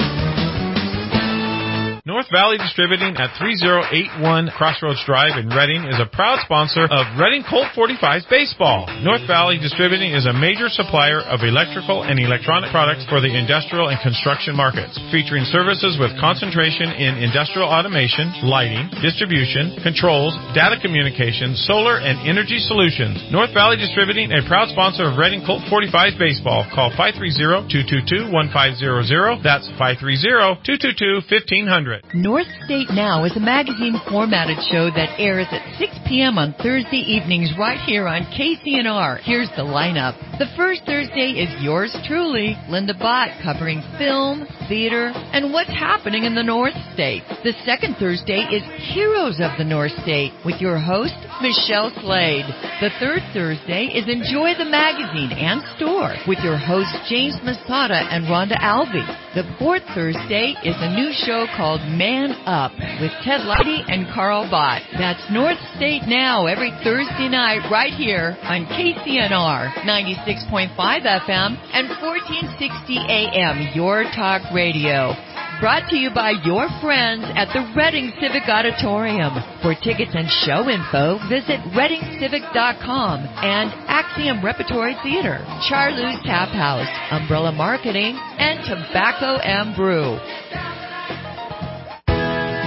North Valley Distributing at 3081 Crossroads Drive in Redding is a proud sponsor of Redding Colt 45's baseball. North Valley Distributing is a major supplier of electrical and electronic products for the industrial and construction markets, featuring services with concentration in industrial automation, lighting, distribution, controls, data communication, solar, and energy solutions. North Valley Distributing, a proud sponsor of Redding Colt 45's baseball. Call 530-222-1500. That's 530-222-1500. North State Now is a magazine formatted show that airs at 6 p.m. on Thursday evenings right here on KCNR. Here's the lineup. The first Thursday is yours truly, Linda Bott, covering film, theater, and what's happening in the North State. The second Thursday is Heroes of the North State with your host, Michelle Slade. The third Thursday is Enjoy the Magazine and Store with your hosts, James Masada and Rhonda Alvey. The fourth Thursday is a new show called Man Up with Ted Lighty and Carl Bott. That's North State Now every Thursday night right here on KCNR 96.5 FM and 1460 AM, Your Talk Radio. Brought to you by your friends at the Redding Civic Auditorium. For tickets and show info, visit ReddingCivic.com and Axiom Repertory Theater, Charlie's Tap House, Umbrella Marketing, and Tobacco and Brew.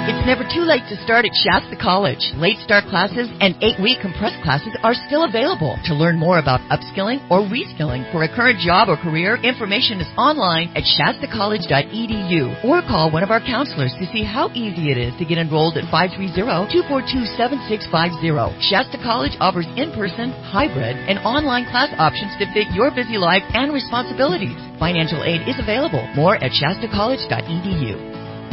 It's never too late to start at Shasta College. Late start classes and 8-week compressed classes are still available. To learn more about upskilling or reskilling for a current job or career, information is online at shastacollege.edu or call one of our counselors to see how easy it is to get enrolled at 530-242-7650. Shasta College offers in-person, hybrid, and online class options to fit your busy life and responsibilities. Financial aid is available. More at shastacollege.edu.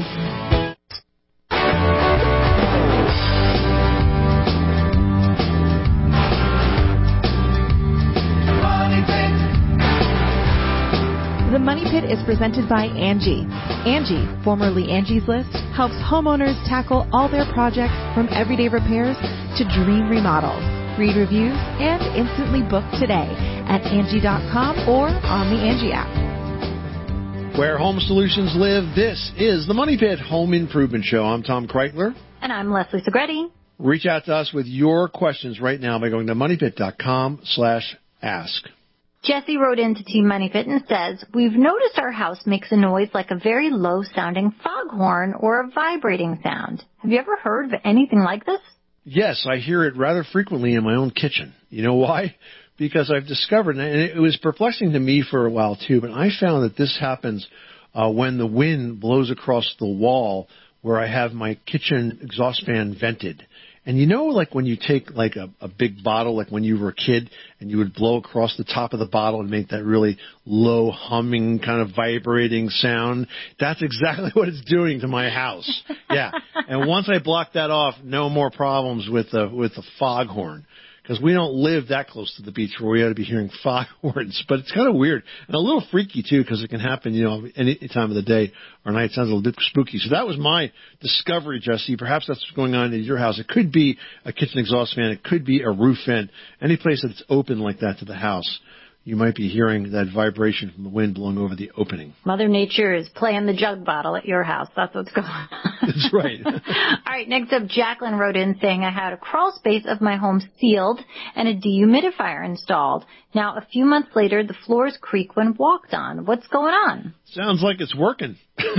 The Money Pit is presented by Angie. Angie, formerly Angie's List, helps homeowners tackle all their projects from everyday repairs to dream remodels. Read reviews and instantly book today at Angie.com or on the Angie app. Where home solutions live, this is the Money Pit Home Improvement Show. I'm Tom Kreitler. And I'm Leslie Segretti. Reach out to us with your questions right now by going to moneypit.com/ask. Jesse wrote into Team Money Pit and says, we've noticed our house makes a noise like a very low-sounding foghorn or a vibrating sound. Have you ever heard of anything like this? Yes, I hear it rather frequently in my own kitchen. You know why? Because I've discovered, and it was perplexing to me for a while too, but I found that this happens when the wind blows across the wall where I have my kitchen exhaust fan vented. And you know, like when you take like a big bottle, like when you were a kid, and you would blow across the top of the bottle and make that really low humming kind of vibrating sound? That's exactly what it's doing to my house. Yeah. And once I block that off, no more problems with the foghorn. Because we don't live that close to the beach where we ought to be hearing foghorns. But it's kind of weird and a little freaky, too, because it can happen, you know, any time of the day or night. It sounds a little bit spooky. So that was my discovery, Jesse. Perhaps that's what's going on in your house. It could be a kitchen exhaust fan. It could be a roof vent. Any place that's open like that to the house, you might be hearing that vibration from the wind blowing over the opening. Mother Nature is playing the jug bottle at your house. That's what's going on. That's right. All right, next up, Jacqueline wrote in saying, I had a crawl space of my home sealed and a dehumidifier installed. Now, a few months later, the floors creak when walked on. What's going on? Sounds like it's working.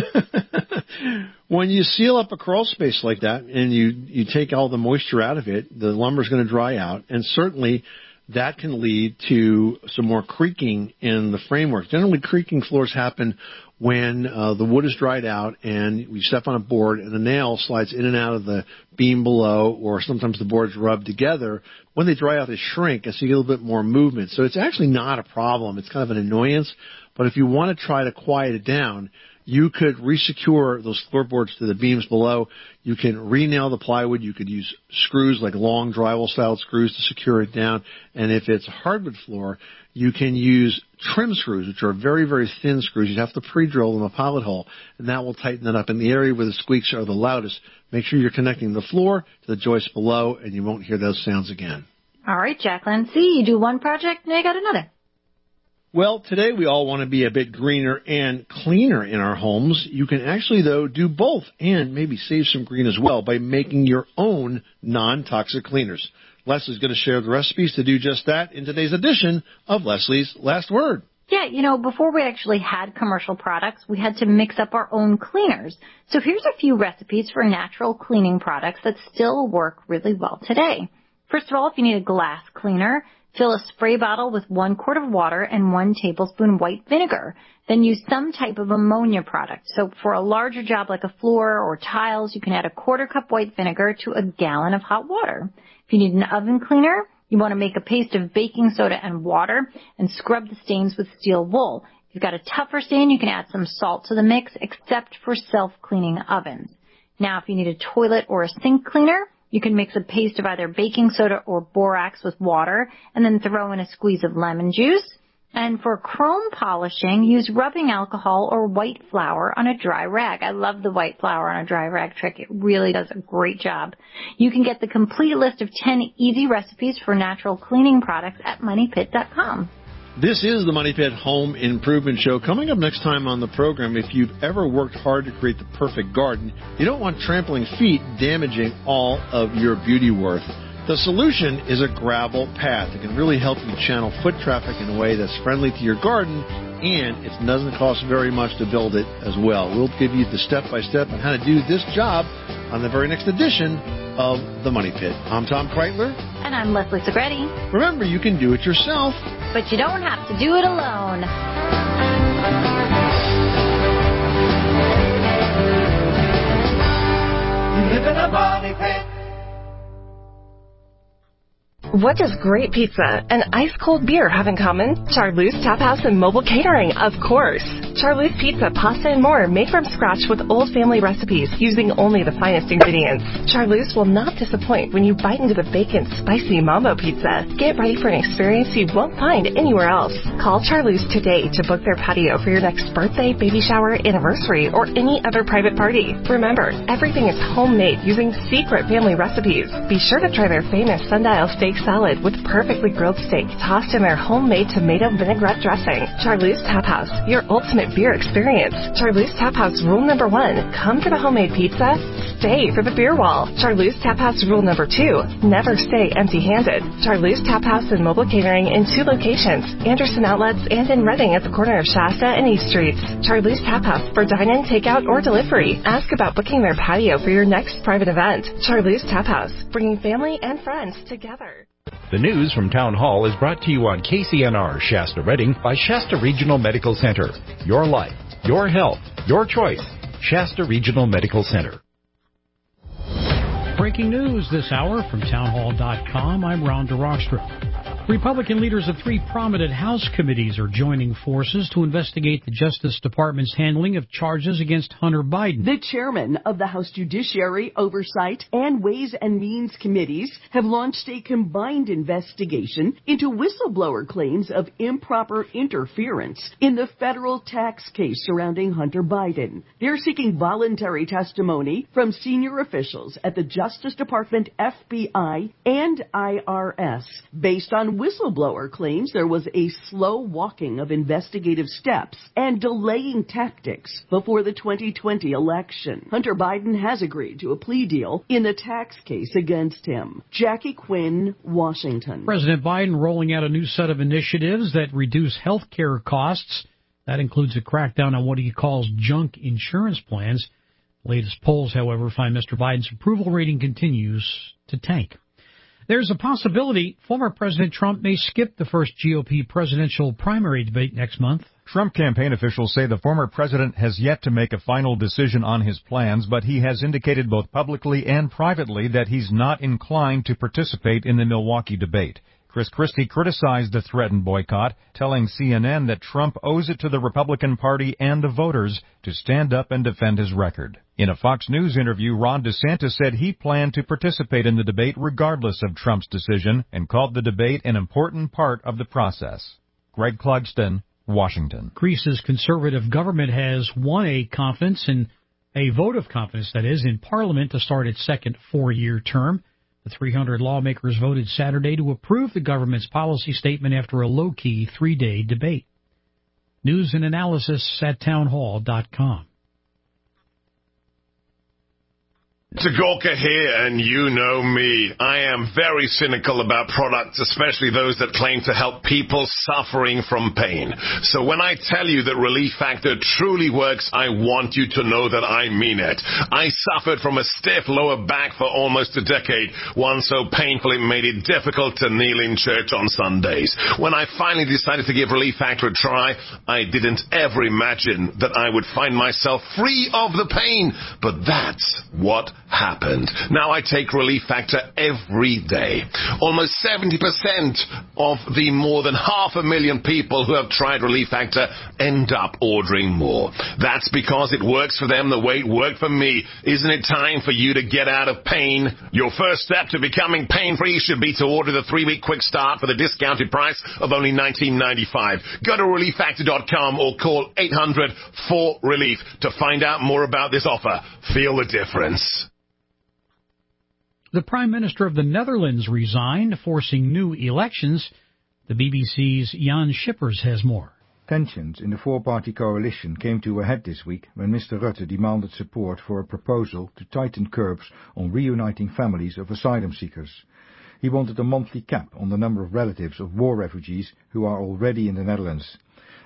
When you seal up a crawl space like that and you take all the moisture out of it, the lumber's going to dry out, and certainly that can lead to some more creaking in the framework. Generally, creaking floors happen when the wood is dried out and we step on a board and the nail slides in and out of the beam below, or sometimes the boards rub together. When they dry out, they shrink, and so you get a little bit more movement. So it's actually not a problem. It's kind of an annoyance. But if you want to try to quiet it down, you could resecure those floorboards to the beams below. You can re-nail the plywood. You could use screws, like long drywall-style screws, to secure it down. And if it's a hardwood floor, you can use trim screws, which are very, very thin screws. You'd have to pre-drill them a pilot hole, and that will tighten it up. In the area where the squeaks are the loudest, make sure you're connecting the floor to the joist below, and you won't hear those sounds again. All right, Jacqueline. See, you do one project, now you got another. Well, today we all want to be a bit greener and cleaner in our homes. You can actually, though, do both and maybe save some green as well by making your own non-toxic cleaners. Leslie's going to share the recipes to do just that in today's edition of Leslie's Last Word. Yeah, you know, before we actually had commercial products, we had to mix up our own cleaners. So here's a few recipes for natural cleaning products that still work really well today. First of all, if you need a glass cleaner, fill a spray bottle with 1 quart of water and 1 tablespoon white vinegar. Then use some type of ammonia product. So for a larger job like a floor or tiles, you can add a 1/4 cup white vinegar to a gallon of hot water. If you need an oven cleaner, you want to make a paste of baking soda and water and scrub the stains with steel wool. If you've got a tougher stain, you can add some salt to the mix, except for self-cleaning ovens. Now, if you need a toilet or a sink cleaner, you can mix a paste of either baking soda or borax with water and then throw in a squeeze of lemon juice. And for chrome polishing, use rubbing alcohol or white flour on a dry rag. I love the white flour on a dry rag trick. It really does a great job. You can get the complete list of 10 easy recipes for natural cleaning products at MoneyPit.com. This is the Money Pit Home Improvement Show. Coming up next time on the program, if you've ever worked hard to create the perfect garden, you don't want trampling feet damaging all of your beauty worth. The solution is a gravel path. It can really help you channel foot traffic in a way that's friendly to your garden, and it doesn't cost very much to build it as well. We'll give you the step-by-step on how to do this job on the very next edition of The Money Pit. I'm Tom Kreitler. And I'm Leslie Segretti. Remember, you can do it yourself, but you don't have to do it alone. You live in a money pit. What does great pizza and ice-cold beer have in common? Charleuse Tap House and Mobile Catering, of course. Charleuse Pizza, pasta, and more made from scratch with old family recipes using only the finest ingredients. Charleuse will not disappoint when you bite into the bacon, spicy Mambo Pizza. Get ready for an experience you won't find anywhere else. Call Charleuse today to book their patio for your next birthday, baby shower, anniversary, or any other private party. Remember, everything is homemade using secret family recipes. Be sure to try their famous sundial steak salad with perfectly grilled steak tossed in their homemade tomato vinaigrette dressing. Charleuse Tap House, your ultimate beer experience. Charleuse Tap House rule number 1, come for the homemade pizza, stay for the beer wall. Charleuse Tap House rule number 2, never stay empty-handed. Charleuse Tap House and Mobile Catering in 2 locations, Anderson Outlets and in Reading at the corner of Shasta and East Streets. Charleuse Tap House for dine-in, takeout, or delivery. Ask about booking their patio for your next private event. Charleuse Tap House, bringing family and friends together. The news from Town Hall is brought to you on KCNR Shasta Reading by Shasta Regional Medical Center. Your life, your health, your choice. Shasta Regional Medical Center. Breaking news this hour from townhall.com. I'm Ron DeRockstra. Republican leaders of 3 prominent House committees are joining forces to investigate the Justice Department's handling of charges against Hunter Biden. The chairman of the House Judiciary, Oversight, and Ways and Means Committees have launched a combined investigation into whistleblower claims of improper interference in the federal tax case surrounding Hunter Biden. They're seeking voluntary testimony from senior officials at the Justice Department, FBI, and IRS. Based on whistleblower claims, there was a slow walking of investigative steps and delaying tactics before the 2020 election. Hunter Biden has agreed to a plea deal in the tax case against him. Jackie Quinn, Washington. President Biden rolling out a new set of initiatives that reduce health care costs. That includes a crackdown on what he calls junk insurance plans. Latest polls, however, find Mr. Biden's approval rating continues to tank. There's a possibility former President Trump may skip the first GOP presidential primary debate next month. Trump campaign officials say the former president has yet to make a final decision on his plans, but he has indicated both publicly and privately that he's not inclined to participate in the Milwaukee debate. Chris Christie criticized the threatened boycott, telling CNN that Trump owes it to the Republican Party and the voters to stand up and defend his record. In a Fox News interview, Ron DeSantis said he planned to participate in the debate regardless of Trump's decision and called the debate an important part of the process. Greg Clugston, Washington. Greece's conservative government has won a vote of confidence, that is, in Parliament to start its second 4-year term. The 300 lawmakers voted Saturday to approve the government's policy statement after a low-key 3-day debate. News and analysis at townhall.com. Tagorka here, and you know me. I am very cynical about products, especially those that claim to help people suffering from pain. So when I tell you that Relief Factor truly works, I want you to know that I mean it. I suffered from a stiff lower back for almost a decade, one so painful it made it difficult to kneel in church on Sundays. When I finally decided to give Relief Factor a try, I didn't ever imagine that I would find myself free of the pain. But that's what happened. Now I take Relief Factor every day. Almost 70% of the more than 500,000 people who have tried Relief Factor end up ordering more. That's because it works for them the way it worked for me. Isn't it time for you to get out of pain? Your first step to becoming pain-free should be to order the 3-week quick start for the discounted price of only $19.95. Go to ReliefFactor.com or call 800-4-RELIEF to find out more about this offer. Feel the difference. The Prime Minister of the Netherlands resigned, forcing new elections. The BBC's Jan Schippers has more. Tensions in the four-party coalition came to a head this week when Mr. Rutte demanded support for a proposal to tighten curbs on reuniting families of asylum seekers. He wanted a monthly cap on the number of relatives of war refugees who are already in the Netherlands.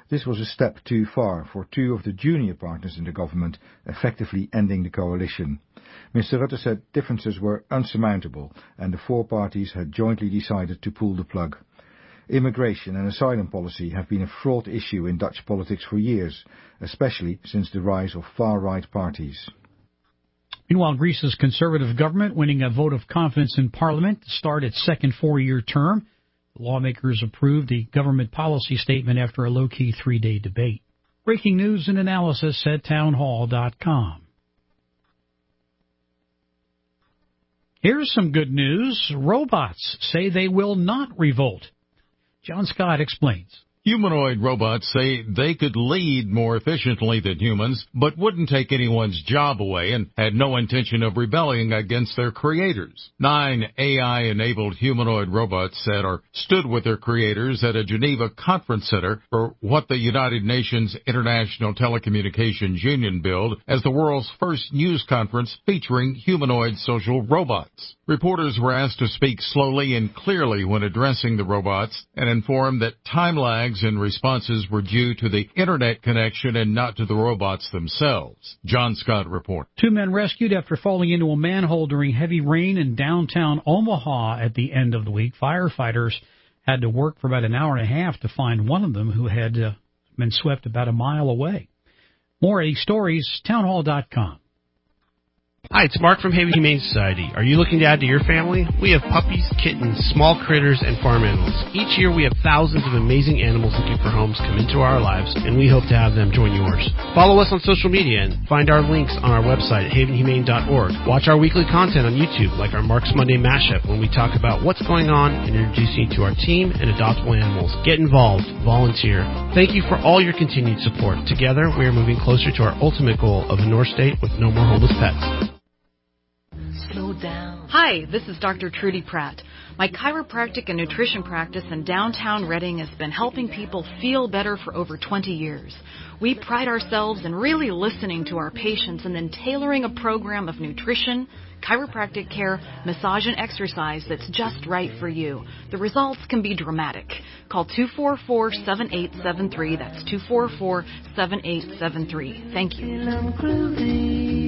This was a step too far for two of the junior partners in the government, effectively ending the coalition. Mr. Rutte said differences were unsurmountable and the four parties had jointly decided to pull the plug. Immigration and asylum policy have been a fraught issue in Dutch politics for years, especially since the rise of far-right parties. Meanwhile, Greece's conservative government winning a vote of confidence in Parliament to start its second four-year term. The lawmakers approved the government policy statement after a low-key three-day debate. Breaking news and analysis at townhall.com. Here's some good news. Robots say they will not revolt. John Scott explains. Humanoid robots say they could lead more efficiently than humans, but wouldn't take anyone's job away and had no intention of rebelling against their creators. 9 AI-enabled humanoid robots stood with their creators at a Geneva conference center for what the United Nations International Telecommunications Union billed as the world's first news conference featuring humanoid social robots. Reporters were asked to speak slowly and clearly when addressing the robots and informed that time lags in responses were due to the internet connection and not to the robots themselves. John Scott reports. 2 men rescued after falling into a manhole during heavy rain in downtown Omaha at the end of the week. Firefighters had to work for about an hour and a half to find one of them who had been swept about a mile away. More at stories, townhall.com. Hi, it's Mark from Haven Humane Society. Are you looking to add to your family? We have puppies, kittens, small critters, and farm animals. Each year we have thousands of amazing animals looking for homes come into our lives, and we hope to have them join yours. Follow us on social media and find our links on our website at havenhumane.org. Watch our weekly content on YouTube, like our Mark's Monday Mashup, when we talk about what's going on and introduce you to our team and adoptable animals. Get involved. Volunteer. Thank you for all your continued support. Together, we are moving closer to our ultimate goal of a North State with no more homeless pets. Hi, this is Dr. Trudy Pratt. My chiropractic and nutrition practice in downtown Reading has been helping people feel better for over 20 years. We pride ourselves in really listening to our patients and then tailoring a program of nutrition, chiropractic care, massage, and exercise that's just right for you. The results can be dramatic. Call 244-7873. That's 244-7873. Thank you.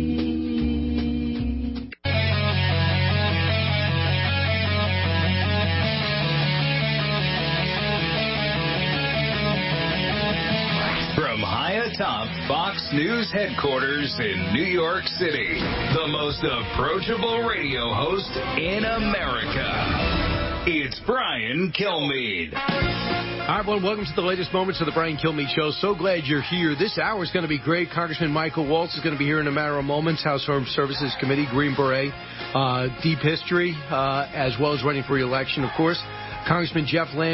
Atop Fox News headquarters in New York City, the most approachable radio host in America. It's Brian Kilmeade. All right, well, welcome to the latest moments of the Brian Kilmeade Show. So glad you're here. This hour is going to be great. Congressman Michael Waltz is going to be here in a matter of moments. House Armed Services Committee, Green Beret, deep history, as well as running for re-election, of course. Congressman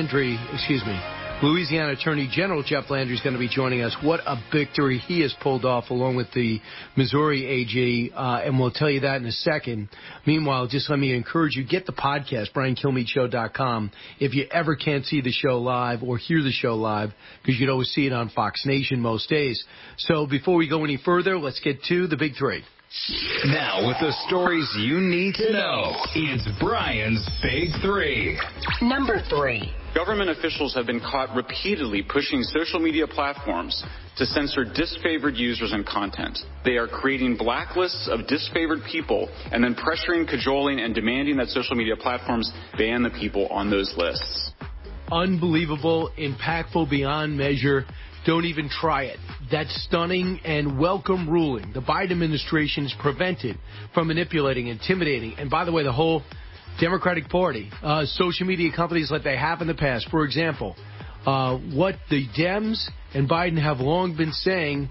Louisiana Attorney General Jeff Landry is going to be joining us. What a victory he has pulled off along with the Missouri AG, and we'll tell you that in a second. Meanwhile, just let me encourage you, get the podcast, BrianKilmeadeShow.com, if you ever can't see the show live or hear the show live, because you'd always see it on Fox Nation most days. So before we go any further, let's get to the big three. Now, with the stories you need to know, it's Brian's Big Three. Number 3. Government officials have been caught repeatedly pushing social media platforms to censor disfavored users and content. They are creating blacklists of disfavored people and then pressuring, cajoling, and demanding that social media platforms ban the people on those lists. Unbelievable, impactful beyond measure. Don't even try it. That's stunning and welcome ruling. The Biden administration is prevented from manipulating, intimidating, and by the way, the whole Democratic Party, social media companies like they have in the past. For example, what the Dems and Biden have long been saying,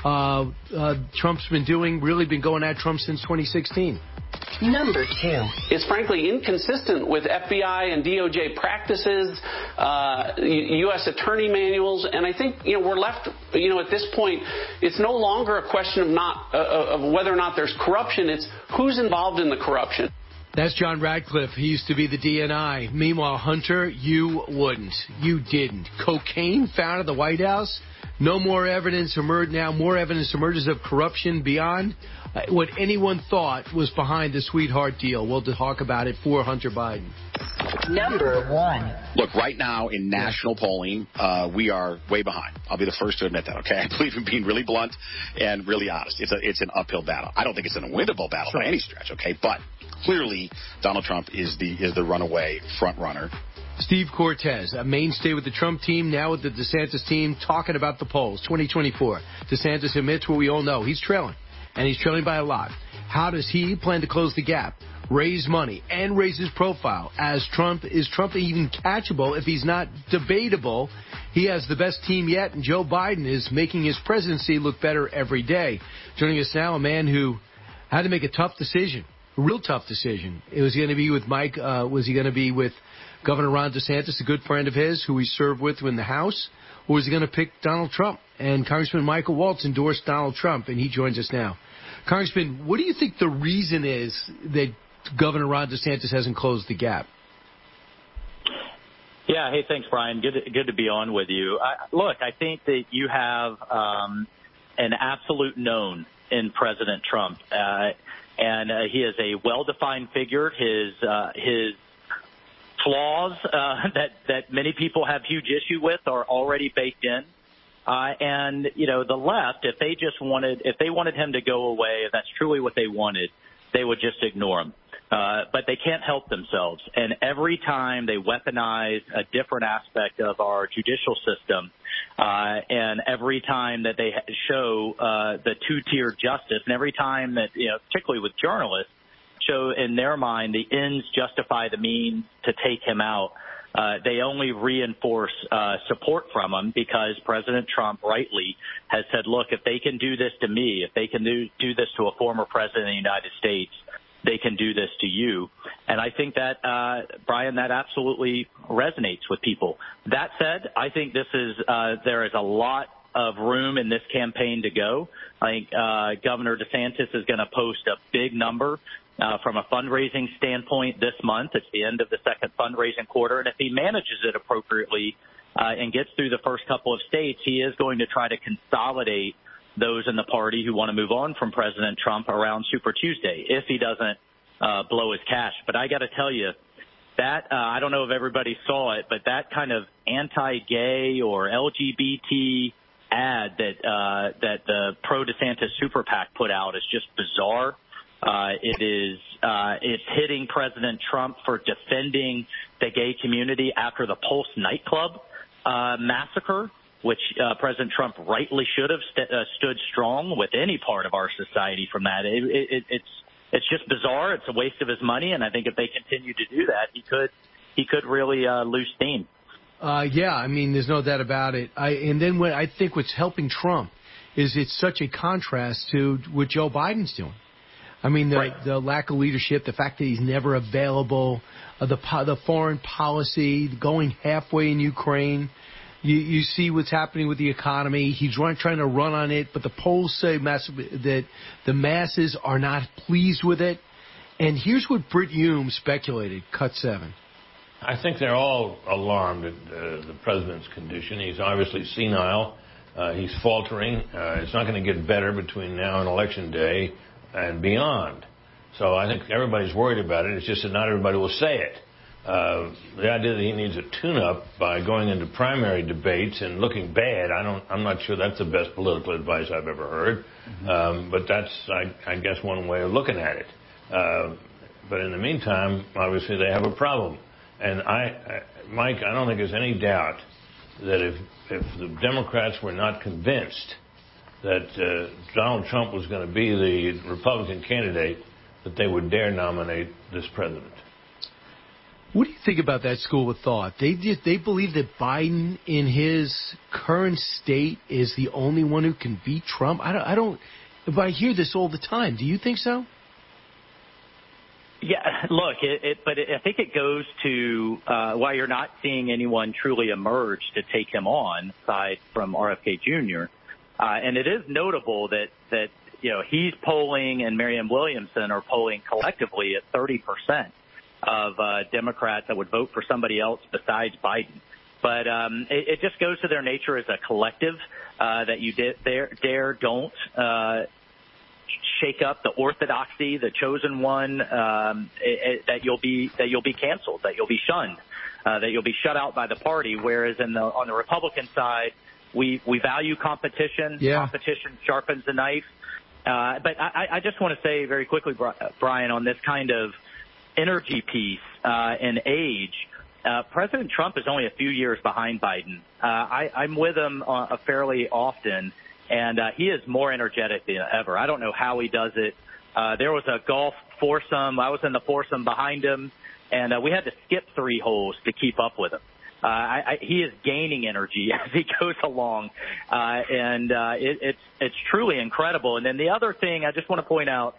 Trump's been doing, really been going at Trump since 2016. Number 2. It's frankly inconsistent with FBI and DOJ practices, U.S. attorney manuals, and I think we're left at this point. It's no longer a question of whether or not there's corruption. It's who's involved in the corruption. That's John Radcliffe. He used to be the DNI. Meanwhile, Hunter, you wouldn't. You didn't. Cocaine found at the White House. No more evidence emerged now. More evidence emerges of corruption beyond what anyone thought was behind the sweetheart deal. We'll talk about it for Hunter Biden. Number 1. Look, right now in national polling, we are way behind. I'll be the first to admit that, okay? I believe in being really blunt and really honest. It's an uphill battle. I don't think it's an unwinnable battle by any stretch, okay? But clearly, Donald Trump is the runaway front runner. Steve Cortez, a mainstay with the Trump team, now with the DeSantis team, talking about the polls, 2024. DeSantis admits what we all know. He's trailing, and he's trailing by a lot. How does he plan to close the gap, raise money, and raise his profile? As Trump, is Trump even catchable if he's not debatable? He has the best team yet, and Joe Biden is making his presidency look better every day. Joining us now, a man who had to make a tough decision, a real tough decision. Was he going to be with Mike? Was he going to be with Governor Ron DeSantis, a good friend of his, who he served with in the House, or was he going to pick Donald Trump? And Congressman Michael Waltz endorsed Donald Trump, and he joins us now. Congressman, what do you think the reason is that Governor Ron DeSantis hasn't closed the gap? Yeah, hey, thanks, Brian. Good to be on with you. Look, I think that you have an absolute known in President Trump, and he is a well-defined figure. His flaws that many people have huge issue with are already baked in. And, you know, the left, if they wanted him to go away, if that's truly what they wanted, they would just ignore him. But they can't help themselves. And every time they weaponize a different aspect of our judicial system, and every time that they show the two-tier justice, and every time that, you know, particularly with journalists, show in their mind the ends justify the means to take him out, they only reinforce support from him, because President Trump rightly has said, look, if they can do this to me, if they can do this to a former president of the United States, they can do this to you. And I think that, Brian, that absolutely resonates with people. That said, I think there is a lot of room in this campaign to go. I think Governor DeSantis is going to post a big number from a fundraising standpoint this month. It's the end of the second fundraising quarter. And if he manages it appropriately and gets through the first couple of states, he is going to try to consolidate those in the party who want to move on from President Trump around Super Tuesday, if he doesn't blow his cash. But I got to tell you, that I don't know if everybody saw it, but that kind of anti-gay or LGBT ad that the pro-DeSantis Super PAC put out is just bizarre. It's hitting President Trump for defending the gay community after the Pulse nightclub massacre, which President Trump rightly should have stood strong with any part of our society from that. It's just bizarre. It's a waste of his money, and I think if they continue to do that, he could really lose steam. Yeah, I mean, there's no doubt about it. And then I think what's helping Trump is it's such a contrast to what Joe Biden's doing. I mean, the lack of leadership, the fact that he's never available, the foreign policy, going halfway in Ukraine. You see what's happening with the economy. He's trying to run on it, but the polls say that the masses are not pleased with it. And here's what Brit Hume speculated, cut 7. I think they're all alarmed at the president's condition. He's obviously senile. He's faltering. It's not going to get better between now and Election Day and beyond. So I think everybody's worried about it. It's just that not everybody will say it. The idea that he needs a tune-up by going into primary debates and looking bad, I'm not sure that's the best political advice I've ever heard. But that's, I guess, one way of looking at it. But in the meantime, obviously, they have a problem. And Mike, I don't think there's any doubt that if the Democrats were not convinced that Donald Trump was going to be the Republican candidate, that they would dare nominate this president. What do you think about that school of thought? They believe that Biden, in his current state, is the only one who can beat Trump. I don't. But I hear this all the time. Do you think so? Yeah, look, I think it goes to why you're not seeing anyone truly emerge to take him on, aside from RFK Jr. And it is notable that you know he's polling and Marianne Williamson are polling collectively at 30% of Democrats that would vote for somebody else besides Biden. But it just goes to their nature as a collective that you don't shake up the orthodoxy, the chosen one, that you'll be canceled, that you'll be shunned, that you'll be shut out by the party. Whereas on the Republican side, we value competition. Yeah. Competition sharpens the knife. But I just want to say very quickly, Brian, on this kind of energy piece and age, President Trump is only a few years behind Biden. I'm with him fairly often, and he is more energetic than ever. I don't know how he does it. There was a golf foursome. I was in the foursome behind him, and we had to skip 3 holes to keep up with him. He is gaining energy as he goes along, and it's truly incredible. And then the other thing I just want to point out,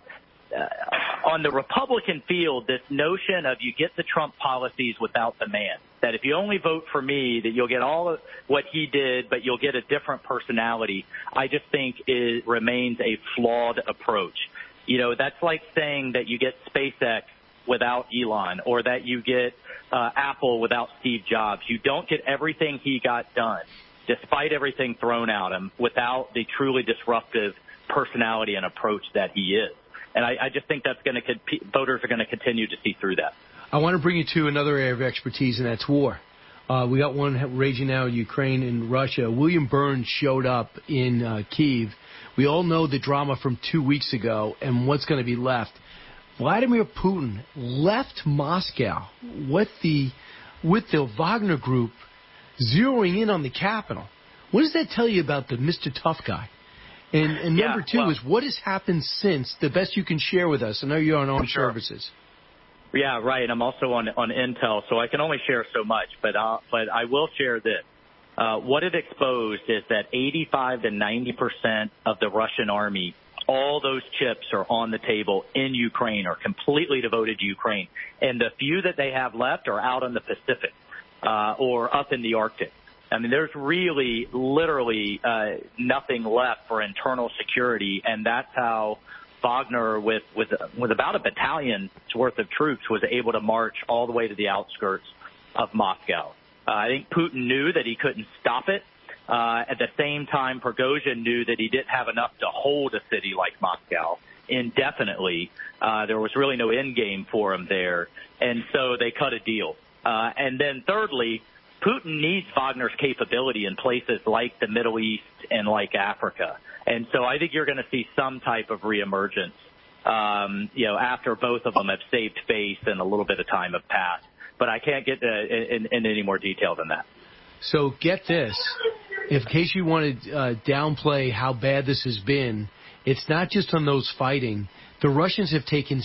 on the Republican field, this notion of you get the Trump policies without the man, that if you only vote for me, that you'll get all of what he did, but you'll get a different personality, I just think it remains a flawed approach. You know, that's like saying that you get SpaceX without Elon, or that you get Apple without Steve Jobs. You don't get everything he got done, despite everything thrown at him, without the truly disruptive personality and approach that he is. And I just think that's going to voters are going to continue to see through that. I want to bring you to another area of expertise, and that's war. We got one raging now in Ukraine and Russia. William Burns showed up in Kyiv. We all know the drama from 2 weeks ago and what's going to be left. Vladimir Putin left Moscow with the Wagner Group zeroing in on the capital. What does that tell you about the Mr. Tough Guy? And number two is, what has happened since, the best you can share with us? I know you're on armed services. Yeah, right. I'm also on Intel, so I can only share so much, but I will share this. What it exposed is that 85 to 90% of the Russian army, all those chips are on the table in Ukraine, are completely devoted to Ukraine. And the few that they have left are out in the Pacific or up in the Arctic. I mean, there's really, literally nothing left for internal security, and that's how Wagner, with about a battalion's worth of troops, was able to march all the way to the outskirts of Moscow. I think Putin knew that he couldn't stop it. At the same time, Prigozhin knew that he didn't have enough to hold a city like Moscow indefinitely. There was really no end game for him there, and so they cut a deal. And then thirdly, Putin needs Wagner's capability in places like the Middle East and like Africa. And so I think you're going to see some type of reemergence, after both of them have saved face and a little bit of time have passed. But I can't get in any more detail than that. So get this. In case you want to downplay how bad this has been, it's not just on those fighting. The Russians have taken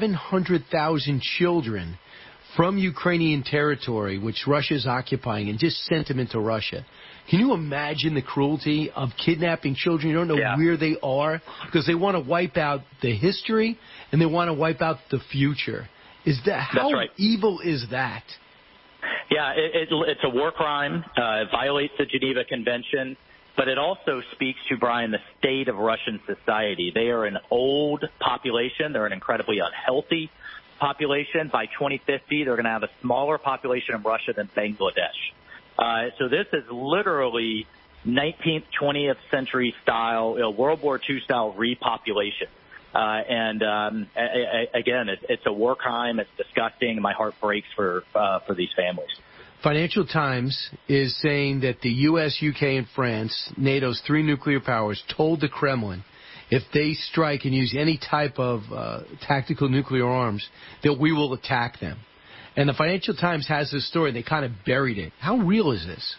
700,000 children from Ukrainian territory, which Russia is occupying, and just sent them into Russia. Can you imagine the cruelty of kidnapping children? You don't know where they are because they want to wipe out the history and they want to wipe out the future. How evil is that? Yeah, it's a war crime. It violates the Geneva Convention, but it also speaks to, Brian, the state of Russian society. They are an old population. They're an incredibly unhealthy population. By 2050, they're going to have a smaller population in Russia than Bangladesh. So this is literally 19th, 20th century style, World War II style repopulation. Again, it's a war crime. It's disgusting. My heart breaks for these families. Financial Times is saying that the U.S., U.K., and France, NATO's 3 nuclear powers, told the Kremlin if they strike and use any type of tactical nuclear arms, that we will attack them. And the Financial Times has this story. They kind of buried it. How real is this?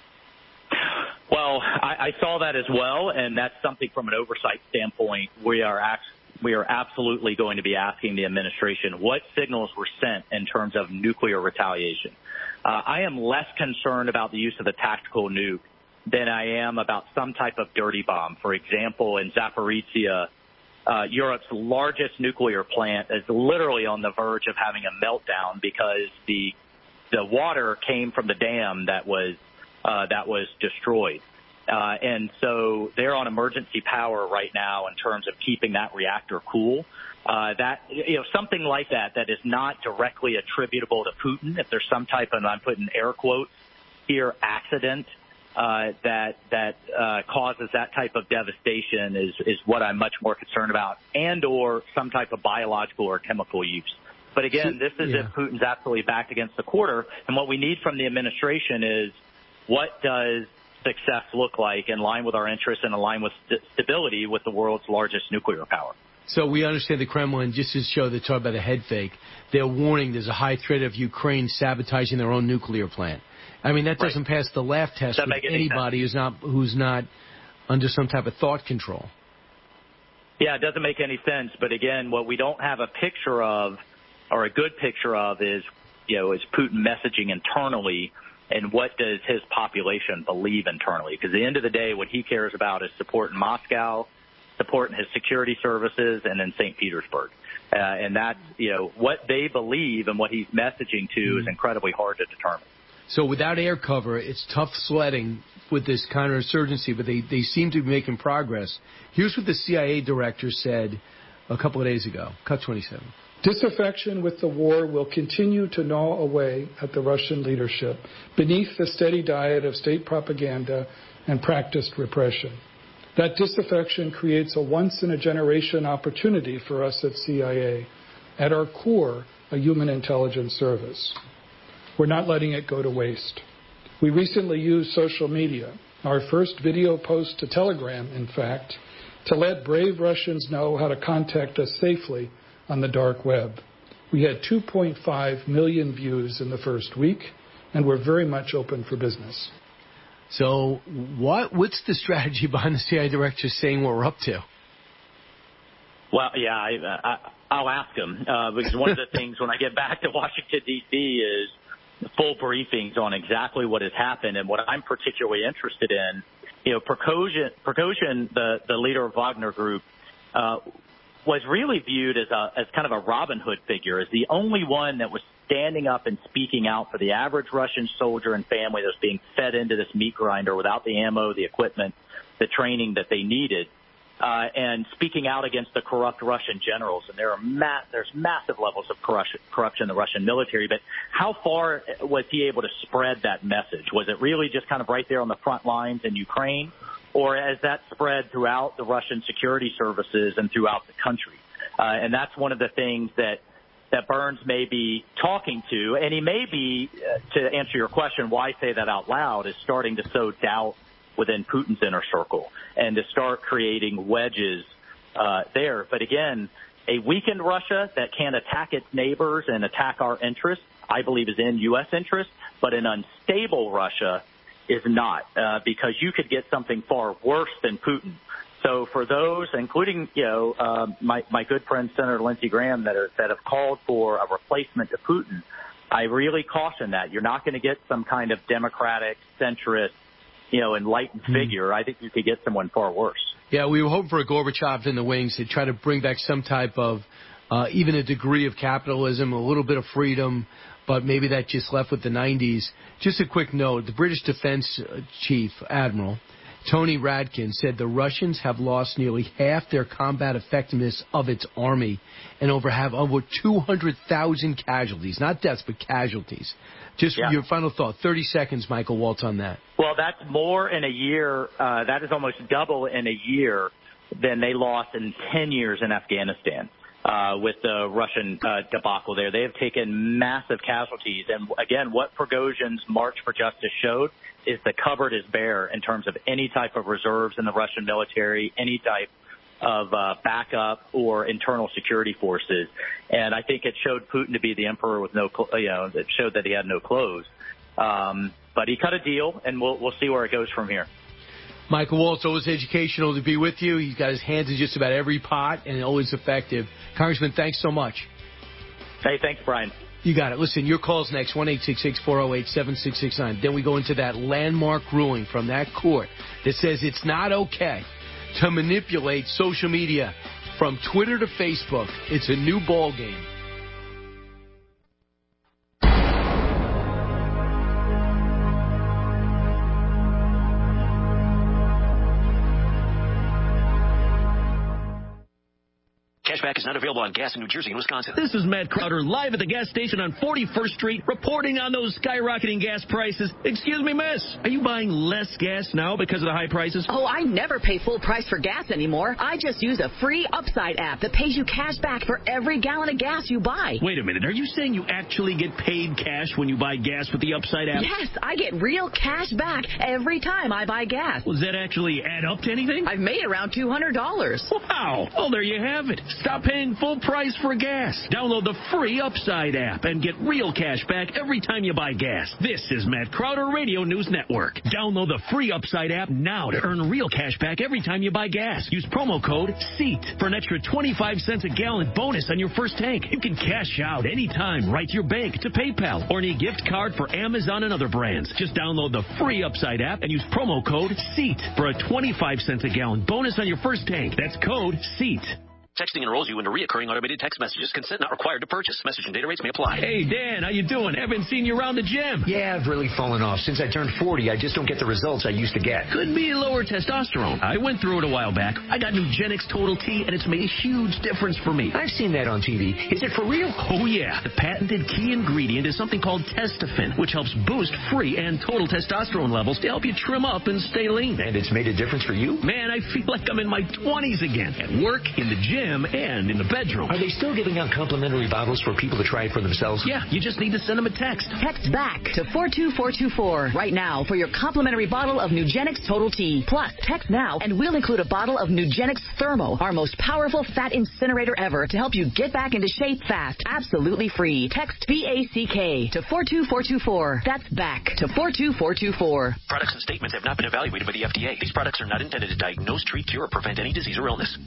Well, I saw that as well, and that's something from an oversight standpoint we are absolutely going to be asking the administration what signals were sent in terms of nuclear retaliation. I am less concerned about the use of a tactical nuke than I am about some type of dirty bomb. For example, in Zaporizhia, Europe's largest nuclear plant is literally on the verge of having a meltdown because the water came from the dam that was destroyed. And so they're on emergency power right now in terms of keeping that reactor cool. Something like that is not directly attributable to Putin. If there's some type of, and I'm putting air quotes here, accident that causes that type of devastation is what I'm much more concerned about, and or some type of biological or chemical use. But again, this is if Putin's absolutely backed against the quarter. And what we need from the administration is, what does success look like in line with our interests and in line with stability with the world's largest nuclear power? So we understand the Kremlin, just to show they talk about a head fake, they're warning there's a high threat of Ukraine sabotaging their own nuclear plant. I mean, that doesn't pass the laugh test with anybody who's not under some type of thought control. Yeah, it doesn't make any sense. But again, what we don't have a picture of, or a good picture of, is Putin messaging internally, and what does his population believe internally? Because at the end of the day, what he cares about is supporting Moscow, supporting his security services, and in St. Petersburg. And that's, what they believe and what he's messaging to is incredibly hard to determine. So without air cover, it's tough sledding with this counterinsurgency, but they seem to be making progress. Here's what the CIA director said a couple of days ago. Cut 27. Disaffection with the war will continue to gnaw away at the Russian leadership beneath the steady diet of state propaganda and practiced repression. That disaffection creates a once-in-a-generation opportunity for us at CIA, at our core, a human intelligence service. We're not letting it go to waste. We recently used social media, our first video post to Telegram, in fact, to let brave Russians know how to contact us safely on the dark web. We had 2.5 million views in the first week, and we're very much open for business. So what's the strategy behind the CIA director saying what we're up to? Well, yeah, I'll ask him, because one of the things when I get back to Washington, D.C. is full briefings on exactly what has happened. And what I'm particularly interested in, Prigozhin, the leader of Wagner Group, was really viewed as kind of a Robin Hood figure, as the only one that was standing up and speaking out for the average Russian soldier and family that was being fed into this meat grinder without the ammo, the equipment, the training that they needed, and speaking out against the corrupt Russian generals. And there's massive levels of corruption in the Russian military. But how far was he able to spread that message? Was it really just kind of right there on the front lines in Ukraine? Or has that spread throughout the Russian security services and throughout the country? And that's one of the things that Burns may be talking to. And he may be, to answer your question, why say that out loud, is starting to sow doubt within Putin's inner circle and to start creating wedges there. But again, a weakened Russia that can attack its neighbors and attack our interests, I believe, is in U.S. interest. But an unstable Russia is not, because you could get something far worse than Putin. So for those, including my good friend Senator Lindsey Graham, that have called for a replacement to Putin, I really caution that. You're not going to get some kind of democratic, centrist, enlightened figure. I think you could get someone far worse. Yeah, we were hoping for a Gorbachev in the wings to try to bring back some type of even a degree of capitalism, a little bit of freedom, but maybe that just left with the 90s. Just a quick note, the British Defense Chief Admiral Tony Radkin said the Russians have lost nearly half their combat effectiveness of its army and have over 200,000 casualties. Not deaths, but casualties. Just your final thought. 30 seconds, Michael Waltz, on that. Well, that's more in a year. That is almost double in a year than they lost in 10 years in Afghanistan. With the Russian debacle there. They have taken massive casualties. And, again, what Prigozhin's March for Justice showed is the cupboard is bare in terms of any type of reserves in the Russian military, any type of backup or internal security forces. And I think it showed Putin to be the emperor with no, it showed that he had no clothes. But he cut a deal, and we'll see where it goes from here. Michael Waltz, always educational to be with you. He's got his hands in just about every pot and always effective. Congressman, thanks so much. Hey, thanks, Brian. You got it. Listen, your call's next, 1-866-408-7669. Then we go into that landmark ruling from that court that says it's not okay to manipulate social media from Twitter to Facebook. It's a new ball game. cashback is not available on gas in New Jersey and Wisconsin. This is Matt Crowder live at the gas station on 41st Street reporting on those skyrocketing gas prices. Excuse me, miss. Are you buying less gas now because of the high prices? Oh, I never pay full price for gas anymore. I just use a free Upside app that pays you cash back for every gallon of gas you buy. Wait a minute. Are you saying you actually get paid cash when you buy gas with the Upside app? Yes, I get real cash back every time I buy gas. Does that actually add up to anything? I've made around $200. Wow. Well, there you have it. Stop paying full price for gas. Download the free Upside app and get real cash back every time you buy gas. This is Matt Crowder Radio News Network. Download the free Upside app now to earn real cash back every time you buy gas. Use promo code SEAT for an extra 25 cents a gallon bonus on your first tank. You can cash out anytime right to your bank, to PayPal, or any gift card for Amazon and other brands. Just download the free Upside app and use promo code SEAT for a 25 cents a gallon bonus on your first tank. That's code SEAT. Texting enrolls you into recurring automated text messages. Consent not required to purchase. Message and data rates may apply. Hey, Dan, how you doing? Haven't seen you around the gym. Yeah, I've really fallen off. Since I turned 40, I just don't get the results I used to get. Could be lower testosterone. I went through it a while back. I got Nugenix Total T, and it's made a huge difference for me. I've seen that on TV. Is it for real? Oh, yeah. The patented key ingredient is something called Testofen, which helps boost free and total testosterone levels to help you trim up and stay lean. And it's made a difference for you? Man, I feel like I'm in my 20s again. At work, in the gym, and in the bedroom. Are they still giving out complimentary bottles for people to try it for themselves? Yeah, you just need to send them a text. Text BACK to 42424 right now for your complimentary bottle of Nugenix Total T. Plus, text now and we'll include a bottle of Nugenix Thermo, our most powerful fat incinerator ever, to help you get back into shape fast. Absolutely free. Text BACK to 42424. That's BACK to 42424. Products and statements have not been evaluated by the FDA. These products are not intended to diagnose, treat, cure, or prevent any disease or illness.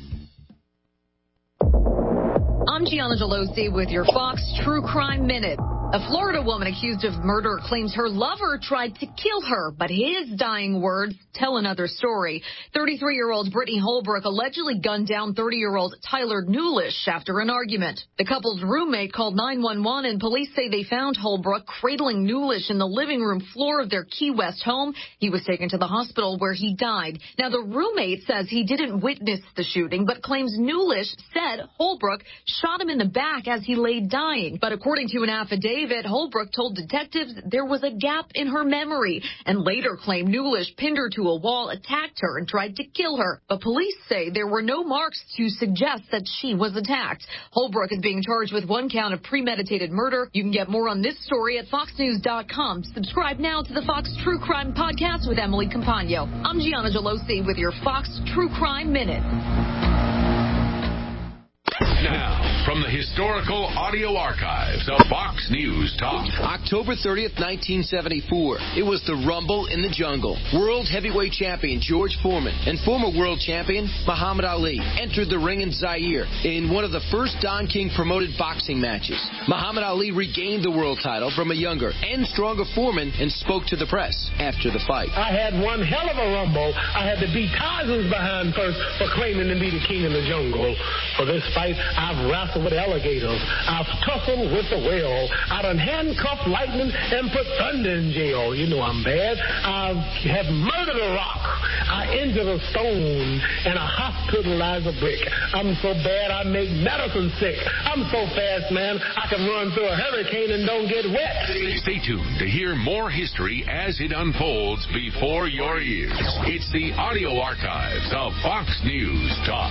I'm Gianna Delosi with your Fox True Crime Minute. A Florida woman accused of murder claims her lover tried to kill her, but his dying words tell another story. 33-year-old Brittany Holbrook allegedly gunned down 30-year-old Tyler Newlish after an argument. The couple's roommate called 911, and police say they found Holbrook cradling Newlish in the living room floor of their Key West home. He was taken to the hospital where he died. Now, the roommate says he didn't witness the shooting, but claims Newlish said Holbrook shot him in the back as he lay dying. But according to an affidavit, Holbrook told detectives there was a gap in her memory and later claimed Newlish pinned her to a wall, attacked her, and tried to kill her. But police say there were no marks to suggest that she was attacked. Holbrook is being charged with one count of premeditated murder. You can get more on this story at foxnews.com. Subscribe now to the Fox True Crime Podcast with Emily Campagno. I'm Gianna Delosi with your Fox True Crime Minute. Now, from the historical audio archives of Fox News Talk. October 30th, 1974. It was the Rumble in the Jungle. World heavyweight champion George Foreman and former world champion Muhammad Ali entered the ring in Zaire in one of the first Don King promoted boxing matches. Muhammad Ali regained the world title from a younger and stronger Foreman and spoke to the press after the fight. I had one hell of a rumble. I had to beat Tarzan's behind first for claiming to be the king of the jungle. For this fight, I've wrestled with alligators. I've tussled with the whale. I done handcuffed lightning and put thunder in jail. You know I'm bad. I have murdered a rock. I injured a stone. And I hospitalized a brick. I'm so bad I make medicine sick. I'm so fast, man, I can run through a hurricane and don't get wet. Stay tuned to hear more history as it unfolds before your ears. It's the audio archives of Fox News Talk.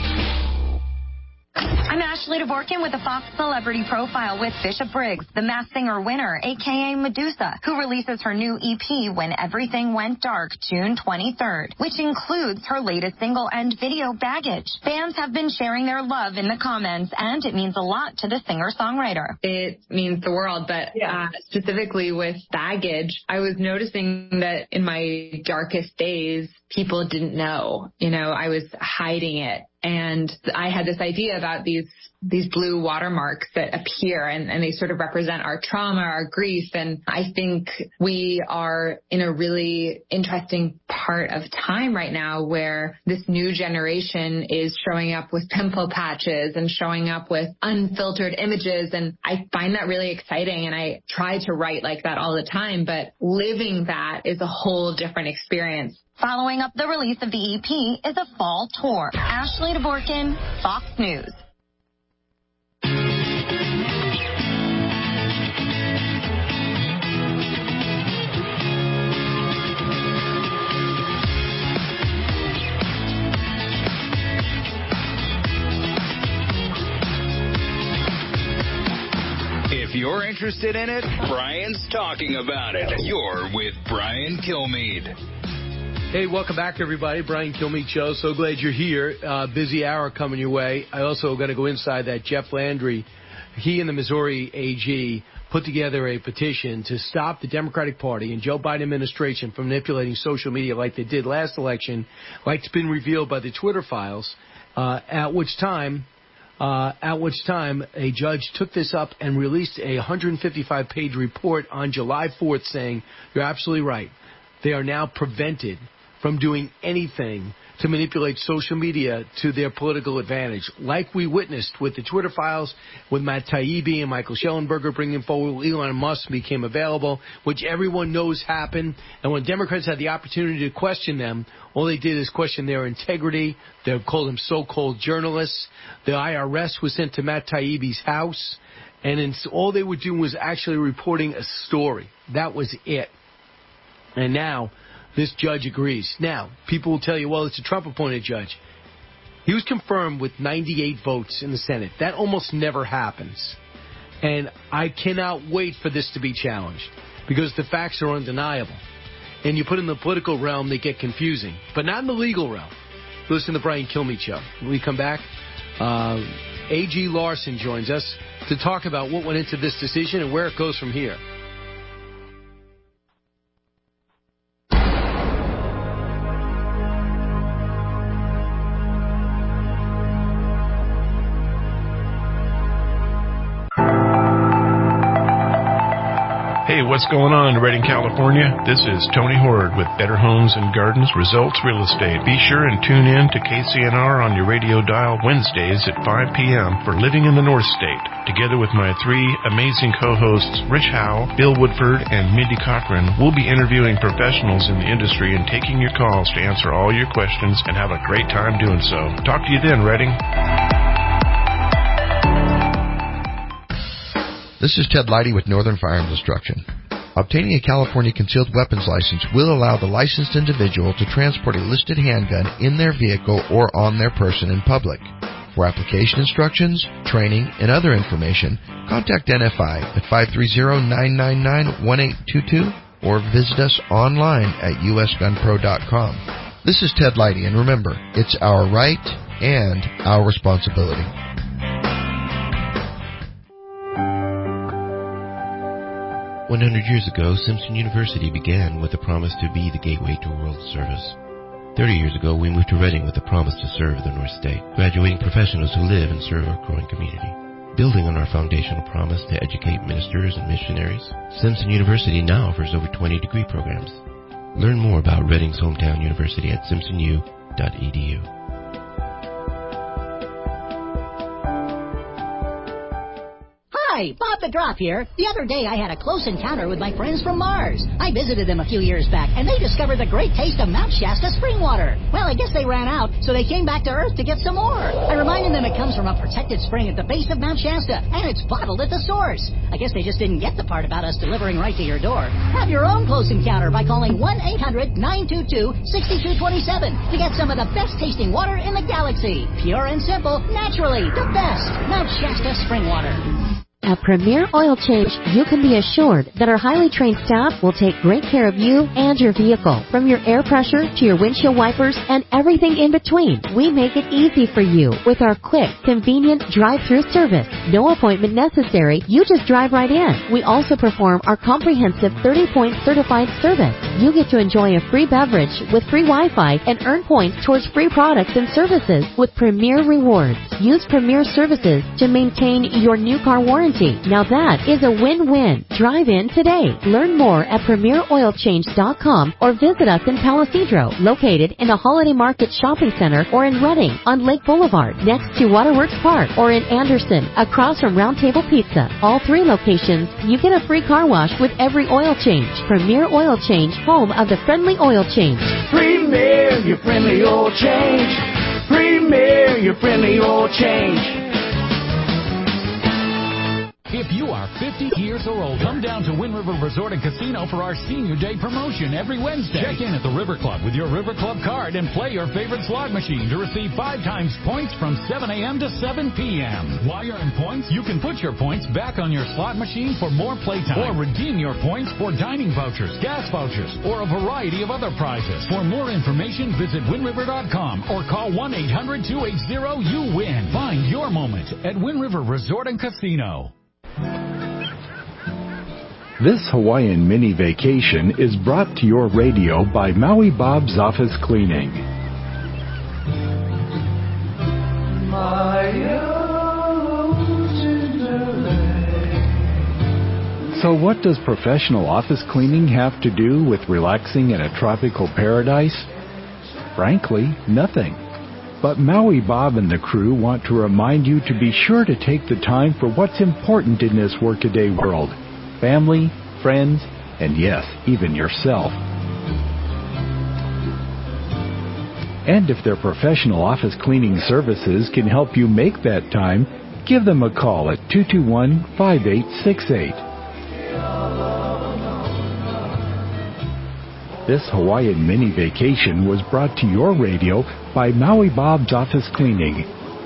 I'm Ashley Dvorkin with the Fox Celebrity Profile with Bishop Briggs, the Masked Singer winner, a.k.a. Medusa, who releases her new EP, When Everything Went Dark, June 23rd, which includes her latest single and video, Baggage. Fans have been sharing their love in the comments, and it means a lot to the singer-songwriter. It means the world, but specifically with Baggage, I was noticing that in my darkest days, people didn't know. You know, I was hiding it. And I had this idea about these blue watermarks that appear and they sort of represent our trauma, our grief. And I think we are in a really interesting part of time right now where this new generation is showing up with pimple patches and showing up with unfiltered images. And I find that really exciting. And I try to write like that all the time, but living that is a whole different experience. Following up the release of the EP is a fall tour. Ashley Dvorkin, Fox News. interested in it? Brian's talking about it. You're with Brian Kilmeade. Hey, welcome back, everybody. Brian Kilmeade Show. So glad you're here. Busy hour coming your way. I also got to go inside that Jeff Landry. He and the Missouri AG put together a petition to stop the Democratic Party and Joe Biden administration from manipulating social media like they did last election, like it's been revealed by the Twitter files, at which time a judge took this up and released a 155-page report on July 4th saying, you're absolutely right. They are now prevented from doing anything to manipulate social media to their political advantage, like we witnessed with the Twitter files, with Matt Taibbi and Michael Schellenberger bringing forward Elon Musk became available, which everyone knows happened. And when Democrats had the opportunity to question them, all they did is question their integrity. They called them so-called journalists. The IRS was sent to Matt Taibbi's house, and all they were doing was actually reporting a story. That was it. And now this judge agrees. Now, people will tell you, well, it's a Trump-appointed judge. He was confirmed with 98 votes in the Senate. That almost never happens. And I cannot wait for this to be challenged because the facts are undeniable. And you put in the political realm, they get confusing. But not in the legal realm. Listen to the Brian Kilmeade Show. When we come back, A.G. Larson joins us to talk about what went into this decision and where it goes from here. Hey, what's going on in Redding, California? This is Tony Horde with Better Homes and Gardens Results Real Estate. Be sure and tune in to KCNR on your radio dial Wednesdays at 5 p.m. for Living in the North State. Together with my three amazing co-hosts, Rich Howe, Bill Woodford, and Mindy Cochran, we'll be interviewing professionals in the industry and taking your calls to answer all your questions and have a great time doing so. Talk to you then, Redding. This is Ted Leidy with Northern Firearms Instruction. Obtaining a California concealed weapons license will allow the licensed individual to transport a listed handgun in their vehicle or on their person in public. For application instructions, training, and other information, contact NFI at 530-999-1822 or visit us online at usgunpro.com. This is Ted Leidy, and remember, it's our right and our responsibility. 100 years ago, Simpson University began with a promise to be the gateway to world service. 30 years ago, we moved to Redding with a promise to serve the North State, graduating professionals who live and serve our growing community. Building on our foundational promise to educate ministers and missionaries, Simpson University now offers over 20 degree programs. Learn more about Redding's hometown university at simpsonu.edu. Hi, Bob the Drop here. The other day I had a close encounter with my friends from Mars. I visited them a few years back, and they discovered the great taste of Mount Shasta spring water. Well, I guess they ran out, so they came back to Earth to get some more. I reminded them it comes from a protected spring at the base of Mount Shasta, and it's bottled at the source. I guess they just didn't get the part about us delivering right to your door. Have your own close encounter by calling 1-800-922-6227 to get some of the best tasting water in the galaxy. Pure and simple, naturally, the best. Mount Shasta spring water. At Premier Oil Change, you can be assured that our highly trained staff will take great care of you and your vehicle. From your air pressure to your windshield wipers and everything in between, we make it easy for you with our quick, convenient drive-through service. No appointment necessary. You just drive right in. We also perform our comprehensive 30-point certified service. You get to enjoy a free beverage with free Wi-Fi and earn points towards free products and services with Premier Rewards. Use Premier Services to maintain your new car warranty. Now that is a win-win. Drive in today. Learn more at PremierOilChange.com or visit us in Palisadro, located in the Holiday Market Shopping Center, or in Redding on Lake Boulevard, next to Waterworks Park, or in Anderson, across from Round Table Pizza. All three locations, you get a free car wash with every oil change. Premier Oil Change, home of the friendly oil change. Premier, your friendly oil change. Premier, your friendly oil change. If if you are 50 years or older. Come down to Wind River Resort and Casino for our Senior Day promotion every Wednesday. Check in at the River Club with your River Club card and play your favorite slot machine to receive 5 times points from 7 a.m. to 7 p.m. While you're in points, you can put your points back on your slot machine for more playtime or redeem your points for dining vouchers, gas vouchers, or a variety of other prizes. For more information, visit windriver.com or call 1-800-280-YOU-WIN. Find your moment at Wind River Resort and Casino. This Hawaiian mini vacation is brought to your radio by Maui Bob's Office Cleaning. So what does professional office cleaning have to do with relaxing in a tropical paradise? Frankly, nothing. But Maui Bob and the crew want to remind you to be sure to take the time for what's important in this workaday world. Family, friends, and yes, even yourself. And if their professional office cleaning services can help you make that time, give them a call at 221-5868. This Hawaiian mini vacation was brought to your radio by Maui Bob's Office Cleaning,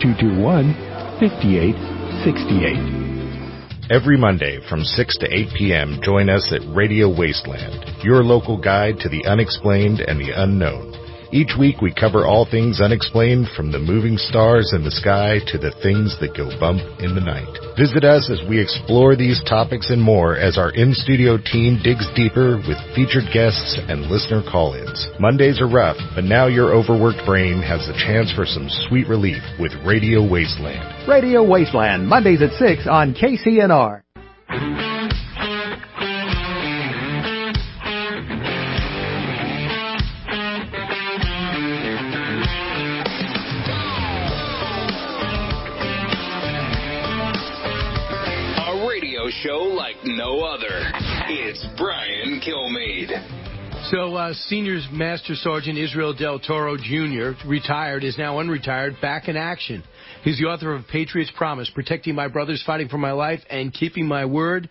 221-5868. Every Monday from 6 to 8 p.m., join us at Radio Wasteland, your local guide to the unexplained and the unknown. Each week we cover all things unexplained, from the moving stars in the sky to the things that go bump in the night. Visit us as we explore these topics and more as our in-studio team digs deeper with featured guests and listener call-ins. Mondays are rough, but now your overworked brain has a chance for some sweet relief with Radio Wasteland. Radio Wasteland, Mondays at 6 on KCNR. Show like no other. It's Brian Kilmeade. So, Senior Master Sergeant Israel Del Toro Jr., retired, is now unretired, back in action. He's the author of Patriot's Promise, Protecting My Brothers, Fighting for My Life, and Keeping My Word.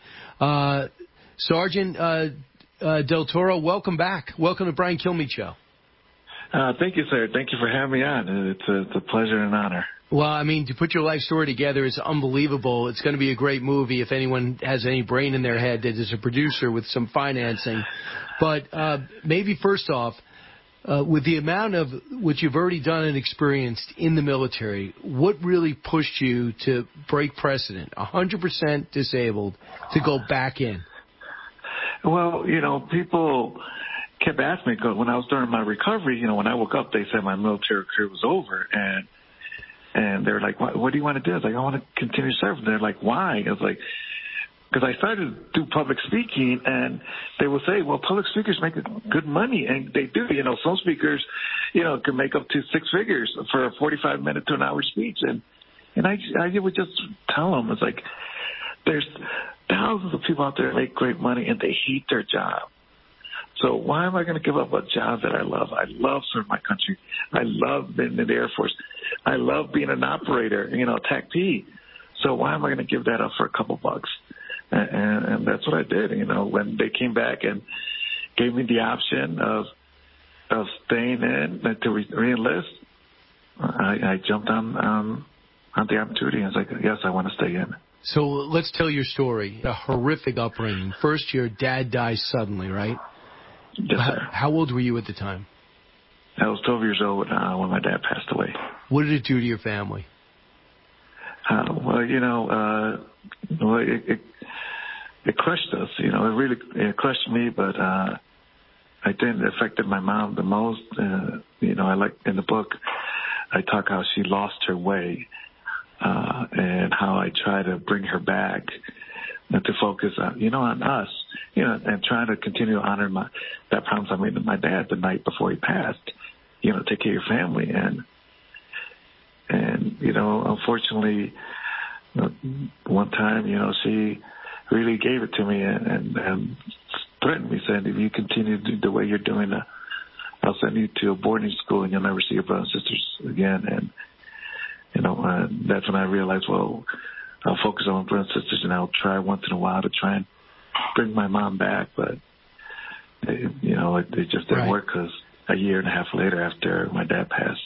Sergeant Del Toro, welcome back. Welcome to Brian Kilmeade Show. Thank you, sir. Thank you for having me on. It's a pleasure and an honor. Well, I mean, to put your life story together is unbelievable. It's going to be a great movie if anyone has any brain in their head that is a producer with some financing. But maybe first off, with the amount of what you've already done and experienced in the military, what really pushed you to break precedent, 100% disabled, to go back in? Well, people kept asking me, when I was during my recovery, when I woke up, they said my military career was over. And they were like, what do you want to do? I was like, I want to continue serving. They're like, why? I was like, because I started to do public speaking, and they will say, well, public speakers make good money, and they do. Some speakers, can make up to 6 figures for a 45-minute to an hour speech. And I would just tell them, it's like, there's thousands of people out there that make great money, and they hate their job. So why am I going to give up a job that I love? I love serving my country. I love being in the Air Force. I love being an operator, TAC-P. So why am I going to give that up for a couple bucks? And that's what I did. When they came back and gave me the option of staying in and to re-enlist, I jumped on the opportunity. And I was like, yes, I want to stay in. So let's tell your story. A horrific upbringing. First, your dad dies suddenly, right? Yes, sir. How old were you at the time? I was 12 years old when my dad passed away. What did it do to your family? It crushed us. It really crushed me, but I think it affected my mom the most. I like in the book, I talk how she lost her way and how I try to bring her back and to focus on us, and trying to continue to honor that promise I made to my dad the night before he passed, take care of your family. And unfortunately, one time, she really gave it to me and threatened me, saying, if you continue to do the way you're doing, I'll send you to a boarding school and you'll never see your brothers and sisters again. And, that's when I realized, well, I'll focus on my brothers and sisters, and I'll try once in a while to try and bring my mom back. But, it just didn't work because a year and a half later after my dad passed,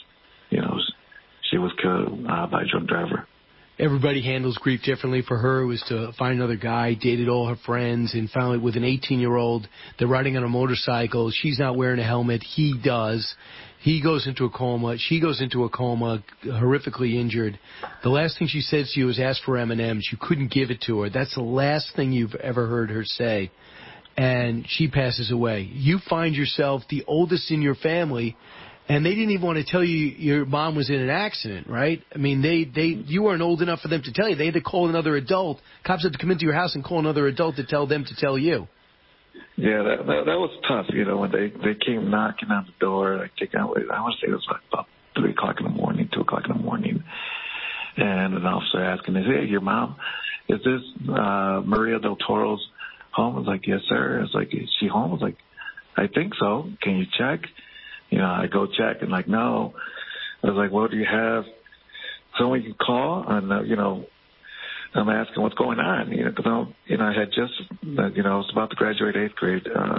she was killed by a drunk driver. Everybody handles grief differently. For her, it was to find another guy, dated all her friends, and finally with an 18-year-old, they're riding on a motorcycle. She's not wearing a helmet. He does. He goes into a coma. She goes into a coma, horrifically injured. The last thing she said to you was ask for M&Ms. You couldn't give it to her. That's the last thing you've ever heard her say. And she passes away. You find yourself the oldest in your family, and they didn't even want to tell you your mom was in an accident, right? I mean, you weren't old enough for them to tell you. They had to call another adult. Cops had to come into your house and call another adult to tell them to tell you. Yeah, that was tough, when they came knocking on the door. I want to say it was like about 3 o'clock in the morning, 2 o'clock in the morning. And an officer asking, hey, your mom, is this Maria Del Toro's home? I was like, yes, sir. I was like, is she home? I was like, I think so. Can you check? I go check and like, no. I was like, well, do you have someone you can call? And, I'm asking what's going on, because I had just, I was about to graduate 8th grade,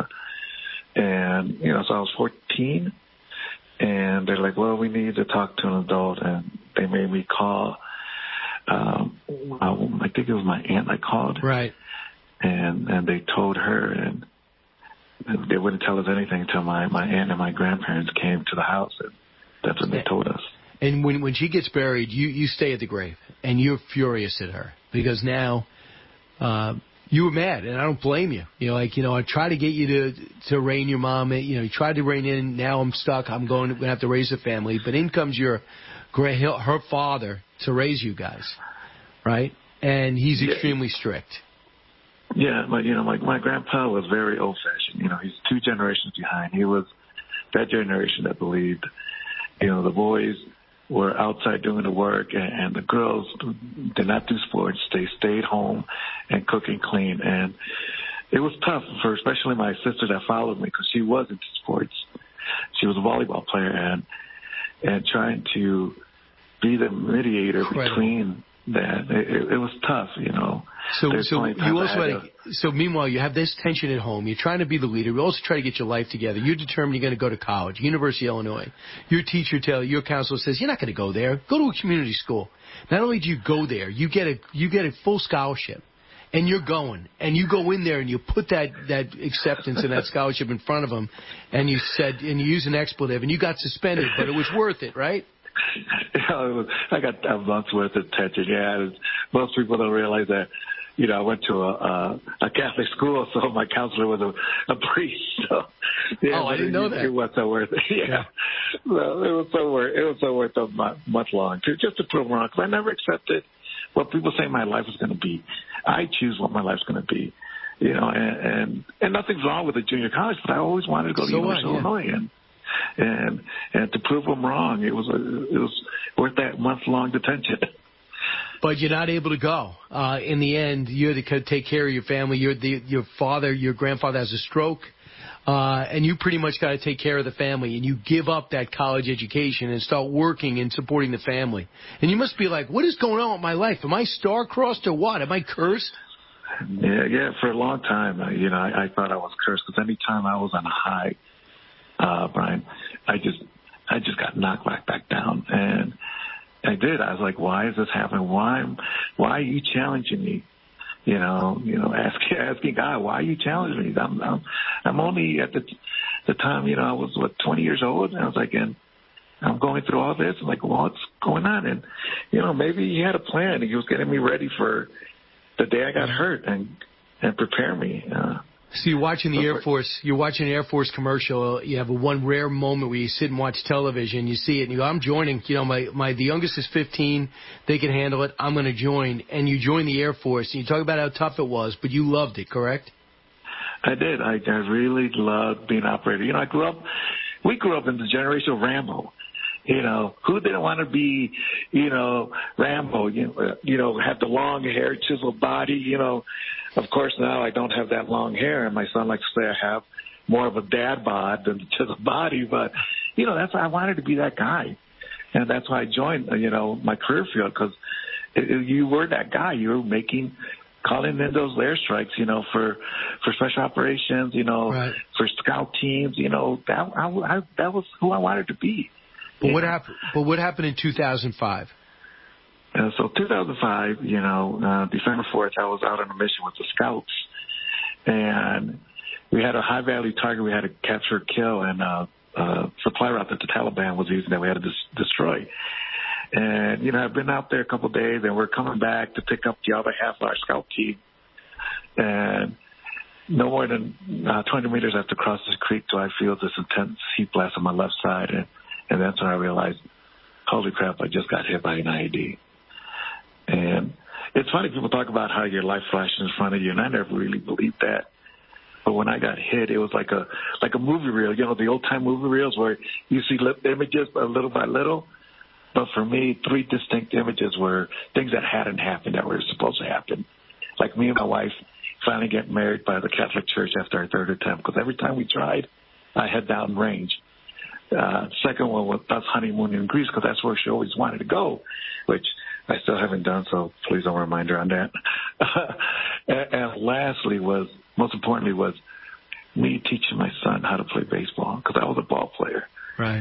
and so I was 14, and they're like, well, we need to talk to an adult, and they made me call. I think it was my aunt I called, right? And they told her, and they wouldn't tell us anything until my aunt and my grandparents came to the house, and that's when they told us. And when she gets buried, you stay at the grave, and you're furious at her because now you were mad, and I don't blame you. I tried to get you to rein your mom in. You tried to rein in. Now I'm stuck. I'm going to have to raise a family. But in comes her father to raise you guys, right? And he's extremely strict. Yeah, but my grandpa was very old-fashioned. He's 2 generations behind. He was that generation that believed, the boys were outside doing the work, and the girls did not do sports. They stayed home and cook and clean. And it was tough for especially my sister that followed me because she was into sports. She was a volleyball player, and trying to be the mediator between that, it was tough, So meanwhile, you have this tension at home. You're trying to be the leader. You also try to get your life together. You're determined you're going to go to college, University of Illinois. Your teacher your counselor says, you're not going to go there. Go to a community school. Not only do you go there, you get a full scholarship. And you're going. And you go in there and you put that acceptance and that scholarship in front of them. And you use an expletive. And you got suspended, but it was worth it, right? I got a month's worth of attention. Yeah, most people don't realize that. I went to a Catholic school, so my counselor was a priest. So, yeah, I didn't know that. It was so worth it. Yeah. Well, it was so worth a month long just to prove wrong. Because I never accepted what people say my life is going to be. I choose what my life's going to be. And nothing's wrong with a junior college, but I always wanted to go to University of Illinois. And to prove them wrong, it was worth that month-long detention. But you're not able to go. In the end, you had to take care of your family. Your grandfather has a stroke, and you pretty much got to take care of the family. And you give up that college education and start working and supporting the family. And you must be like, what is going on with my life? Am I star-crossed or what? Am I cursed? Yeah. For a long time, I thought I was cursed because any time I was on a high, Brian, I just got knocked right back down. And I did. I was like, why is this happening? Why are you challenging me? Asking God, why are you challenging me? I'm only at the time, I was 20 years old, and I was like, and I'm going through all this. I'm like, what's going on? And maybe he had a plan. He was getting me ready for the day I got hurt and prepare me. So you're watching the Air Force. You're watching an Air Force commercial. You have one rare moment where you sit and watch television. You see it, and you go, "I'm joining." The youngest is 15. They can handle it. I'm going to join. And you join the Air Force. And you talk about how tough it was, but you loved it, correct? I did. I really loved being an operator. We grew up in the generation of Rambo. Who didn't want to be, Rambo, have the long hair, chiseled body, Of course, now I don't have that long hair, and my son likes to say I have more of a dad bod than a chiseled body, but, that's why I wanted to be that guy. And that's why I joined, my career field, because, you were that guy. You were calling in those airstrikes, for special operations, right. for scout teams, that was who I wanted to be. But what happened? But what happened in 2005? So 2005, December 4th, I was out on a mission with the scouts, and we had a high value target we had to capture, kill, and supply route that the Taliban was using that we had to destroy. And, I've been out there a couple of days, and we're coming back to pick up the other half of our scout team. And no more than 20 meters after crossing this creek do I feel this intense heat blast on my left side. And that's when I realized, holy crap, I just got hit by an IED. And it's funny, people talk about how your life flashes in front of you, and I never really believed that. But when I got hit, it was like a movie reel, the old-time movie reels where you see images little by little. But for me, 3 distinct images were things that hadn't happened that were supposed to happen. Like me and my wife finally get married by the Catholic Church after our 3rd attempt, because every time we tried, I had downrange. Second one was us honeymooning in Greece, because that's where she always wanted to go, which I still haven't done, so please don't remind her on that. And lastly most importantly, was me teaching my son how to play baseball, because I was a ball player. Right.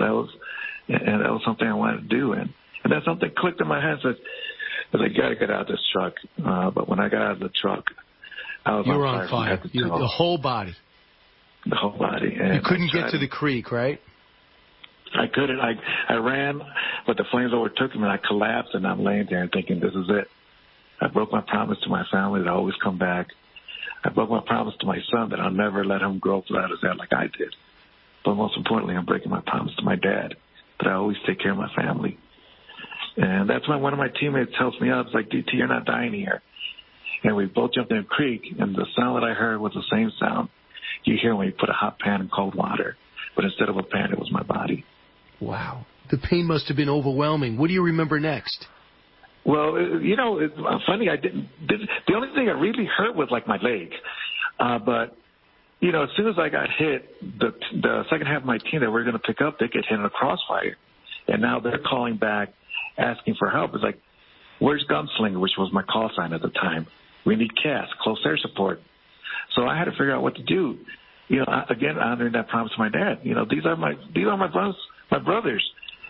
That was something I wanted to do. And then something clicked in my head and said, I got to get out of this truck. But when I got out of the truck, I was on fire. The whole body. The whole body. And you couldn't get to the creek, right? I couldn't. I ran, but the flames overtook me, and I collapsed, and I'm laying there and thinking, this is it. I broke my promise to my family that I'll always come back. I broke my promise to my son that I'll never let him grow up without his dad like I did. But most importantly, I'm breaking my promise to my dad that I always take care of my family. And that's when one of my teammates helps me up. It's like, DT, you're not dying here. And we both jumped in a creek, and the sound that I heard was the same sound you hear when you put a hot pan in cold water. But instead of a pan, it was my body. Wow. The pain must have been overwhelming. What do you remember next? Well, it's funny. The only thing that really hurt was like my leg. But as soon as I got hit, the second half of my team that we were going to pick up, they get hit in a crossfire. And now they're calling back, asking for help. It's like, where's Gunslinger, which was my call sign at the time? We need CAS, close air support. So I had to figure out what to do. Again, honoring that promise to my dad. These are my brothers.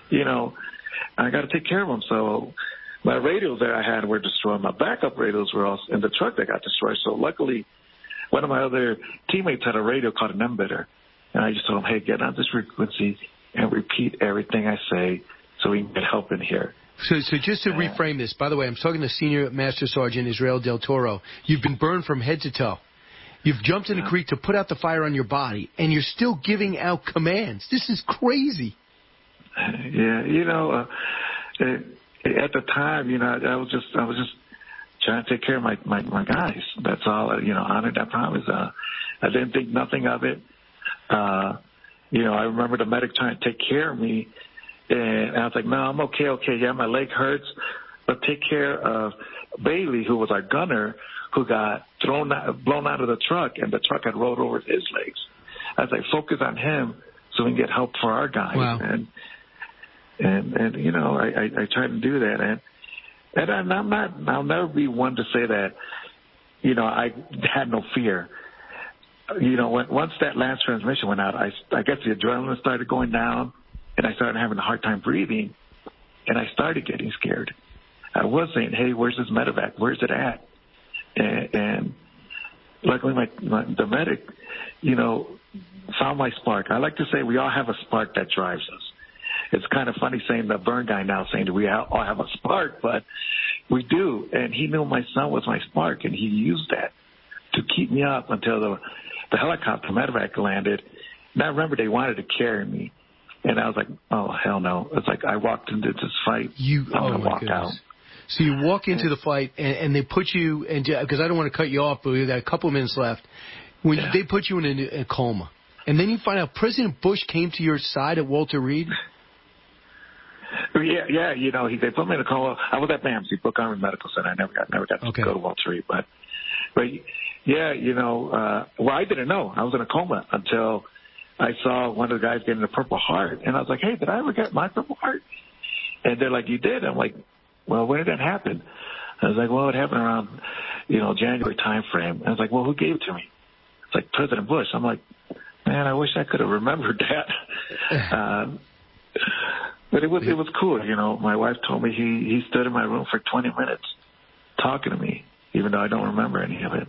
I got to take care of them. So my radios that I had were destroyed. My backup radios were also in the truck that got destroyed. So luckily, one of my other teammates had a radio called an embedder. And I just told him, hey, get on this frequency and repeat everything I say so we can get help in here. So just to reframe this, by the way, I'm talking to Senior Master Sergeant Israel Del Toro. You've been burned from head to toe. You've jumped in a creek to put out the fire on your body, and you're still giving out commands. This is crazy. Yeah, at the time, I was just trying to take care of my guys. That's all. Honored that promise. I didn't think nothing of it. I remember the medic trying to take care of me, and I was like, no, I'm okay. Yeah, my leg hurts, but take care of Bailey, who was our gunner, who got blown out of the truck, and the truck had rolled over his legs. I was like, focus on him so we can get help for our guys. Wow. And I tried to do that, and I'll never be one to say that, I had no fear. Once that last transmission went out, I guess the adrenaline started going down, and I started having a hard time breathing, and I started getting scared. I was saying, hey, where's this medevac? Where's it at? And luckily the medic, found my spark. I like to say we all have a spark that drives us. It's kind of funny saying the burn guy now saying that we all have a spark, but we do. And he knew my son was my spark, and he used that to keep me up until the helicopter medevac landed. And I remember they wanted to carry me, and I was like, oh, hell no. It's like I walked into this fight. I'm going to walk out. So you walk into the fight, and they put you, because I don't want to cut you off, but we've got a couple of minutes left. They put you in a coma, and then you find out President Bush came to your side at Walter Reed. Yeah. They put me in a coma. I was at BAMC, Brooke Army Medical Center. I never got to go to Walter Reed, but yeah, well, I didn't know I was in a coma until I saw one of the guys getting a Purple Heart, and I was like, hey, did I ever get my Purple Heart? And they're like, you did. I'm like, well, when did that happen? I was like, well, it happened around, January time frame. I was like, well, who gave it to me? It's like President Bush. I'm like, man, I wish I could have remembered that. But it was cool. My wife told me he stood in my room for 20 minutes talking to me, even though I don't remember any of it.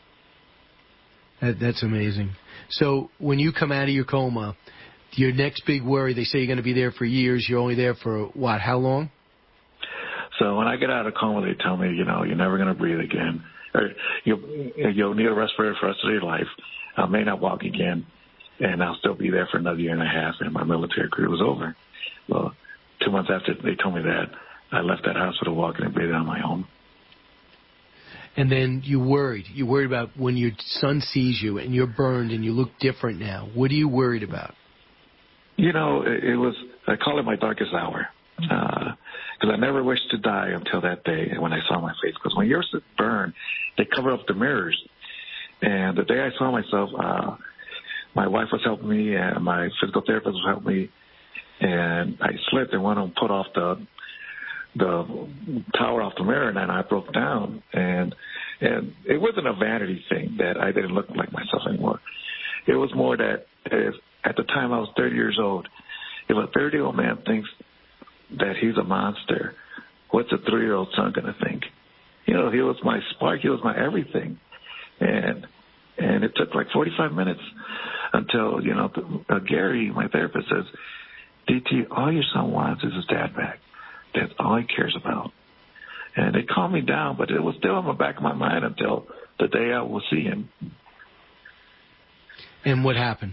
That's amazing. So when you come out of your coma, your next big worry, they say you're going to be there for years. You're only there for, what, how long? So when I get out of coma, they tell me, you're never going to breathe again. Or you'll need a respirator for the rest of your life. I may not walk again, and I'll still be there for another year and a half, and my military career was over. Well, 2 months after they told me that, I left that hospital walking and breathing on my own. And then you worried. You worried about when your son sees you and you're burned and you look different now. What are you worried about? It was, I call it my darkest hour. Because I never wished to die until that day when I saw my face. Because when you're burned, they cover up the mirrors. And the day I saw myself, my wife was helping me and my physical therapist was helping me. And I slipped and went and put off the tower off the mirror, and then I broke down. And it wasn't a vanity thing that I didn't look like myself anymore. It was more that at the time I was 30 years old, if a 30-year-old man thinks that he's a monster, what's a 3-year-old son going to think? He was my spark. He was my everything. And it took like 45 minutes until, Gary, my therapist, says, DT, all your son wants is his dad back. That's all he cares about. And it calmed me down, but it was still in the back of my mind until the day I will see him. And what happened?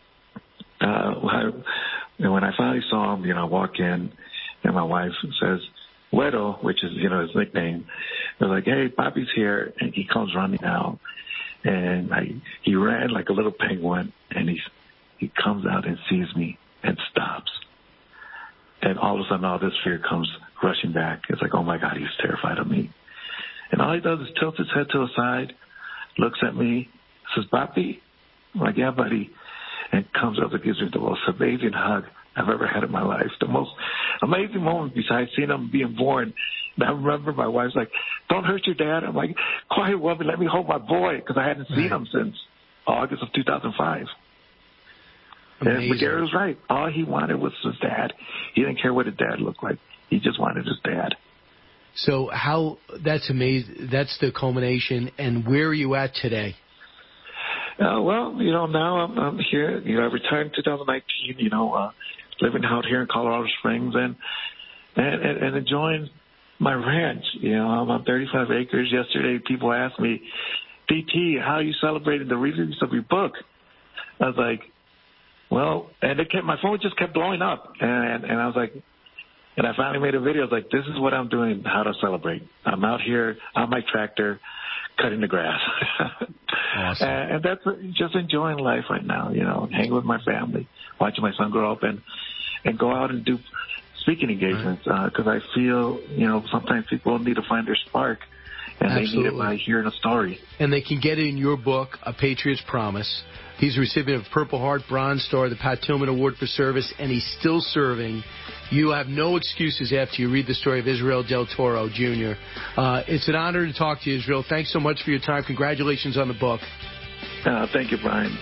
When I finally saw him, I walk in, and my wife says, Wedo, which is, his nickname, they're like, hey, Papi's here, and he comes running out. And he ran like a little penguin, and he comes out and sees me and stops. And all of a sudden, all this fear comes rushing back. It's like, oh, my God, he's terrified of me. And all he does is tilt his head to the side, looks at me, says, Papi? I'm like, yeah, buddy. And comes up and gives me the most amazing hug I've ever had in my life. The most amazing moment besides seeing him being born. And I remember my wife's like, don't hurt your dad. I'm like, quiet, woman, let me hold my boy, because I hadn't seen him since August of 2005. And Gary was right. All he wanted was his dad. He didn't care what his dad looked like. He just wanted his dad. So that's amazing. That's the culmination. And where are you at today? Well, now I'm here. I retired in 2019, living out here in Colorado Springs and enjoying my ranch. I'm on 35 acres. Yesterday, people asked me, DT, how are you celebrating the release of your book? I was like, well, and my phone just kept blowing up. And I was like, and I finally made a video. I was like, this is what I'm doing, how to celebrate. I'm out here on my tractor cutting the grass. Awesome. And that's just enjoying life right now, hanging with my family, watching my son grow up and go out and do speaking engagements because I feel, sometimes people need to find their spark. And Absolutely. They need it by hearing a story. And they can get it in your book, A Patriot's Promise. He's a recipient of Purple Heart, Bronze Star, the Pat Tillman Award for Service, and he's still serving. You have no excuses after you read the story of Israel Del Toro, Jr. It's an honor to talk to you, Israel. Thanks so much for your time. Congratulations on the book. Thank you, Brian.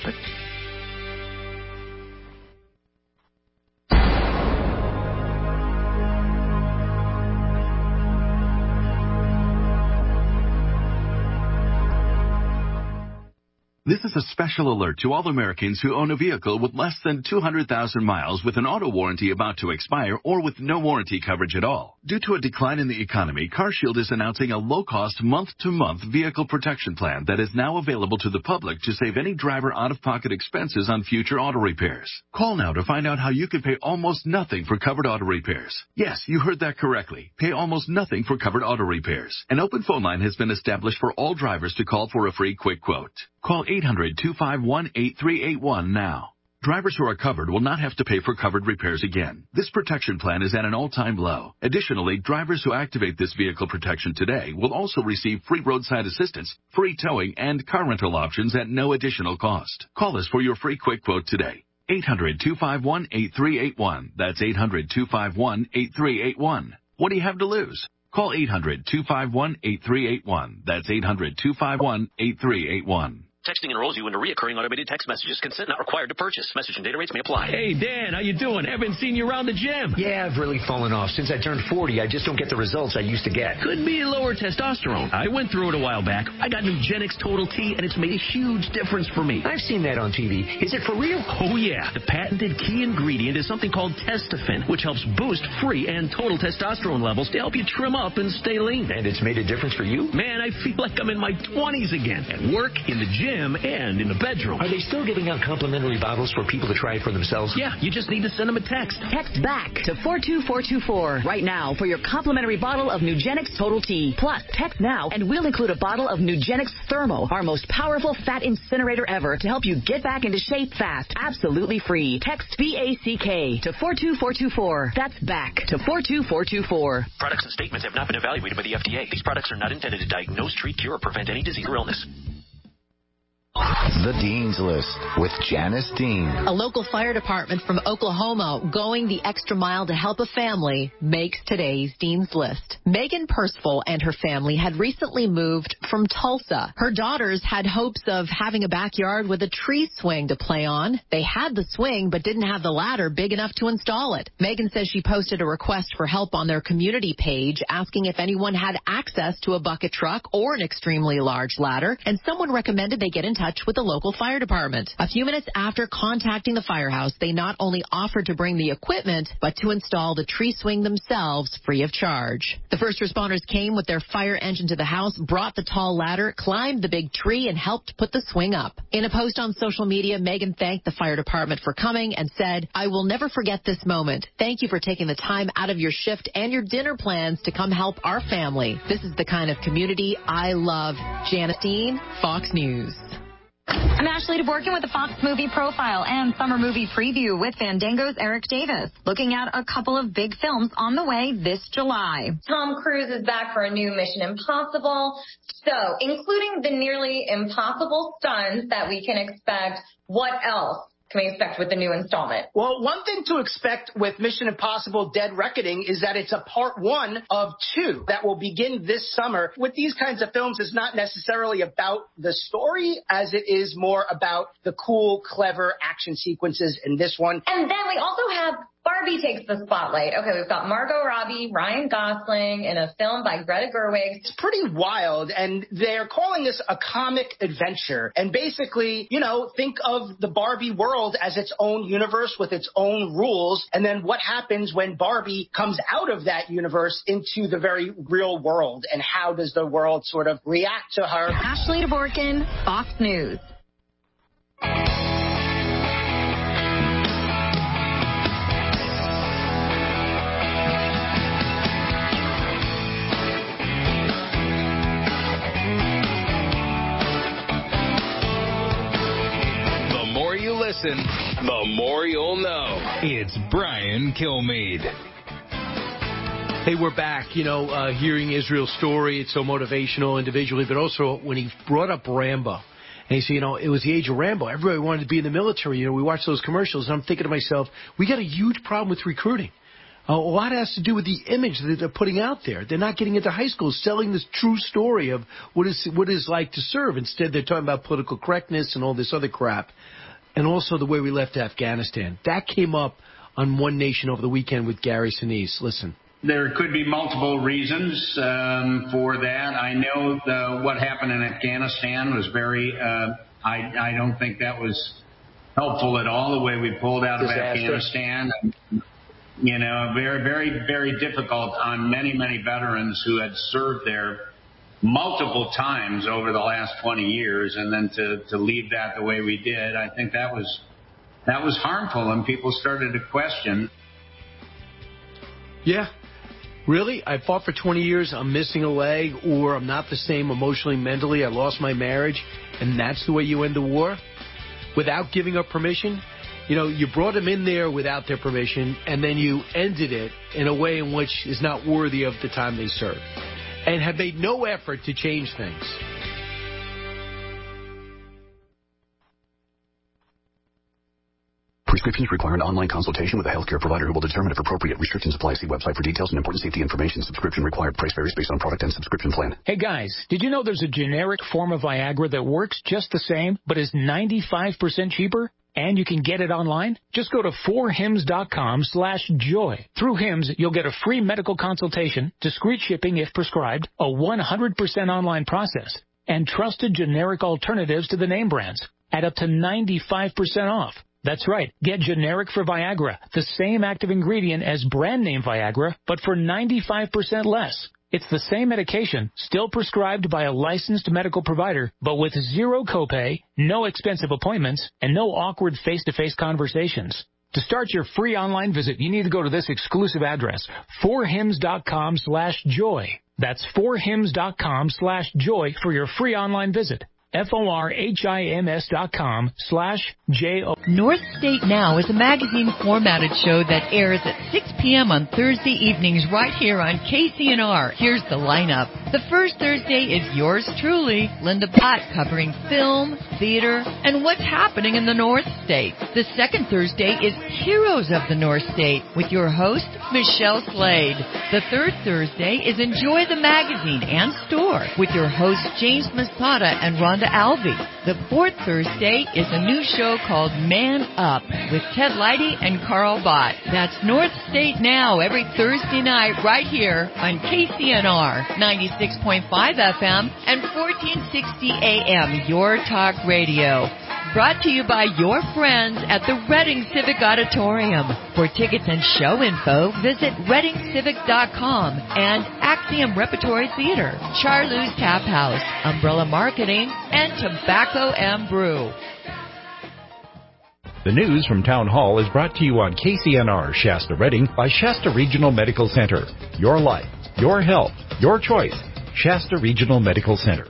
This is a special alert to all Americans who own a vehicle with less than 200,000 miles with an auto warranty about to expire or with no warranty coverage at all. Due to a decline in the economy, CarShield is announcing a low-cost month-to-month vehicle protection plan that is now available to the public to save any driver out-of-pocket expenses on future auto repairs. Call now to find out how you can pay almost nothing for covered auto repairs. Yes, you heard that correctly. Pay almost nothing for covered auto repairs. An open phone line has been established for all drivers to call for a free quick quote. Call 800-251-8381 now. Drivers who are covered will not have to pay for covered repairs again. This protection plan is at an all-time low. Additionally, drivers who activate this vehicle protection today will also receive free roadside assistance, free towing, and car rental options at no additional cost. Call us for your free quick quote today. 800-251-8381. That's 800-251-8381. What do you have to lose? Call 800-251-8381. That's 800-251-8381. Texting enrolls you into recurring automated text messages. Consent not required to purchase. Message and data rates may apply. Hey, Dan, how you doing? Haven't seen you around the gym. Yeah, I've really fallen off. Since I turned 40, I just don't get the results I used to get. Could be lower testosterone. I went through it a while back. I got Nugenix Total T, and it's made a huge difference for me. I've seen that on TV. Is it for real? Oh, yeah. The patented key ingredient is something called Testofen, which helps boost free and total testosterone levels to help you trim up and stay lean. And it's made a difference for you? Man, I feel like I'm in my 20s again. At work, in the gym, and in the bedroom. Are they still giving out complimentary bottles for people to try it for themselves? Yeah, you just need to send them a text. Text BACK to 42424 right now for your complimentary bottle of Nugenix Total T. Plus, text now and we'll include a bottle of Nugenix Thermo, our most powerful fat incinerator ever, to help you get back into shape fast. Absolutely free. Text BACK to 42424. That's BACK to 42424. Products and statements have not been evaluated by the FDA. These products are not intended to diagnose, treat, cure, or prevent any disease or illness. The Dean's List with Janice Dean. A local fire department from Oklahoma going the extra mile to help a family makes today's Dean's List. Megan Percival and her family had recently moved from Tulsa. Her daughters had hopes of having a backyard with a tree swing to play on. They had the swing but didn't have the ladder big enough to install it. Megan says she posted a request for help on their community page asking if anyone had access to a bucket truck or an extremely large ladder, and someone recommended they get in touch with the local fire department. A few minutes after contacting the firehouse, they not only offered to bring the equipment, but to install the tree swing themselves free of charge. The first responders came with their fire engine to the house, brought the tall ladder, climbed the big tree, and helped put the swing up. In a post on social media, Megan thanked the fire department for coming and said, "I will never forget this moment. Thank you for taking the time out of your shift and your dinner plans to come help our family. This is the kind of community I love." Janice Dean, Fox News. I'm Ashley DeBorkin with the Fox Movie Profile and Summer Movie Preview with Fandango's Eric Davis, looking at a couple of big films on the way this July. Tom Cruise is back for a new Mission Impossible. So, including the nearly impossible stunts that we can expect, what else can we expect with the new installment? Well, one thing to expect with Mission Impossible Dead Reckoning is that it's a part 1 of 2 that will begin this summer. With these kinds of films, it's not necessarily about the story as it is more about the cool, clever action sequences in this one. And then we also have Barbie takes the spotlight. Okay, we've got Margot Robbie, Ryan Gosling in a film by Greta Gerwig. It's pretty wild, and they're calling this a comic adventure. And basically, think of the Barbie world as its own universe with its own rules, and then what happens when Barbie comes out of that universe into the very real world, and how does the world sort of react to her. Ashley DeBorkin, Fox News. Listen, the more you'll know. It's Brian Kilmeade. Hey, we're back. Hearing Israel's story, it's so motivational individually, but also when he brought up Rambo. And he said, it was the age of Rambo. Everybody wanted to be in the military. We watched those commercials, and I'm thinking to myself, we got a huge problem with recruiting. A lot has to do with the image that they're putting out there. They're not getting into high schools selling this true story of what is like to serve. Instead, they're talking about political correctness and all this other crap. And also the way we left Afghanistan. That came up on One Nation over the weekend with Gary Sinise. Listen. There could be multiple reasons for that. I know what happened in Afghanistan was very, I don't think that was helpful at all, the way we pulled out of Afghanistan. Very, very, very difficult on many, many veterans who had served there multiple times over the last 20 years, and then to leave that the way we did, I think that was harmful, and people started to question. Yeah. Really? I fought for 20 years, I'm missing a leg, or I'm not the same emotionally, mentally, I lost my marriage, and that's the way you end the war? Without giving up permission? You brought them in there without their permission, and then you ended it in a way in which is not worthy of the time they served. And have made no effort to change things. Prescriptions require an online consultation with a healthcare provider who will determine if appropriate. Restrictions apply. See website for details and important safety information. Subscription required. Price varies based on product and subscription plan. Hey guys, did you know there's a generic form of Viagra that works just the same, but is 95% cheaper? And you can get it online? Just go to 4hims.com/joy. Through Hims, you'll get a free medical consultation, discreet shipping if prescribed, a 100% online process, and trusted generic alternatives to the name brands at up to 95% off. That's right. Get generic for Viagra, the same active ingredient as brand name Viagra, but for 95% less. It's the same medication, still prescribed by a licensed medical provider, but with zero copay, no expensive appointments, and no awkward face-to-face conversations. To start your free online visit, you need to go to this exclusive address, 4hims.com/joy. That's 4hims.com/joy for your free online visit. FORHIMS.com/JO. North State Now is a magazine formatted show that airs at 6 p.m. on Thursday evenings right here on KCNR. Here's the lineup. The first Thursday is yours truly, Linda Pott, covering film, theater, and what's happening in the North State. The second Thursday is Heroes of the North State with your host, Michelle Slade. The third Thursday is Enjoy the Magazine and Store with your hosts, James Masada and Rhonda Alvey. The fourth Thursday is a new show called Man Up with Ted Leidy and Carl Bott. That's North State Now every Thursday night right here on KCNR 96.5 FM and 1460 AM, Your Talk Radio. Brought to you by your friends at the Reading Civic Auditorium. For tickets and show info, visit ReadingCivic.com and Axiom Repertory Theater, Charlou's Tap House, Umbrella Marketing, and Tobacco M Brew. The news from Town Hall is brought to you on KCNR Shasta Reading by Shasta Regional Medical Center. Your life, your health, your choice. Shasta Regional Medical Center.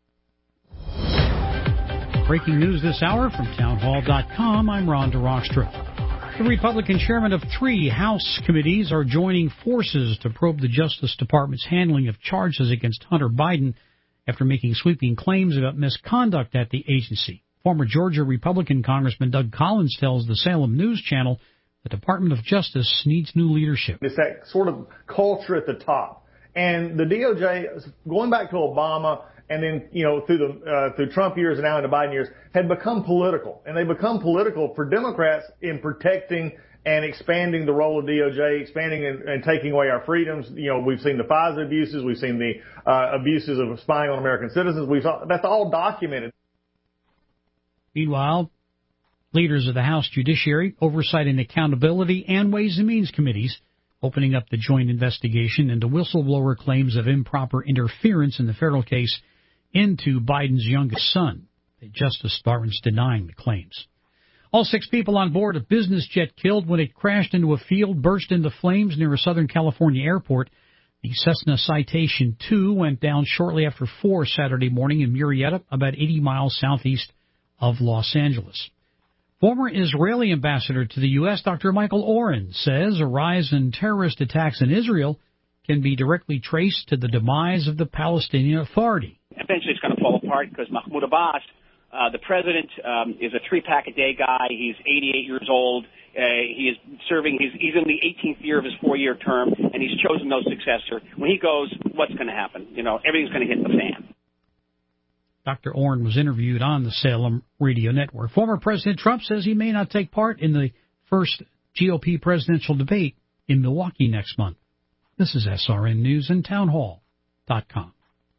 Breaking news this hour from townhall.com. I'm Ron DeRockstra. The Republican chairman of 3 House committees are joining forces to probe the Justice Department's handling of charges against Hunter Biden after making sweeping claims about misconduct at the agency. Former Georgia Republican Congressman Doug Collins tells the Salem News Channel the Department of Justice needs new leadership. It's that sort of culture at the top. And the DOJ, going back to Obama and then, through Trump years and now in the Biden years, had become political. And they become political for Democrats in protecting and expanding the role of DOJ, expanding and taking away our freedoms. We've seen the FISA abuses. We've seen the abuses of spying on American citizens. That's all documented. Meanwhile, leaders of the House Judiciary, Oversight and Accountability, and Ways and Means Committees opening up the joint investigation into whistleblower claims of improper interference in the federal case into Biden's youngest son. The Justice Department's denying the claims. All 6 people on board a business jet killed when it crashed into a field, burst into flames near a Southern California airport. The Cessna Citation II went down shortly after 4 Saturday morning in Murrieta, about 80 miles southeast of Los Angeles. Former Israeli ambassador to the U.S., Dr. Michael Oren, says a rise in terrorist attacks in Israel can be directly traced to the demise of the Palestinian Authority. Eventually it's going to fall apart because Mahmoud Abbas, the president, is a 3-pack-a-day guy. He's 88 years old. He is serving, he's in the 18th year of his 4-year term, and he's chosen no successor. When he goes, what's going to happen? Everything's going to hit the fan. Dr. Oren was interviewed on the Salem Radio Network. Former President Trump says he may not take part in the first GOP presidential debate in Milwaukee next month. This is SRN News and Townhall.com.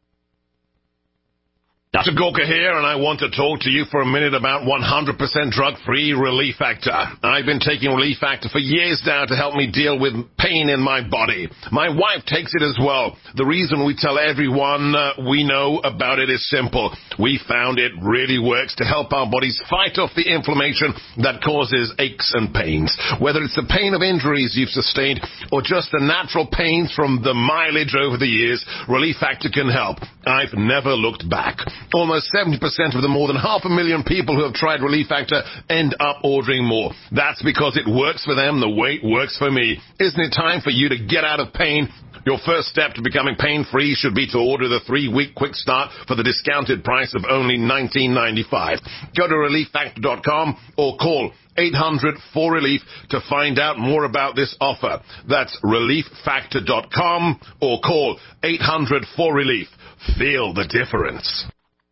Dr. Gorka here, and I want to talk to you for a minute about 100% drug-free Relief Factor. I've been taking Relief Factor for years now to help me deal with pain in my body. My wife takes it as well. The reason we tell everyone we know about it is simple. We found it really works to help our bodies fight off the inflammation that causes aches and pains. Whether it's the pain of injuries you've sustained or just the natural pains from the mileage over the years, Relief Factor can help. I've never looked back. Almost 70% of the more than 500,000 people who have tried Relief Factor end up ordering more. That's because it works for them the way it works for me. Isn't it time for you to get out of pain? Your first step to becoming pain-free should be to order the 3-week quick start for the discounted price of only $19.95. Go to ReliefFactor.com or call 800-4RELIEF to find out more about this offer. That's ReliefFactor.com or call 800-4RELIEF. Feel the difference.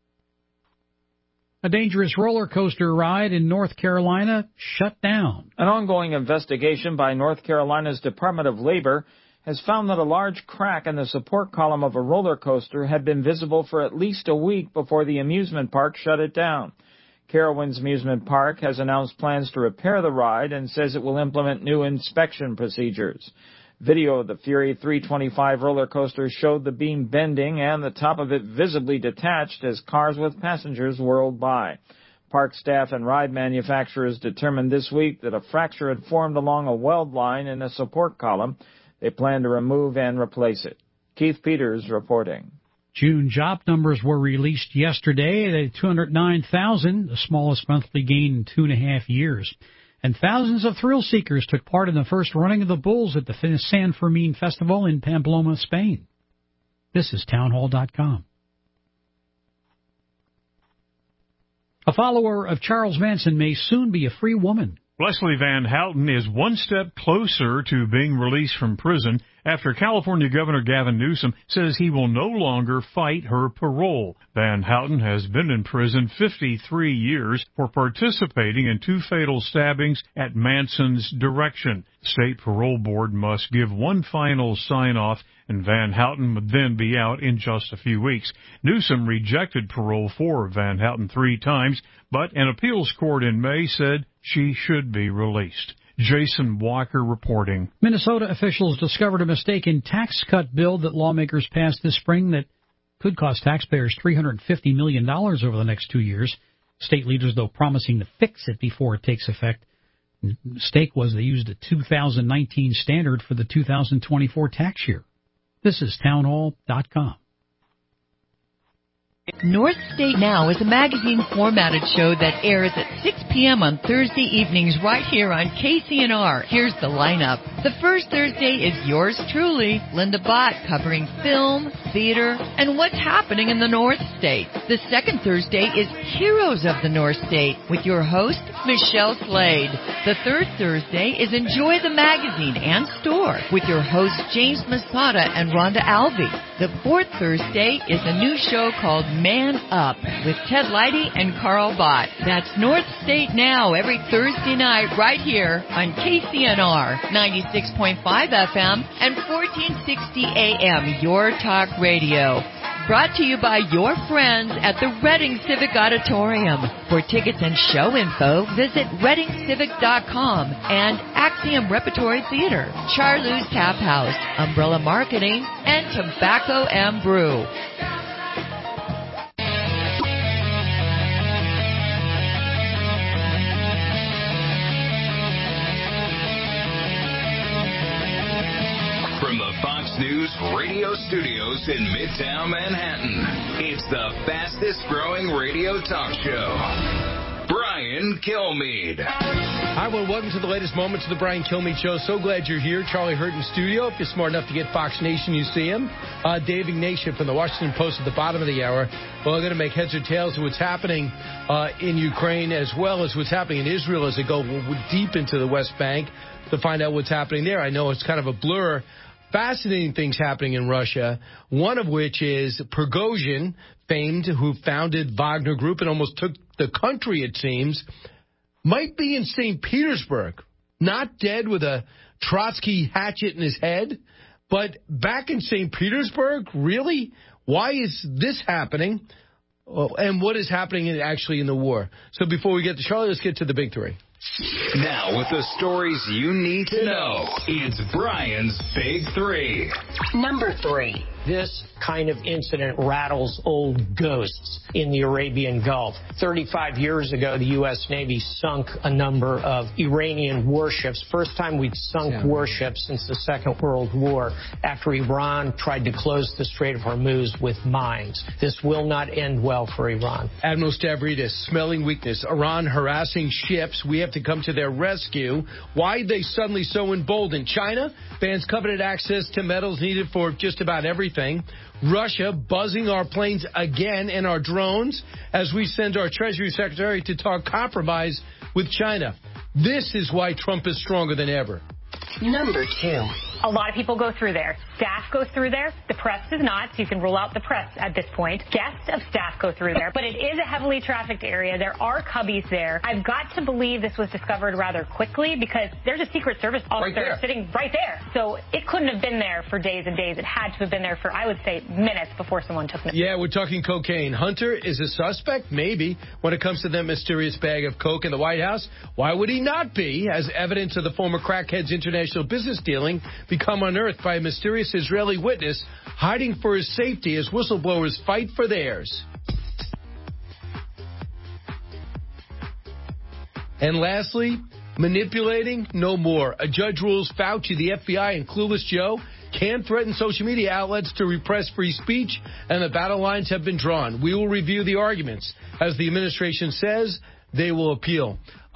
A dangerous roller coaster ride in North Carolina shut down. An ongoing investigation by North Carolina's Department of Labor has found that a large crack in the support column of a roller coaster had been visible for at least a week before the amusement park shut it down. Carowinds Amusement Park has announced plans to repair the ride and says it will implement new inspection procedures. Video of the Fury 325 roller coaster showed the beam bending and the top of it visibly detached as cars with passengers whirled by. Park staff and ride manufacturers determined this week that a fracture had formed along a weld line in a support column. They plan to remove and replace it. Keith Peters reporting. June job numbers were released yesterday at 209,000, the smallest monthly gain in 2.5 years. And thousands of thrill seekers took part in the first running of the bulls at the San Fermin Festival in Pamplona, Spain. This is townhall.com. A follower of Charles Manson may soon be a free woman. Leslie Van Houten is one step closer to being released from prison after California Governor Gavin Newsom says he will no longer fight her parole. Van Houten has been in prison 53 years for participating in 2 fatal stabbings at Manson's direction. The state parole board must give one final sign-off, and Van Houten would then be out in just a few weeks. Newsom rejected parole for Van Houten 3 times, but an appeals court in May said she should be released. Jason Walker reporting. Minnesota officials discovered a mistaken tax cut bill that lawmakers passed this spring that could cost taxpayers $350 million over the next 2 years. State leaders, though, promising to fix it before it takes effect. The mistake was they used a 2019 standard for the 2024 tax year. This is townhall.com. North State Now is a magazine-formatted show that airs at 6 p.m. on Thursday evenings right here on KCNR. Here's the lineup. The first Thursday is yours truly, Linda Bott, covering film, theater, and what's happening in the North State. The second Thursday is Heroes of the North State with your host, Michelle Slade. The third Thursday is Enjoy the Magazine and Store with your hosts, James Masada and Rhonda Alvey. The fourth Thursday is a new show called Man Up with Ted Leidy and Carl Bott. That's North State Now every Thursday night right here on KCNR 96.5 FM and 1460 AM, Your Talk Radio. Brought to you by your friends at the Reading Civic Auditorium. For tickets and show info, visit ReadingCivic.com and Axiom Repertory Theater, Charlie's Tap House, Umbrella Marketing, and Tobacco and Brew. From the Fox News radio studios in Midtown Manhattan, it's the fastest growing radio talk show. Brian Kilmeade. Hi, well, welcome to the latest moments of the Brian Kilmeade Show. So glad you're here. Charlie Hurt in studio. If you're smart enough to get Fox Nation, you see him. Dave Ignatius from the Washington Post at the bottom of the hour. Well, I'm going to make heads or tails of what's happening in Ukraine as well as what's happening in Israel as they go deep into the West Bank to find out what's happening there. I know it's kind of a blur. Fascinating things happening in Russia, one of which is Prigozhin, famed, who founded Wagner Group and almost took the country, it seems, might be in St. Petersburg. Not dead with a Trotsky hatchet in his head, but back in St. Petersburg? Really? Why is this happening? Oh, and what is happening actually in the war? So before we get to Charlie, let's get to the big three. Now, with the stories you need to know, it's Brian's Big Three. Number 3. This kind of incident rattles old ghosts in the Arabian Gulf. 35 years ago, the U.S. Navy sunk a number of Iranian warships. First time we'd sunk warships since the Second World War after Iran tried to close the Strait of Hormuz with mines. This will not end well for Iran. Admiral Stavridis, smelling weakness. Iran harassing ships. We have to come to their rescue. Why they suddenly so emboldened? China bans coveted access to metals needed for just about everything. Russia buzzing our planes again and our drones as we send our Treasury Secretary to talk compromise with China. This is why Trump is stronger than ever. Number 2. A lot of people go through there. Staff goes through there. The press does not, so you can rule out the press at this point. Guests of staff go through there. But it is a heavily trafficked area. There are cubbies there. I've got to believe this was discovered rather quickly because there's a Secret Service officer sitting right there. So it couldn't have been there for days and days. It had to have been there for, I would say, minutes before someone took it. Yeah, we're talking cocaine. Hunter is a suspect? Maybe. When it comes to that mysterious bag of coke in the White House, why would he not be? As evidence of the former crackhead's international business dealing become unearthed by a mysterious Israeli witness hiding for his safety as whistleblowers fight for theirs. And lastly, manipulating no more. A judge rules Fauci, the FBI, and Clueless Joe can threaten social media outlets to repress free speech, and the battle lines have been drawn. We will review the arguments. As the administration says, they will appeal.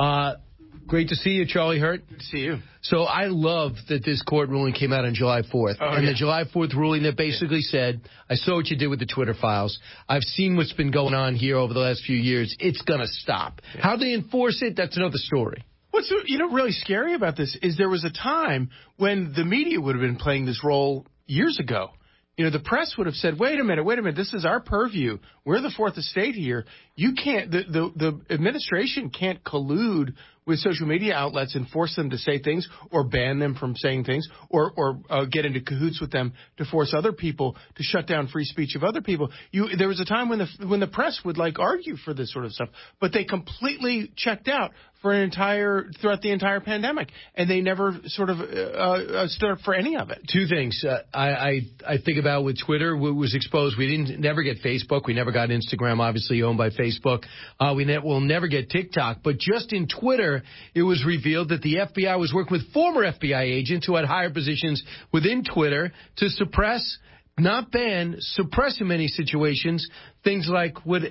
Great to see you, Charlie Hurt. Good to see you. So I love that this court ruling came out on July 4th. The July 4th ruling that basically said, I saw what you did with the Twitter files. I've seen what's been going on here over the last few years. It's going to stop. Yeah. How they enforce it, that's another story. What's really scary about this is there was a time when the media would have been playing this role years ago. The press would have said, wait a minute, this is our purview. We're the fourth estate here. You can't, the administration can't collude with social media outlets and force them to say things or ban them from saying things or get into cahoots with them to force other people to shut down free speech of other people. There was a time when the press would argue for this sort of stuff, but they completely checked out throughout the entire pandemic, and they never sort of stood up for any of it. Two things I think about with Twitter was exposed. We never get Facebook. We never got Instagram, obviously owned by Facebook. We'll never get TikTok. But just in Twitter, it was revealed that the FBI was working with former FBI agents who had higher positions within Twitter to suppress, not ban, suppress in many situations, things like what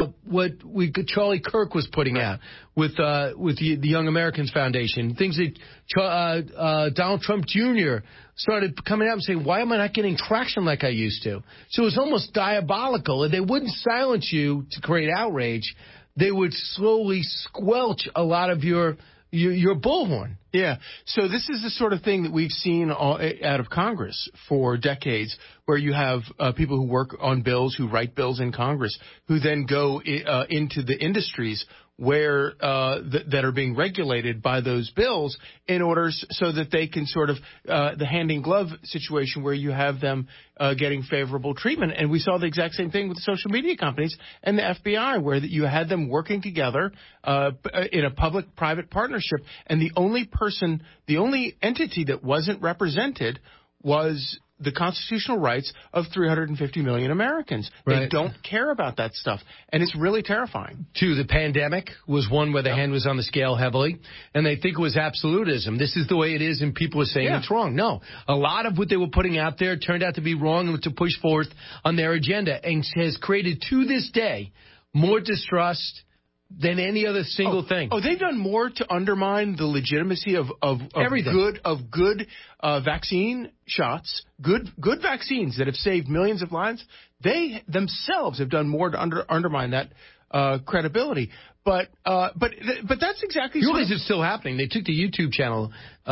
Charlie Kirk was putting out with the Young Americans Foundation, things that Donald Trump Jr. started coming out and saying, why am I not getting traction like I used to? So it was almost diabolical. And they wouldn't silence you to create outrage. They would slowly squelch a lot of your bullhorn. Yeah. So this is the sort of thing that we've seen out of Congress for decades, where you have people who work on bills, who write bills in Congress, who then go into the industries where that are being regulated by those bills in order so that they can sort of the hand-in-glove situation where you have them getting favorable treatment. And we saw the exact same thing with the social media companies and the FBI, where you had them working together in a public-private partnership. And the only entity that wasn't represented was the constitutional rights of 350 million Americans. Right. They don't care about that stuff, and it's really terrifying. Two, the pandemic was one where the hand was on the scale heavily, and they think it was absolutism. This is the way it is, and people are saying it's wrong. No, a lot of what they were putting out there turned out to be wrong and to push forth on their agenda, and has created, to this day, more distrust than any other single thing. Oh, they've done more to undermine the legitimacy of everything. Good vaccine shots, good vaccines that have saved millions of lives. They themselves have done more to undermine that credibility. But that's exactly. You realize it's still happening. They took the YouTube channel.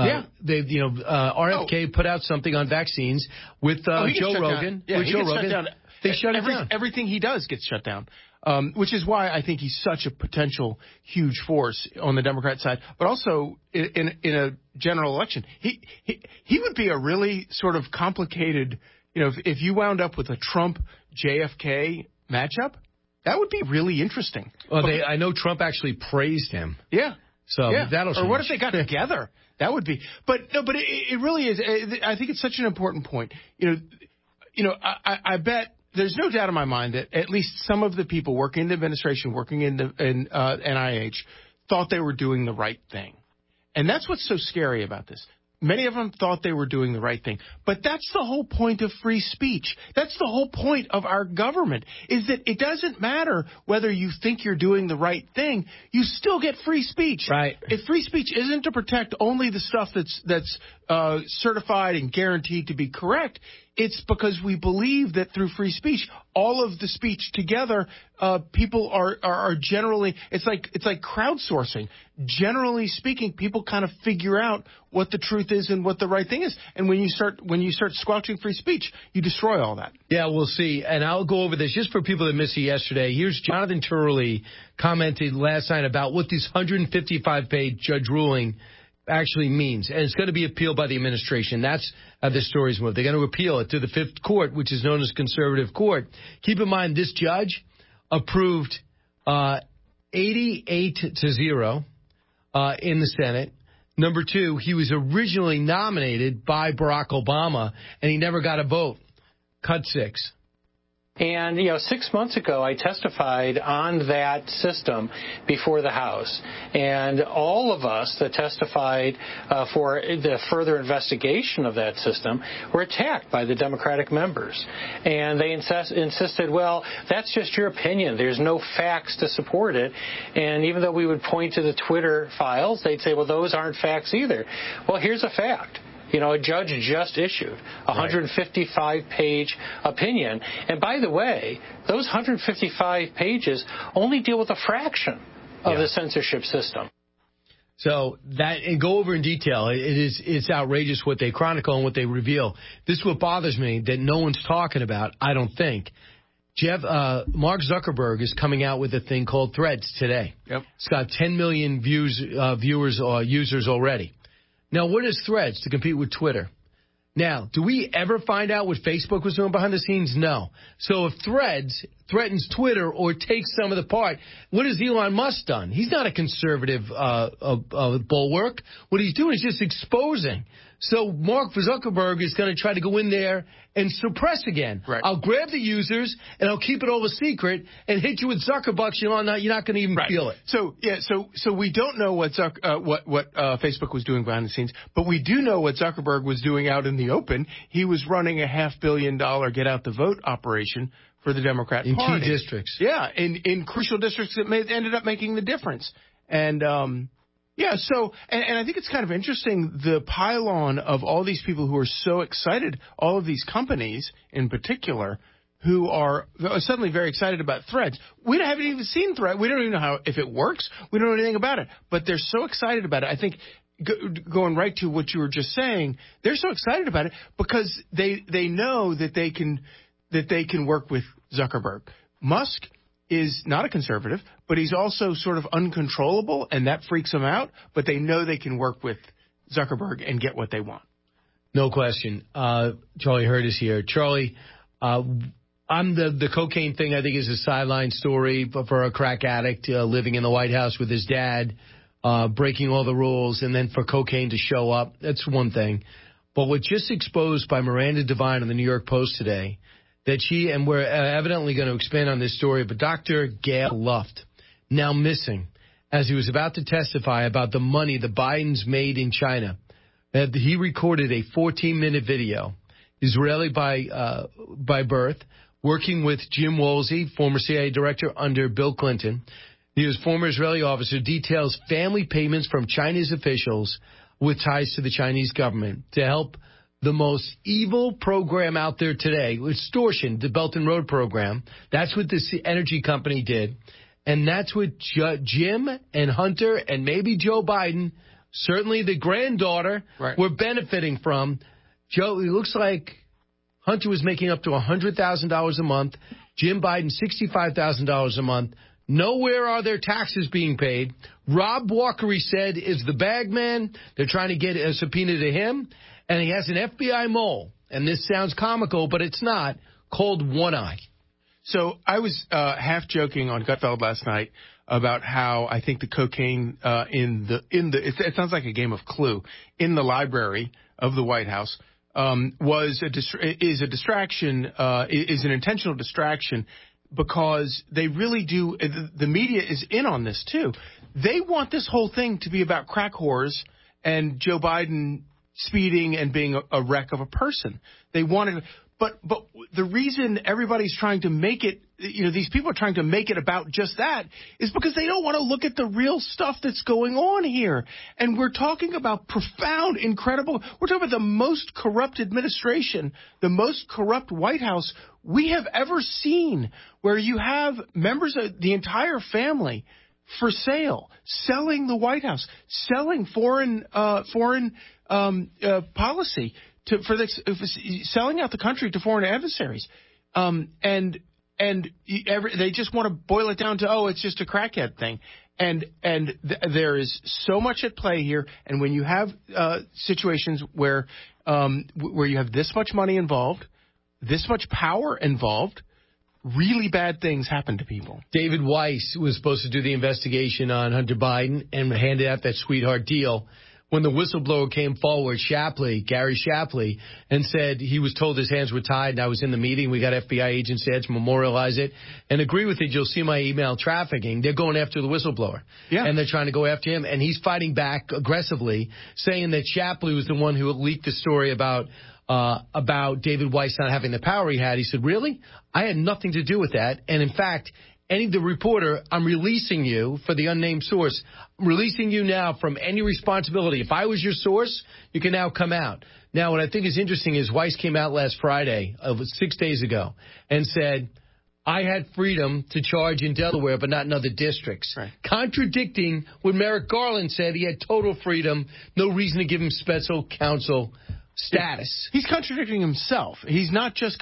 RFK put out something on vaccines with Joe Rogan. With Joe Rogan, they shut it down. Everything he does gets shut down. Which is why I think he's such a potential huge force on the Democrat side, but also in a general election. He would be a really sort of complicated, if you wound up with a Trump JFK matchup, that would be really interesting. Well, I know Trump actually praised him. Yeah. So that'll change. Or what if they got together? That would be. But it really is. I think it's such an important point. I bet there's no doubt in my mind that at least some of the people working in the administration, working in NIH, thought they were doing the right thing. And that's what's so scary about this. Many of them thought they were doing the right thing. But that's the whole point of free speech. That's the whole point of our government, is that it doesn't matter whether you think you're doing the right thing. You still get free speech. Right. If free speech isn't to protect only the stuff that's certified and guaranteed to be correct, it's because we believe that through free speech, all of the speech together, people are generally, it's like crowdsourcing. Generally speaking, people kind of figure out what the truth is and what the right thing is. And when you start squelching free speech, you destroy all that. Yeah, we'll see. And I'll go over this just for people that missed it yesterday. Here's Jonathan Turley commented last night about what this 155-page judge ruling actually means. And it's going to be appealed by the administration. That's how this story's moved. They're going to appeal it to the Fifth Court, which is known as Conservative Court. Keep in mind, this judge approved 88-0 in the Senate. Number two, he was originally nominated by Barack Obama, and he never got a vote. Cut 6. And, 6 months ago, I testified on that system before the House. And all of us that testified for the further investigation of that system were attacked by the Democratic members. And they insisted, well, that's just your opinion. There's no facts to support it. And even though we would point to the Twitter files, they'd say, well, those aren't facts either. Well, here's a fact. A judge just issued a 155-page opinion. And by the way, those 155 pages only deal with a fraction of the censorship system. So that, and go over in detail. It's outrageous what they chronicle and what they reveal. This is what bothers me that no one's talking about, I don't think. Mark Zuckerberg is coming out with a thing called Threads today. Yep. It's got 10 million viewers or users already. Now, what is Threads to compete with Twitter? Now, do we ever find out what Facebook was doing behind the scenes? No. So if Threads threatens Twitter or takes some of the part, what has Elon Musk done? He's not a conservative bulwark. What he's doing is just exposing. So Mark Zuckerberg is going to try to go in there and suppress again. Right. I'll grab the users and I'll keep it all a secret and hit you with Zuckerbucks. You're not going to even feel it. So we don't know what Facebook was doing behind the scenes, but we do know what Zuckerberg was doing out in the open. He was running a $500 million get out the vote operation for the Democrat Party. In key districts. Yeah, in crucial districts that ended up making the difference. And so I think it's kind of interesting, the pile-on of all these people who are so excited, all of these companies in particular, who are suddenly very excited about Threads. We haven't even seen Threads. We don't even know if it works. We don't know anything about it. But they're so excited about it. I think going right to what you were just saying, they're so excited about it because they know that they can work with Zuckerberg. Musk is not a conservative, but he's also sort of uncontrollable, and that freaks them out. But they know they can work with Zuckerberg and get what they want. No question. Charlie Hurt is here. Charlie, the cocaine thing, I think, is a sideline story for a crack addict living in the White House with his dad, breaking all the rules, and then for cocaine to show up. That's one thing. But what just exposed by Miranda Devine on the New York Post today, that she, and we're evidently going to expand on this story, but Dr. Gail Luft, now missing, as he was about to testify about the money the Bidens made in China. He recorded a 14-minute video, Israeli by birth, working with Jim Woolsey, former CIA director under Bill Clinton. He was former Israeli officer, details family payments from Chinese officials with ties to the Chinese government to help the most evil program out there today, extortion, the Belt and Road program. That's what this energy company did. And that's what Jim and Hunter and maybe Joe Biden, certainly the granddaughter, were benefiting from. Joe, it looks like Hunter was making up to $100,000 a month. Jim Biden, $65,000 a month. Nowhere are their taxes being paid. Rob Walker, he said, is the bag man. They're trying to get a subpoena to him. And he has an FBI mole, and this sounds comical, but it's not, called One Eye. So I was half joking on Gutfeld last night about how I think the cocaine it sounds like a game of Clue in the library of the White House is a distraction, is an intentional distraction, because they really do. The media is in on this too. They want this whole thing to be about crack whores and Joe Biden speeding and being a wreck of a person. They want it. But the reason everybody's trying to make it, these people are trying to make it about just that, is because they don't want to look at the real stuff that's going on here. And we're talking about profound, incredible, we're talking about the most corrupt administration, the most corrupt White House we have ever seen, where you have members of the entire family for sale, selling the White House, selling foreign policy, selling out the country to foreign adversaries, and they just want to boil it down to, it's just a crackhead thing, and there is so much at play here. And when you have situations where you have this much money involved, this much power involved, really bad things happen to people. David Weiss was supposed to do the investigation on Hunter Biden and handed out that sweetheart deal. When the whistleblower came forward, Gary Shapley, and said he was told his hands were tied, and I was in the meeting, we got FBI agents there to memorialize it, and agree with it, you'll see my email trafficking. They're going after the whistleblower. Yeah. And they're trying to go after him, and he's fighting back aggressively, saying that Shapley was the one who leaked the story about David Weiss not having the power he had. He said, really? I had nothing to do with that. And in fact, the reporter, I'm releasing you for the unnamed source. I'm releasing you now from any responsibility. If I was your source, you can now come out. Now, what I think is interesting is Weiss came out last Friday, 6 days ago, and said, I had freedom to charge in Delaware, but not in other districts. Right. Contradicting what Merrick Garland said. He had total freedom, no reason to give him special counsel status. He's contradicting himself. He's not just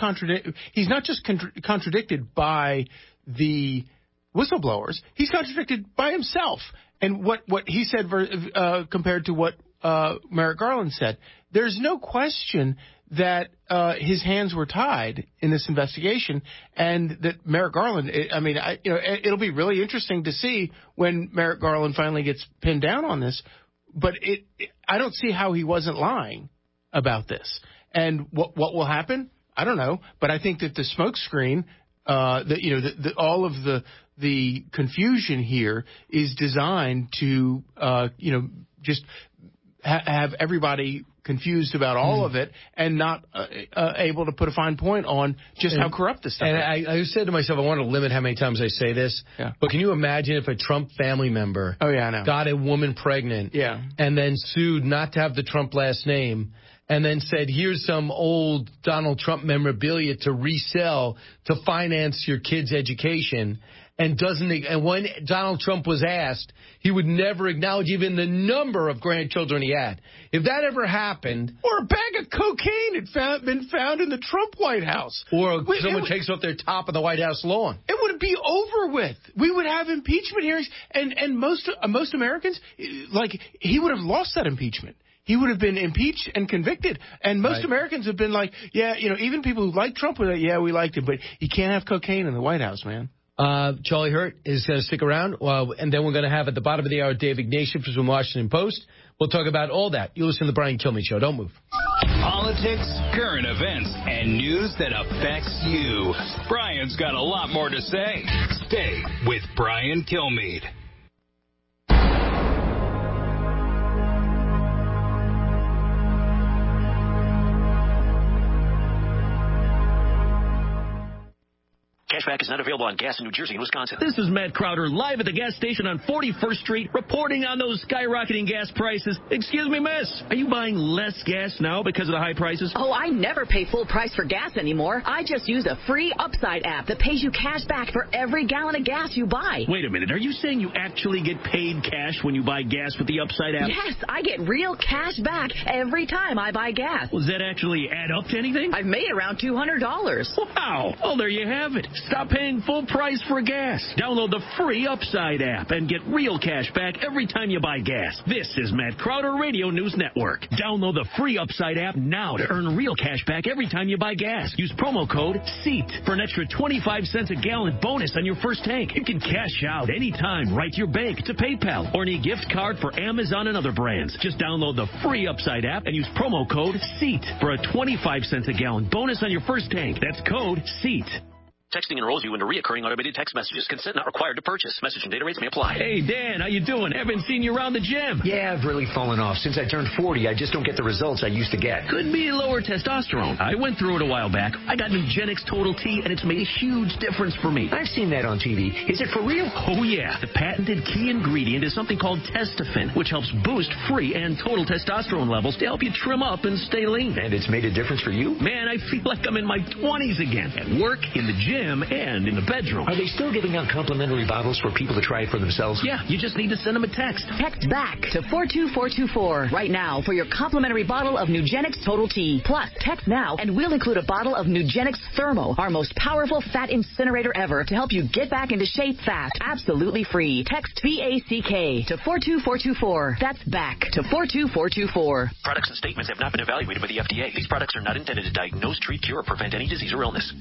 contradicted by the whistleblowers. He's contradicted by himself. And what he said compared to what Merrick Garland said. There's no question that his hands were tied in this investigation, and that Merrick Garland, it'll be really interesting to see when Merrick Garland finally gets pinned down on this. But I don't see how he wasn't lying about this. And what will happen? I don't know. But I think that the smokescreen, all of the confusion here is designed to just have everybody confused about all of it and not able to put a fine point on just how corrupt this stuff is. And I said to myself, I want to limit how many times I say this. Yeah. But can you imagine if a Trump family member got a woman pregnant and then sued not to have the Trump last name, and then said, here's some old Donald Trump memorabilia to resell to finance your kid's education, and when Donald Trump was asked, he would never acknowledge even the number of grandchildren he had. If that ever happened... Or a bag of cocaine had been found in the Trump White House. Or someone takes off their top of the White House lawn. It would be over with. We would have impeachment hearings, and most Americans, he would have lost that impeachment. He would have been impeached and convicted. And most Americans have been like, even people who like Trump were like, we liked him, but you can't have cocaine in the White House, man. Charlie Hurt is going to stick around. And then we're going to have at the bottom of the hour Dave Ignatius from Washington Post. We'll talk about all that. You listen to the Brian Kilmeade Show. Don't move. Politics, current events, and news that affects you. Brian's got a lot more to say. Stay with Brian Kilmeade. Cashback is not available on gas in New Jersey and Wisconsin. This is Matt Crowder, live at the gas station on 41st Street, reporting on those skyrocketing gas prices. Excuse me, miss, are you buying less gas now because of the high prices? Oh, I never pay full price for gas anymore. I just use a free Upside app that pays you cash back for every gallon of gas you buy. Wait a minute, are you saying you actually get paid cash when you buy gas with the Upside app? Yes, I get real cash back every time I buy gas. Well, does that actually add up to anything? I've made around $200. Wow, well, there you have it. Stop paying full price for gas. Download the free Upside app and get real cash back every time you buy gas. This is Matt Crowder Radio News Network. Download the free Upside app now to earn real cash back every time you buy gas. Use promo code SEAT for an extra 25 cents a gallon bonus on your first tank. You can cash out anytime right to your bank, to PayPal, or any gift card for Amazon and other brands. Just download the free Upside app and use promo code SEAT for a 25 cents a gallon bonus on your first tank. That's code SEAT. Texting enrolls you into recurring automated text messages. Consent not required to purchase. Message and data rates may apply. Hey, Dan, how you doing? Haven't seen you around the gym. Yeah, I've really fallen off. Since I turned 40, I just don't get the results I used to get. Could be lower testosterone. I went through it a while back. I got Nugenix Total T, and it's made a huge difference for me. I've seen that on TV. Is it for real? Oh, yeah. The patented key ingredient is something called Testofen, which helps boost free and total testosterone levels to help you trim up and stay lean. And it's made a difference for you? Man, I feel like I'm in my 20s again. At work, in the gym, and in the bedroom. Are they still giving out complimentary bottles for people to try it for themselves? Yeah, you just need to send them a text. Text BACK to 42424 right now for your complimentary bottle of Nugenix Total T. Plus, text now and we'll include a bottle of Nugenix Thermo, our most powerful fat incinerator ever, to help you get back into shape fast. Absolutely free. Text BACK to 42424. That's BACK to 42424. Products and statements have not been evaluated by the FDA. These products are not intended to diagnose, treat, cure, or prevent any disease or illness.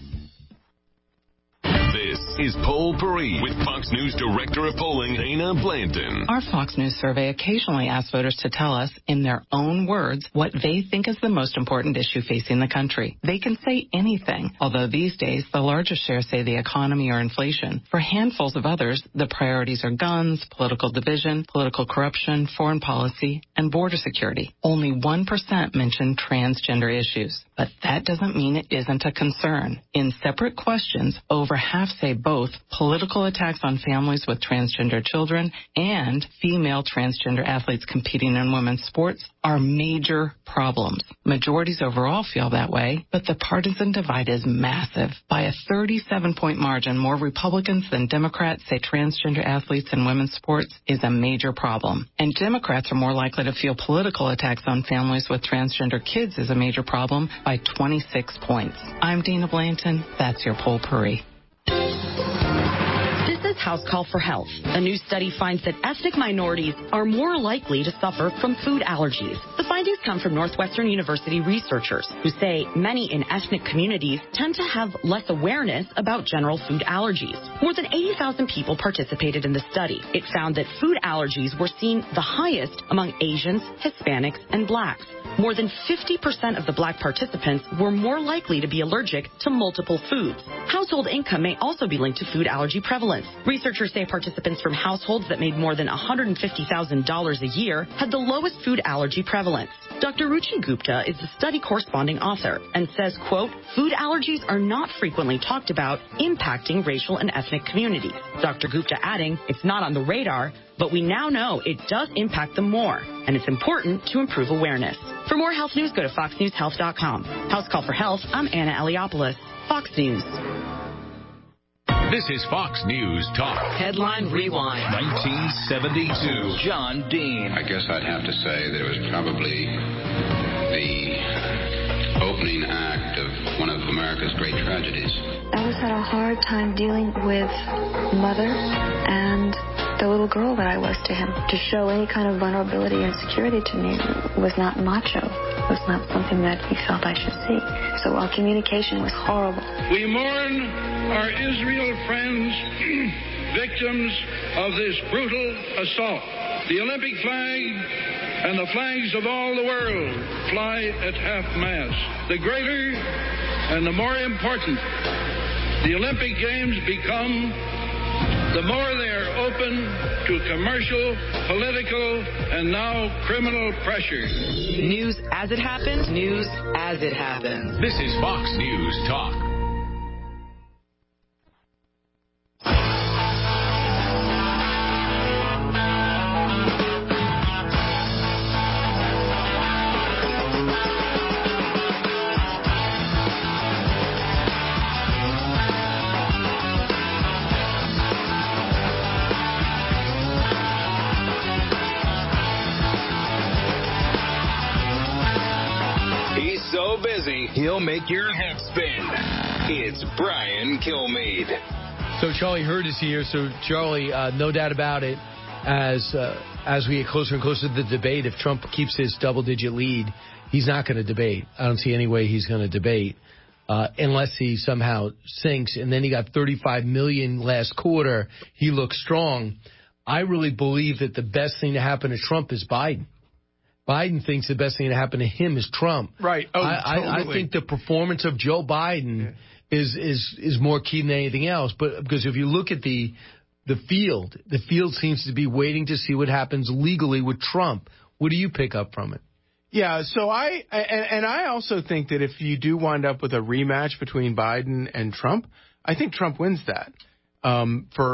This is Poll Paris with Fox News Director of Polling, Dana Blanton. Our Fox News survey occasionally asks voters to tell us, in their own words, what they think is the most important issue facing the country. They can say anything, although these days the largest share say the economy or inflation. For handfuls of others, the priorities are guns, political division, political corruption, foreign policy, and border security. Only 1% mention transgender issues. But that doesn't mean it isn't a concern. In separate questions, over half say both political attacks on families with transgender children and female transgender athletes competing in women's sports are major problems. Majorities overall feel that way, but the partisan divide is massive. By a 37-point margin, more Republicans than Democrats say transgender athletes in women's sports is a major problem. And Democrats are more likely to feel political attacks on families with transgender kids is a major problem by 26 points. I'm Dana Blanton. That's your Poll Paris. This is House Call for Health. A new study finds that ethnic minorities are more likely to suffer from food allergies. The findings come from Northwestern University researchers who say many in ethnic communities tend to have less awareness about general food allergies. More than 80,000 people participated in the study. It found that food allergies were seen the highest among Asians, Hispanics, and blacks. More than 50% of the black participants were more likely to be allergic to multiple foods. Household income may also be linked to food allergy prevalence. Researchers say participants from households that made more than $150,000 a year had the lowest food allergy prevalence. Dr. Ruchi Gupta is the study corresponding author and says, quote, food allergies are not frequently talked about impacting racial and ethnic communities. Dr. Gupta adding, it's not on the radar, but we now know it does impact them more, and it's important to improve awareness. For more health news, go to foxnewshealth.com. House Call for Health, I'm Anna Eliopoulos, Fox News. This is Fox News Talk. Headline Rewind. 1972. John Dean. I guess I'd have to say that it was probably the opening act of one of America's great tragedies. I was had a hard time dealing with mother and the little girl that I was to him. To show any kind of vulnerability and security to me was not macho. It was not something that he felt I should see. So our communication was horrible. We mourn our Israel friends, victims of this brutal assault. The Olympic flag and the flags of all the world fly at half-mast. The greater and the more important the Olympic Games become, the more they are open to commercial, political, and now criminal pressure. News as it happens, news as it happens. This is Fox News Talk. so busy, he'll make your head spin. It's Brian Kilmeade. So Charlie Hurd is here. So Charlie, no doubt about it, as we get closer and closer to the debate, if Trump keeps his double-digit lead, he's not going to debate. I don't see any way he's going to debate unless he somehow sinks. And then he got 35 million last quarter. He looks strong. I really believe that the best thing to happen to Trump is Biden. Biden thinks the best thing to happen to him is Trump. Right. Oh, totally. I think the performance of Joe Biden is more key than anything else. But because if you look at the field seems to be waiting to see what happens legally with Trump. What do you pick up from it? Yeah, so I also think that if you do wind up with a rematch between Biden and Trump, I think Trump wins that. How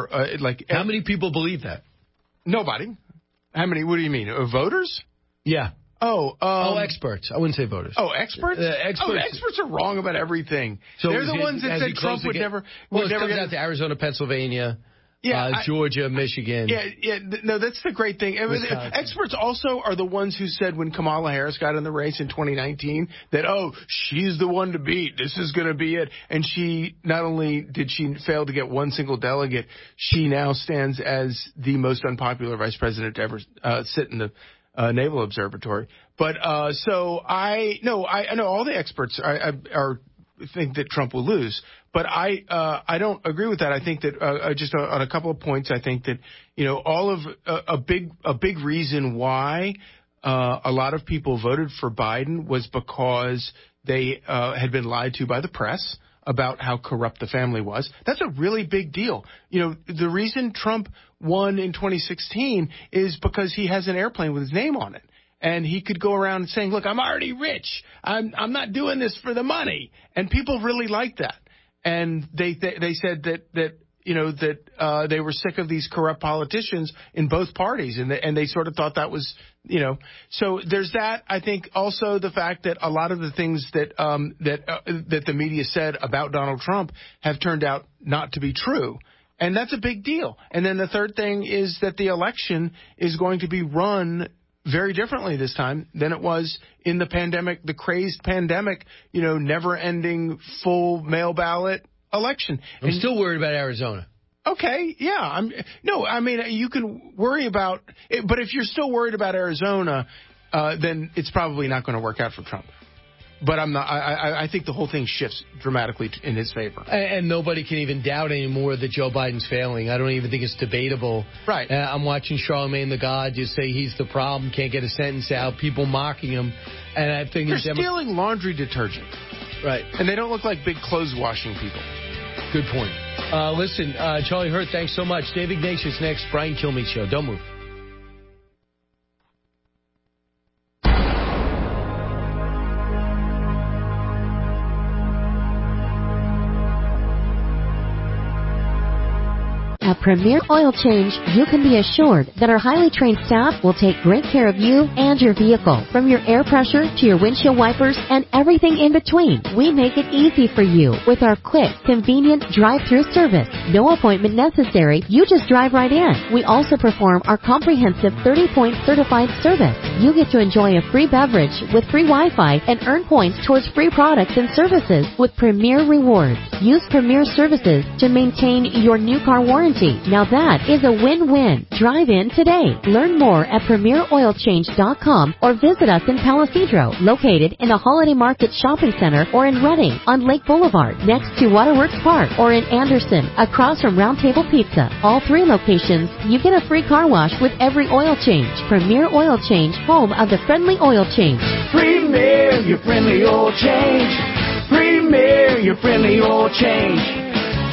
many people believe that? Nobody. How many? What do you mean? Voters? Yeah. Experts. I wouldn't say voters. Experts? Experts are wrong about everything. So they're the ones that said Trump would never. Well, it comes out to Arizona, Pennsylvania. Georgia, Michigan. No, that's the great thing. Experts also are the ones who said when Kamala Harris got in the race in 2019 that, she's the one to beat. This is going to be it. And she, not only did she fail to get one single delegate, she now stands as the most unpopular vice president to ever sit in the Naval Observatory. But I know all the experts are think that Trump will lose. But I don't agree with that. I think that just on a couple of points, I think that all of a big reason why a lot of people voted for Biden was because they had been lied to by the press about how corrupt the family was. That's a really big deal. The reason Trump won in 2016 is because he has an airplane with his name on it. And he could go around saying, look, I'm already rich. I'm not doing this for the money. And people really liked that. And they said that they were sick of these corrupt politicians in both parties. And they sort of thought that was, so there's that. I think also the fact that a lot of the things that the media said about Donald Trump have turned out not to be true. And that's a big deal. And then the third thing is that the election is going to be run very differently this time than it was in the pandemic, the crazed pandemic, never-ending full mail ballot election. I'm still worried about Arizona. Okay, yeah. You can worry about it, but if you're still worried about Arizona, then it's probably not going to work out for Trump. But I'm not. I think the whole thing shifts dramatically in his favor. And nobody can even doubt anymore that Joe Biden's failing. I don't even think it's debatable. Right. I'm watching Charlemagne the God just say he's the problem, can't get a sentence out, people mocking him. And I think they're stealing laundry detergent. Right. And they don't look like big clothes washing people. Good point. Listen, Charlie Hurt, thanks so much. Dave Ignatius next, Brian Kilmeade Show. Don't move. At Premier Oil Change, you can be assured that our highly trained staff will take great care of you and your vehicle. From your air pressure to your windshield wipers and everything in between, we make it easy for you with our quick, convenient drive-through service. No appointment necessary. You just drive right in. We also perform our comprehensive 30-point certified service. You get to enjoy a free beverage with free Wi-Fi and earn points towards free products and services with Premier Rewards. Use Premier Services to maintain your new car warranty. Now that is a win-win. Drive in today. Learn more at PremierOilChange.com or visit us in Palisadro, located in the Holiday Market Shopping Center, or in Redding on Lake Boulevard, next to Waterworks Park, or in Anderson, across from Round Table Pizza. All three locations, you get a free car wash with every oil change. Premier Oil Change, home of the friendly oil change. Premier, your friendly oil change. Premier, your friendly oil change.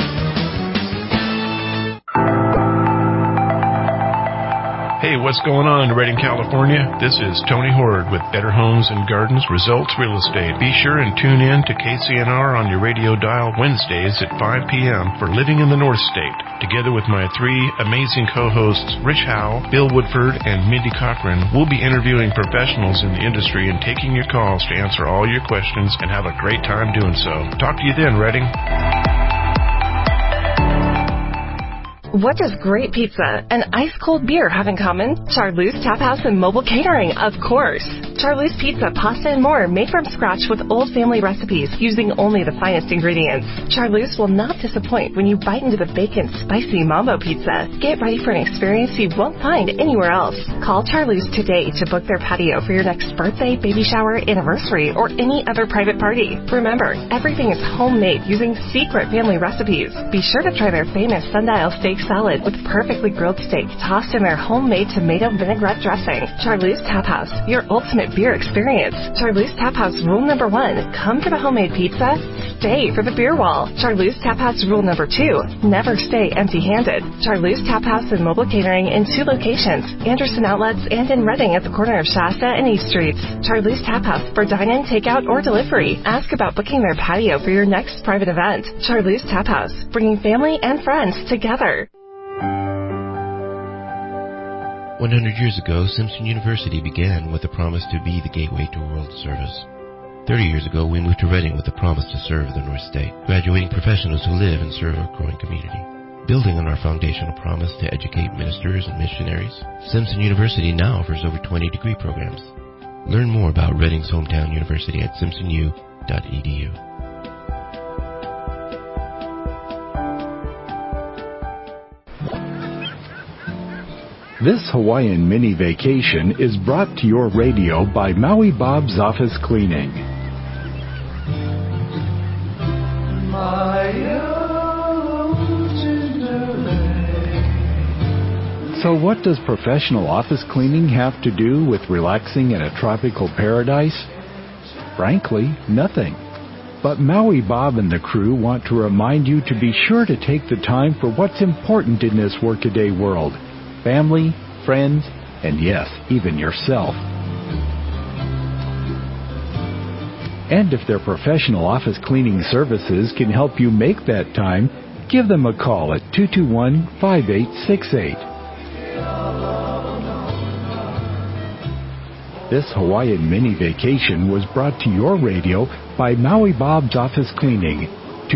Hey, what's going on in Redding, California? This is Tony Hord with Better Homes and Gardens Results Real Estate. Be sure and tune in to KCNR on your radio dial Wednesdays at 5 p.m. for Living in the North State. Together with my three amazing co-hosts, Rich Howe, Bill Woodford, and Mindy Cochran, we'll be interviewing professionals in the industry and taking your calls to answer all your questions and have a great time doing so. Talk to you then, Redding. What does great pizza and ice-cold beer have in common? Charleuse Tap House and Mobile Catering, of course. Charleuse Pizza, pasta, and more made from scratch with old family recipes using only the finest ingredients. Charleuse will not disappoint when you bite into the bacon spicy mambo pizza. Get ready for an experience you won't find anywhere else. Call Charleuse today to book their patio for your next birthday, baby shower, anniversary, or any other private party. Remember, everything is homemade using secret family recipes. Be sure to try their famous sundial steak salad with perfectly grilled steak tossed in their homemade tomato vinaigrette dressing. Charleuse Tap House, your ultimate beer experience. Charleuse Tap House rule number 1, come for the homemade pizza, stay for the beer wall. Charleuse Tap House rule number 2, never stay empty-handed. Charleuse Tap House and Mobile Catering in 2 locations, Anderson Outlets and in Reading at the corner of Shasta and East Streets. Charleuse Tap House for dine-in, takeout, or delivery. Ask about booking their patio for your next private event. Charleuse Tap House, bringing family and friends together. 100 years ago, Simpson University began with a promise to be the gateway to world service. 30 years ago, we moved to Reading with a promise to serve the North State, graduating professionals who live and serve a growing community. Building on our foundational promise to educate ministers and missionaries, Simpson University now offers over 20 degree programs. Learn more about Reading's hometown university at simpsonu.edu. This Hawaiian mini vacation is brought to your radio by Maui Bob's Office Cleaning. So what does professional office cleaning have to do with relaxing in a tropical paradise? Frankly, nothing. But Maui Bob and the crew want to remind you to be sure to take the time for what's important in this workaday world. Family, friends, and yes, even yourself. And if their professional office cleaning services can help you make that time, give them a call at 221-5868. This Hawaiian mini vacation was brought to your radio by Maui Bob's Office Cleaning,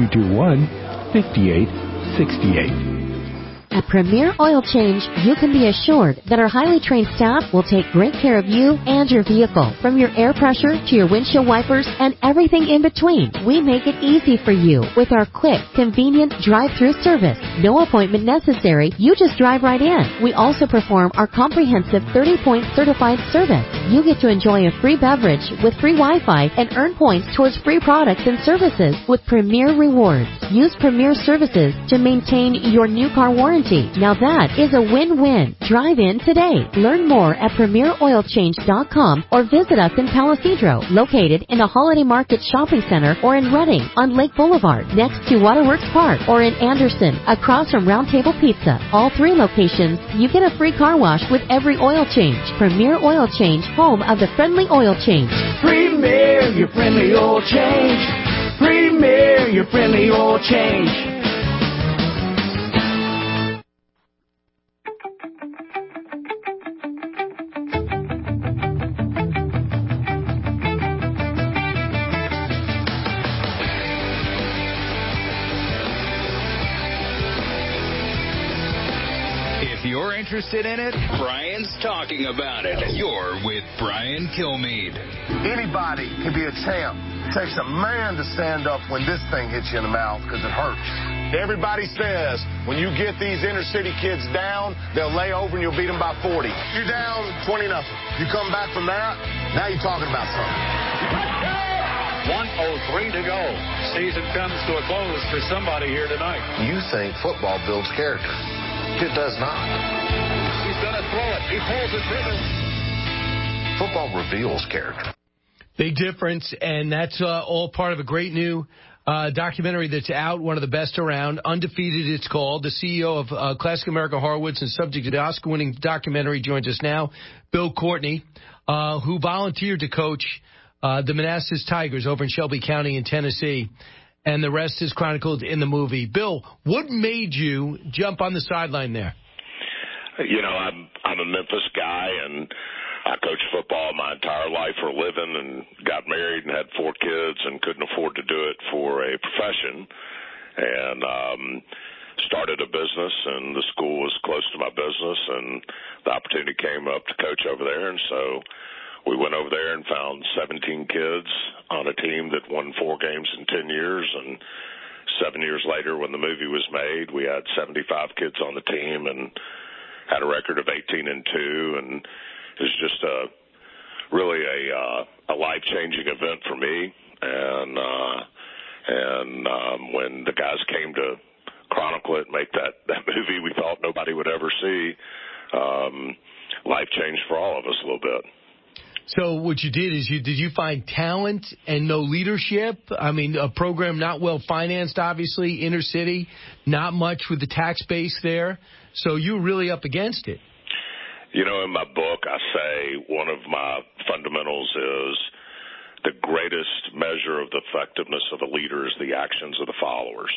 221-5868. At Premier Oil Change, you can be assured that our highly trained staff will take great care of you and your vehicle. From your air pressure to your windshield wipers and everything in between, we make it easy for you with our quick, convenient drive-through service. No appointment necessary. You just drive right in. We also perform our comprehensive 30-point certified service. You get to enjoy a free beverage with free Wi-Fi and earn points towards free products and services with Premier Rewards. Use Premier Services to maintain your new car warranty. Now that is a win-win. Drive in today. Learn more at PremierOilChange.com or visit us in Palisadro, located in the Holiday Market Shopping Center, or in Reading on Lake Boulevard next to Waterworks Park, or in Anderson across from Round Table Pizza. All 3 locations, you get a free car wash with every oil change. Premier Oil Change, home of the friendly oil change. Premier, your friendly oil change. Premier, your friendly oil change. Interested in it? Brian's talking about it. You're with Brian Kilmeade. Anybody can be a champ. It takes a man to stand up when this thing hits you in the mouth because it hurts. Everybody says when you get these inner city kids down, they'll lay over and you'll beat them by 40. You're down 20-0. You come back from that, now you're talking about something. 1:03 to go. Season comes to a close for somebody here tonight. You think football builds character. It does not. He's going to throw it. He pulls it through. Football reveals character. Big difference, and that's all part of a great new documentary that's out, one of the best around. Undefeated, it's called. The CEO of Classic America Horowitz and subject to the Oscar-winning documentary joins us now, Bill Courtney, who volunteered to coach the Manassas Tigers over in Shelby County in Tennessee. And the rest is chronicled in the movie. Bill, what made you jump on the sideline there? You know, I'm a Memphis guy, and I coached football my entire life for a living and got married and had 4 kids and couldn't afford to do it for a profession. And started a business, and the school was close to my business, and the opportunity came up to coach over there. And so we went over there and found 17 kids on a team that won 4 games in 10 years. And 7 years later, when the movie was made, we had 75 kids on the team and had a record of 18-2. And it was just really a life-changing event for me. And when the guys came to chronicle it, make that movie we thought nobody would ever see, life changed for all of us a little bit. So what you did is did you find talent and no leadership? I mean, a program not well financed, obviously, inner city, not much with the tax base there. So you were really up against it. You know, in my book, I say one of my fundamentals is the greatest measure of the effectiveness of a leader is the actions of the followers.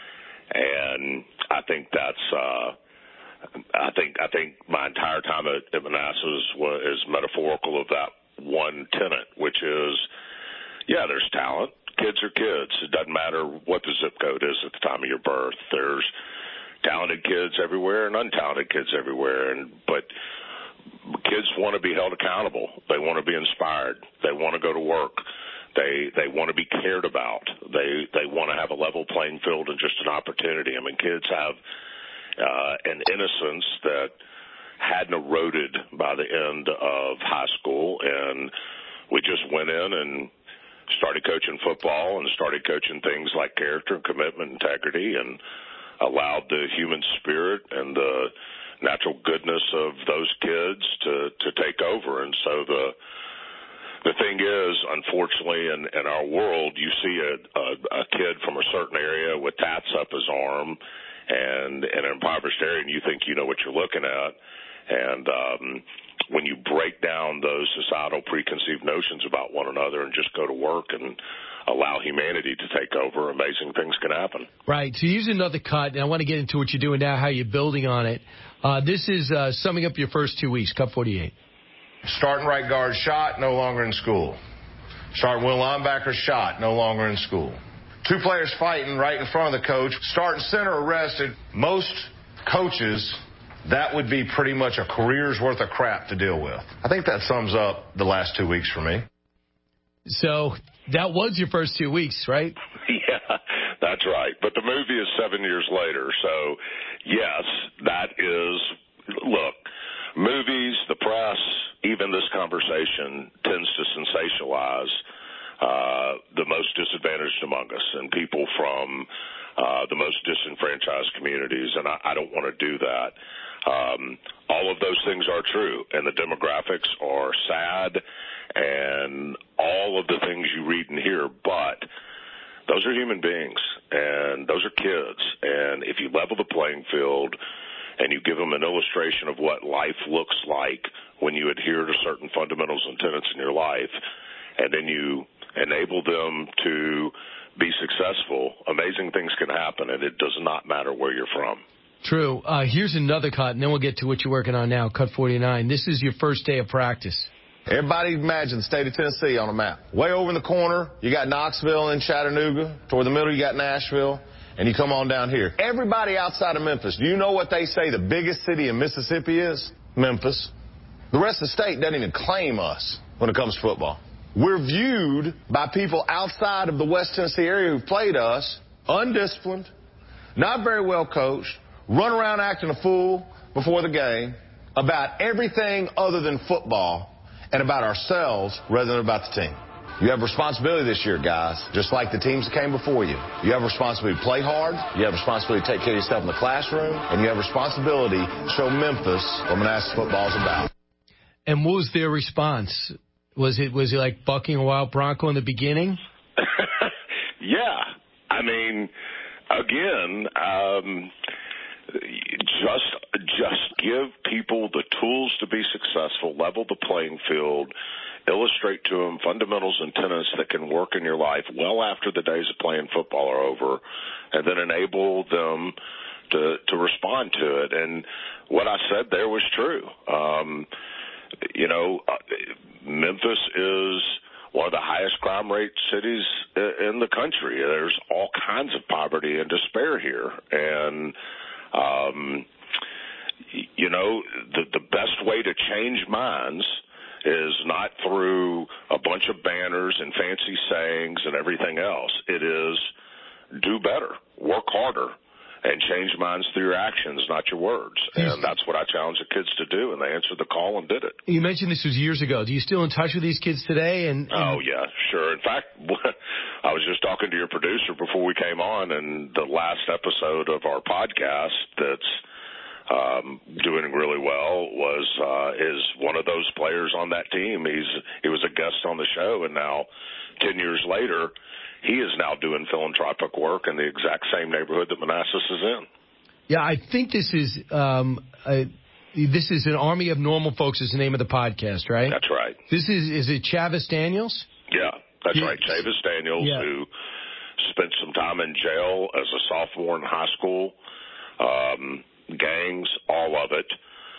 And I think that's I think my entire time at Manassas is metaphorical of that one tenet, which is, yeah, there's talent. Kids are kids. It doesn't matter what the zip code is at the time of your birth. There's talented kids everywhere and untalented kids everywhere. But kids want to be held accountable. They want to be inspired. They want to go to work. They want to be cared about. They want to have a level playing field and just an opportunity. I mean, kids have an innocence that hadn't eroded by the end of high school, and we just went in and started coaching football and started coaching things like character and commitment, integrity, and allowed the human spirit and the natural goodness of those kids to take over. And so the thing is, unfortunately, in our world, you see a kid from a certain area with tats up his arm and in an impoverished area, and you think you know what you're looking at. And when you break down those societal preconceived notions about one another and just go to work and allow humanity to take over, amazing things can happen. Right. So here's another cut, and I want to get into what you're doing now, how you're building on it. This is summing up your first 2 weeks, Cut 48. Starting right guard shot, no longer in school. Starting middle linebacker shot, no longer in school. 2 players fighting right in front of the coach. Starting center arrested. Most coaches, that would be pretty much a career's worth of crap to deal with. I think that sums up the last 2 weeks for me. So that was your first 2 weeks, right? Yeah, that's right. But the movie is 7 years later. So, yes, that is, look, movies, the press, even this conversation tends to sensationalize the most disadvantaged among us and people from the most disenfranchised communities, and I don't want to do that. All of those things are true, and the demographics are sad, and all of the things you read and hear, but those are human beings, and those are kids, and if you level the playing field and you give them an illustration of what life looks like when you adhere to certain fundamentals and tenets in your life, and then you enable them to be successful, amazing things can happen, and it does not matter where you're from. True. Here's another cut, and then we'll get to what you're working on now, Cut 49. This is your first day of practice. Everybody imagine the state of Tennessee on a map. Way over in the corner, you got Knoxville and Chattanooga. Toward the middle, you got Nashville. And you come on down here. Everybody outside of Memphis, do you know what they say the biggest city in Mississippi is? Memphis. The rest of the state doesn't even claim us when it comes to football. We're viewed by people outside of the West Tennessee area who've played us, undisciplined, not very well coached, run around acting a fool before the game, about everything other than football, and about ourselves rather than about the team. You have responsibility this year, guys, just like the teams that came before you. You have responsibility to play hard. You have responsibility to take care of yourself in the classroom. And you have responsibility to show Memphis what Manassas football is about. And what was their response? Was it like bucking a wild bronco in the beginning? Yeah. I mean, again, just give people the tools to be successful, level the playing field, illustrate to them fundamentals and tenets that can work in your life well after the days of playing football are over, and then enable them to respond to it. And what I said there was true. Memphis is one of the highest crime rate cities in the country. There's all kinds of poverty and despair here. And, the best way to change minds is not through a bunch of banners and fancy sayings and everything else. It is do better, work harder, and change minds through your actions, not your words. And that's what I challenge the kids to do, and they answered the call and did it. You mentioned this was years ago. Do you still in touch with these kids today? Oh, yeah, sure. In fact, I was just talking to your producer before we came on, and the last episode of our podcast that's doing really well is one of those players on that team. He was a guest on the show, and now 10 years later, he is now doing philanthropic work in the exact same neighborhood that Manassas is in. Yeah, I think this is an Army of Normal Folks is the name of the podcast, right? That's right. Is it Chavis Daniels? Yeah, that's right. Chavis Daniels, who spent some time in jail as a sophomore in high school. Gangs, all of it.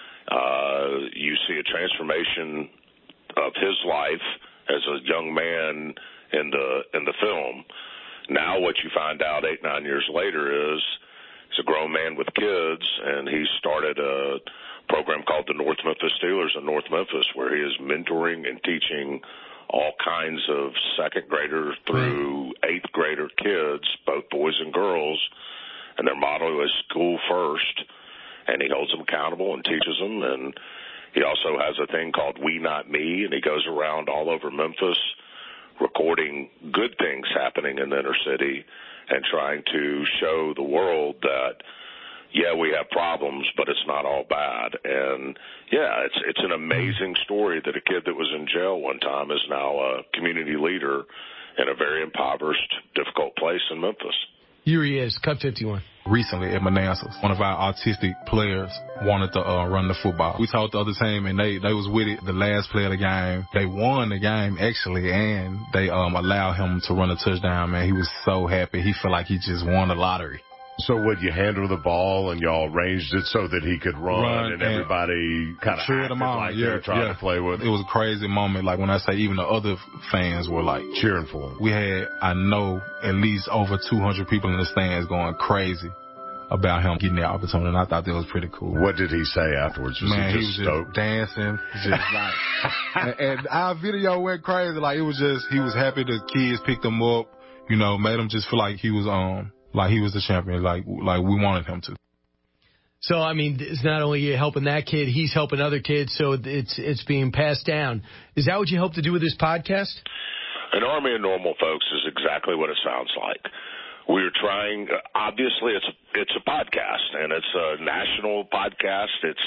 You see a transformation of his life as a young man in the film. Now what you find out 8-9 years later is he's a grown man with kids, and he started a program called the North Memphis Steelers in North Memphis, where he is mentoring and teaching all kinds of second grader through eighth grader kids, both boys and girls, and their motto is school first, and he holds them accountable and teaches them. And he also has a thing called We Not Me, and he goes around all over Memphis recording good things happening in the inner city and trying to show the world that, yeah, we have problems, but it's not all bad. And, yeah, it's an amazing story that a kid that was in jail one time is now a community leader in a very impoverished, difficult place in Memphis. Here he is, Cut 51. Recently at Manassas, one of our autistic players wanted to run the football. We talked to the other team, and they was with it. The last play of the game, they won the game, actually, and they allowed him to run a touchdown, man. He was so happy. He felt like he just won the lottery. So would you handle the ball, and y'all arranged it so that he could run and everybody kind of cheered him on like they were trying to play with him? It was a crazy moment. Like when I say even the other fans were like cheering for him. We had, I know, at least over 200 people in the stands going crazy about him getting the opportunity, and I thought that was pretty cool. What did he say afterwards? Was he just stoked? Just dancing, just like, and our video went crazy. Like it was just, he was happy the kids picked him up, made him just feel like he was the champion, like we wanted him to. So, I mean, it's not only you helping that kid, he's helping other kids, so it's being passed down. Is that what you hope to do with this podcast? An Army of Normal Folks is exactly what it sounds like. We're trying, obviously it's a podcast, and it's a national podcast. It's,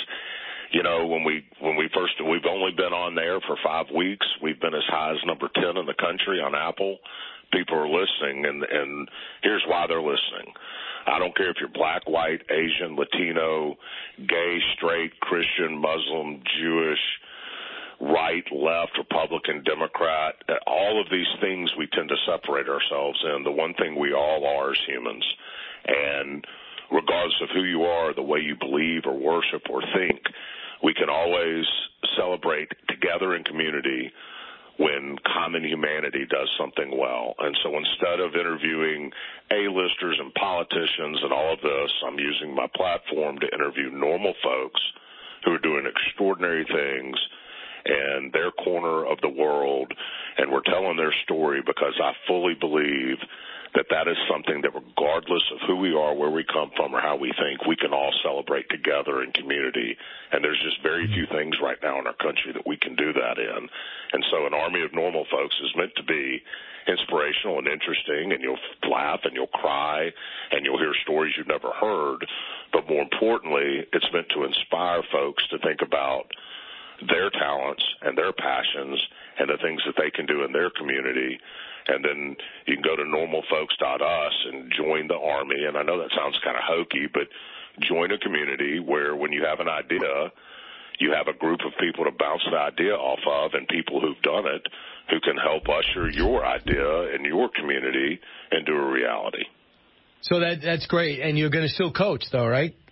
we've only been on there for 5 weeks. We've been as high as number 10 in the country on Apple. People are listening, and here's why they're listening. I don't care if you're black, white, Asian, Latino, gay, straight, Christian, Muslim, Jewish, right, left, Republican, Democrat. All of these things we tend to separate ourselves in. The one thing we all are is humans. And regardless of who you are, the way you believe or worship or think, we can always celebrate together in community when common humanity does something well. And so instead of interviewing A-listers and politicians and all of this, I'm using my platform to interview normal folks who are doing extraordinary things in their corner of the world, and we're telling their story because I fully believe that is something that regardless of who we are, where we come from, or how we think, we can all celebrate together in community. And there's just very few things right now in our country that we can do that in. And so an Army of Normal Folks is meant to be inspirational and interesting, and you'll laugh and you'll cry and you'll hear stories you've never heard. But more importantly, it's meant to inspire folks to think about their talents and their passions and the things that they can do in their community. And then you can go to normalfolks.us and join the Army. And I know that sounds kind of hokey, but join a community where when you have an idea, you have a group of people to bounce the idea off of and people who've done it who can help usher your idea in your community into a reality. So that's great. And you're going to still coach, though, right?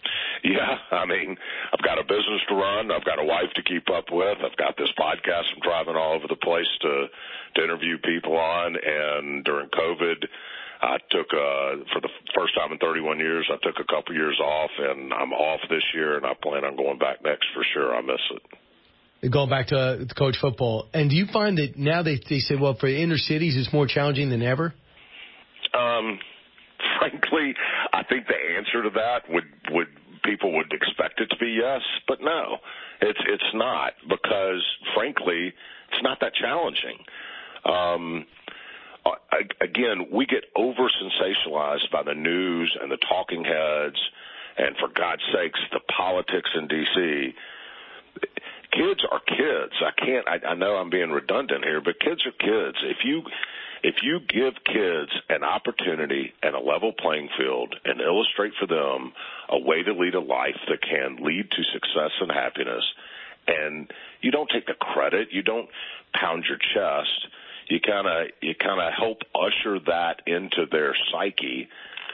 Yeah, I mean, I've got a business to run. I've got a wife to keep up with. I've got this podcast I'm driving all over the place to interview people on. And during COVID, I took, for the first time in 31 years, I took a couple years off, and I'm off this year, and I plan on going back next for sure. I miss it. Going back to coach football. And do you find that now they say, well, for inner cities, it's more challenging than ever? Frankly, I think the answer to that would people would expect it to be yes, but no, it's not, because frankly, it's not that challenging. Again, we get over sensationalized by the news and the talking heads, and for God's sakes, the politics in D.C. Kids are kids. I know I'm being redundant here, but kids are kids. If you give kids an opportunity and a level playing field and illustrate for them a way to lead a life that can lead to success and happiness, and you don't take the credit, you don't pound your chest, you kind of help usher that into their psyche.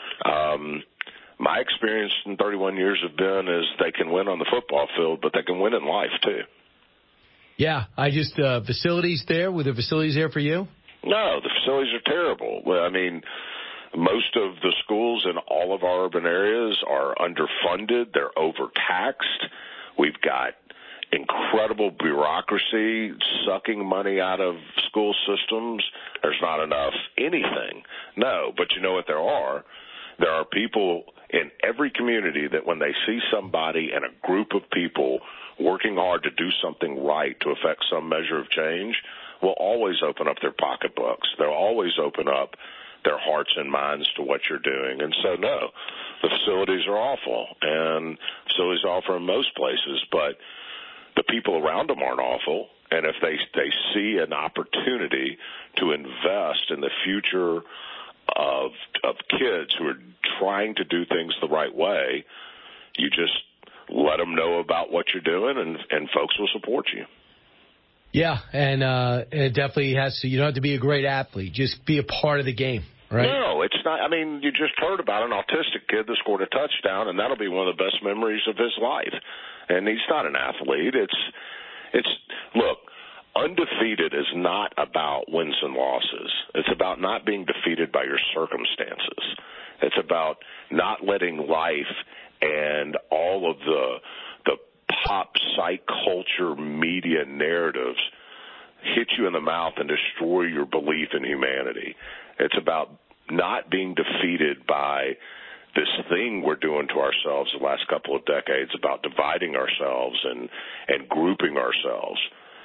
My experience in 31 years have been is they can win on the football field, but they can win in life too. Yeah, facilities there? Were there facilities there for you? No, the facilities are terrible. Well, I mean, most of the schools in all of our urban areas are underfunded. They're overtaxed. We've got incredible bureaucracy sucking money out of school systems. There's not enough anything. No, but you know what there are? There are people in every community that when they see somebody and a group of people working hard to do something right to affect some measure of change, will always open up their pocketbooks. They'll always open up their hearts and minds to what you're doing. And so, no, the facilities are awful, and facilities are awful in most places, but the people around them aren't awful. And if they see an opportunity to invest in the future of kids who are trying to do things the right way, you just let them know about what you're doing, and folks will support you. Yeah, and it definitely has to. You don't have to be a great athlete; just be a part of the game, right? No, it's not. I mean, you just heard about an autistic kid that scored a touchdown, and that'll be one of the best memories of his life. And he's not an athlete. It's look, undefeated is not about wins and losses. It's about not being defeated by your circumstances. It's about not letting life and all of the pop psych culture media narratives hit you in the mouth and destroy your belief in humanity. It's about not being defeated by this thing we're doing to ourselves the last couple of decades about dividing ourselves and grouping ourselves.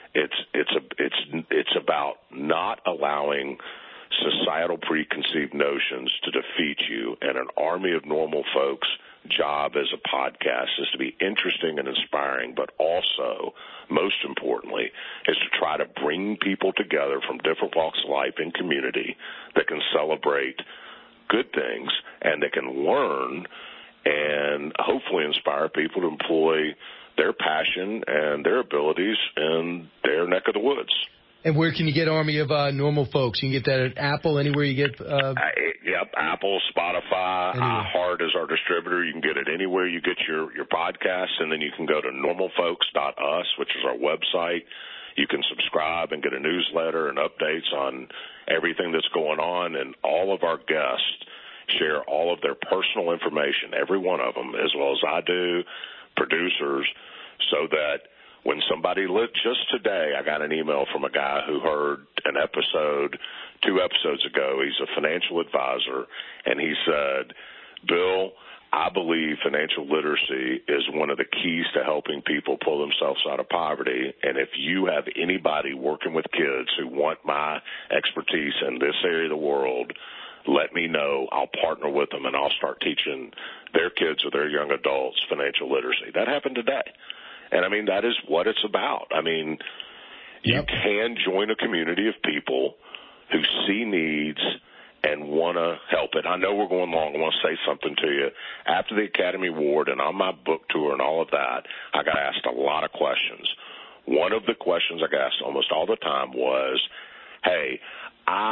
It's about not allowing societal preconceived notions to defeat you, and an army of normal folks' job as a podcast is to be interesting and inspiring, but also, most importantly, is to try to bring people together from different walks of life in community that can celebrate good things and that can learn and hopefully inspire people to employ their passion and their abilities in their neck of the woods. And where can you get Army of Normal Folks? You can get that at Apple, anywhere you get... Yep, Apple, Spotify, iHeart is our distributor. You can get it anywhere you get your podcasts, and then you can go to normalfolks.us, which is our website. You can subscribe and get a newsletter and updates on everything that's going on, and all of our guests share all of their personal information, every one of them, as well as I do, producers, so that when somebody just today, I got an email from a guy who heard an episode 2 episodes ago. He's a financial advisor, and he said, Bill, I believe financial literacy is one of the keys to helping people pull themselves out of poverty. And if you have anybody working with kids who want my expertise in this area of the world, let me know. I'll partner with them, and I'll start teaching their kids or their young adults financial literacy. That happened today. And, I mean, that is what it's about. I mean, you can join a community of people who see needs and want to help it. I know we're going long. I want to say something to you. After the Academy Award and on my book tour and all of that, I got asked a lot of questions. One of the questions I got asked almost all the time was, hey, I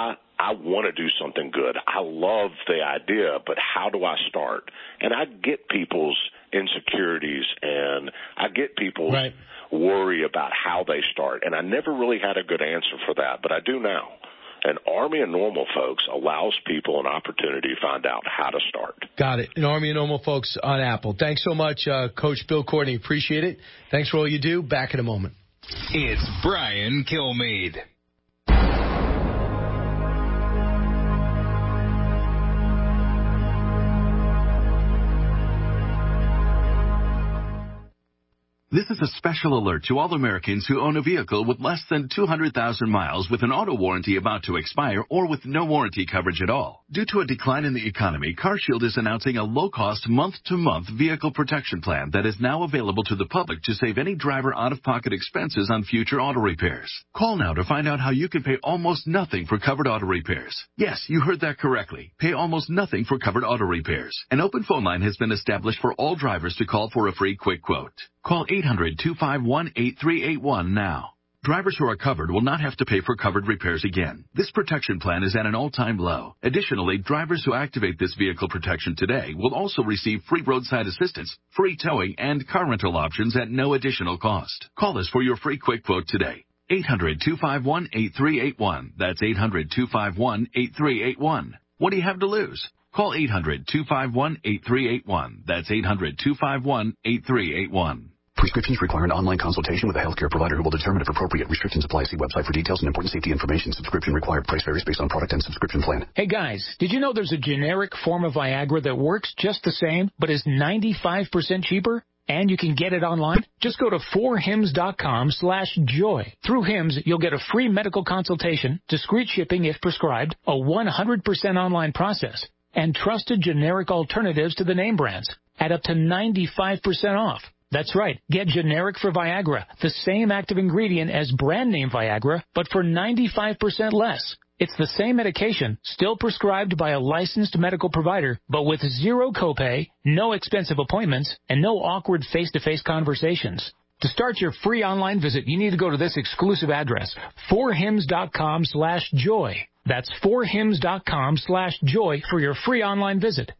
I want to do something good. I love the idea, but how do I start? And I get people's insecurities and I get people's worry about how they start. And I never really had a good answer for that, but I do now. And Army of Normal Folks allows people an opportunity to find out how to start. Got it. An Army of Normal Folks on Apple. Thanks so much, Coach Bill Courtney. Appreciate it. Thanks for all you do. Back in a moment. It's Brian Kilmeade. This is a special alert to all Americans who own a vehicle with less than 200,000 miles with an auto warranty about to expire or with no warranty coverage at all. Due to a decline in the economy, CarShield is announcing a low-cost month-to-month vehicle protection plan that is now available to the public to save any driver out-of-pocket expenses on future auto repairs. Call now to find out how you can pay almost nothing for covered auto repairs. Yes, you heard that correctly. Pay almost nothing for covered auto repairs. An open phone line has been established for all drivers to call for a free quick quote. Call 800-251-8381 now. Drivers who are covered will not have to pay for covered repairs again. This protection plan is at an all-time low. Additionally, drivers who activate this vehicle protection today will also receive free roadside assistance, free towing, and car rental options at no additional cost. Call us for your free quick quote today. 800-251-8381. That's 800-251-8381. What do you have to lose? Call 800-251-8381. That's 800-251-8381. Prescriptions require an online consultation with a healthcare provider who will determine if appropriate. Restrictions apply. See website for details and important safety information. Subscription required. Price varies based on product and subscription plan. Hey guys, did you know there's a generic form of Viagra that works just the same, but is 95% cheaper? And you can get it online? Just go to 4hims.com/joy. Through Hims, you'll get a free medical consultation, discreet shipping if prescribed, a 100% online process, and trusted generic alternatives to the name brands at up to 95% off. That's right. Get generic for Viagra, the same active ingredient as brand name Viagra, but for 95% less. It's the same medication, still prescribed by a licensed medical provider, but with zero copay, no expensive appointments, and no awkward face-to-face conversations. To start your free online visit, you need to go to this exclusive address, 4hims.com/joy. That's 4hims.com/joy for your free online visit.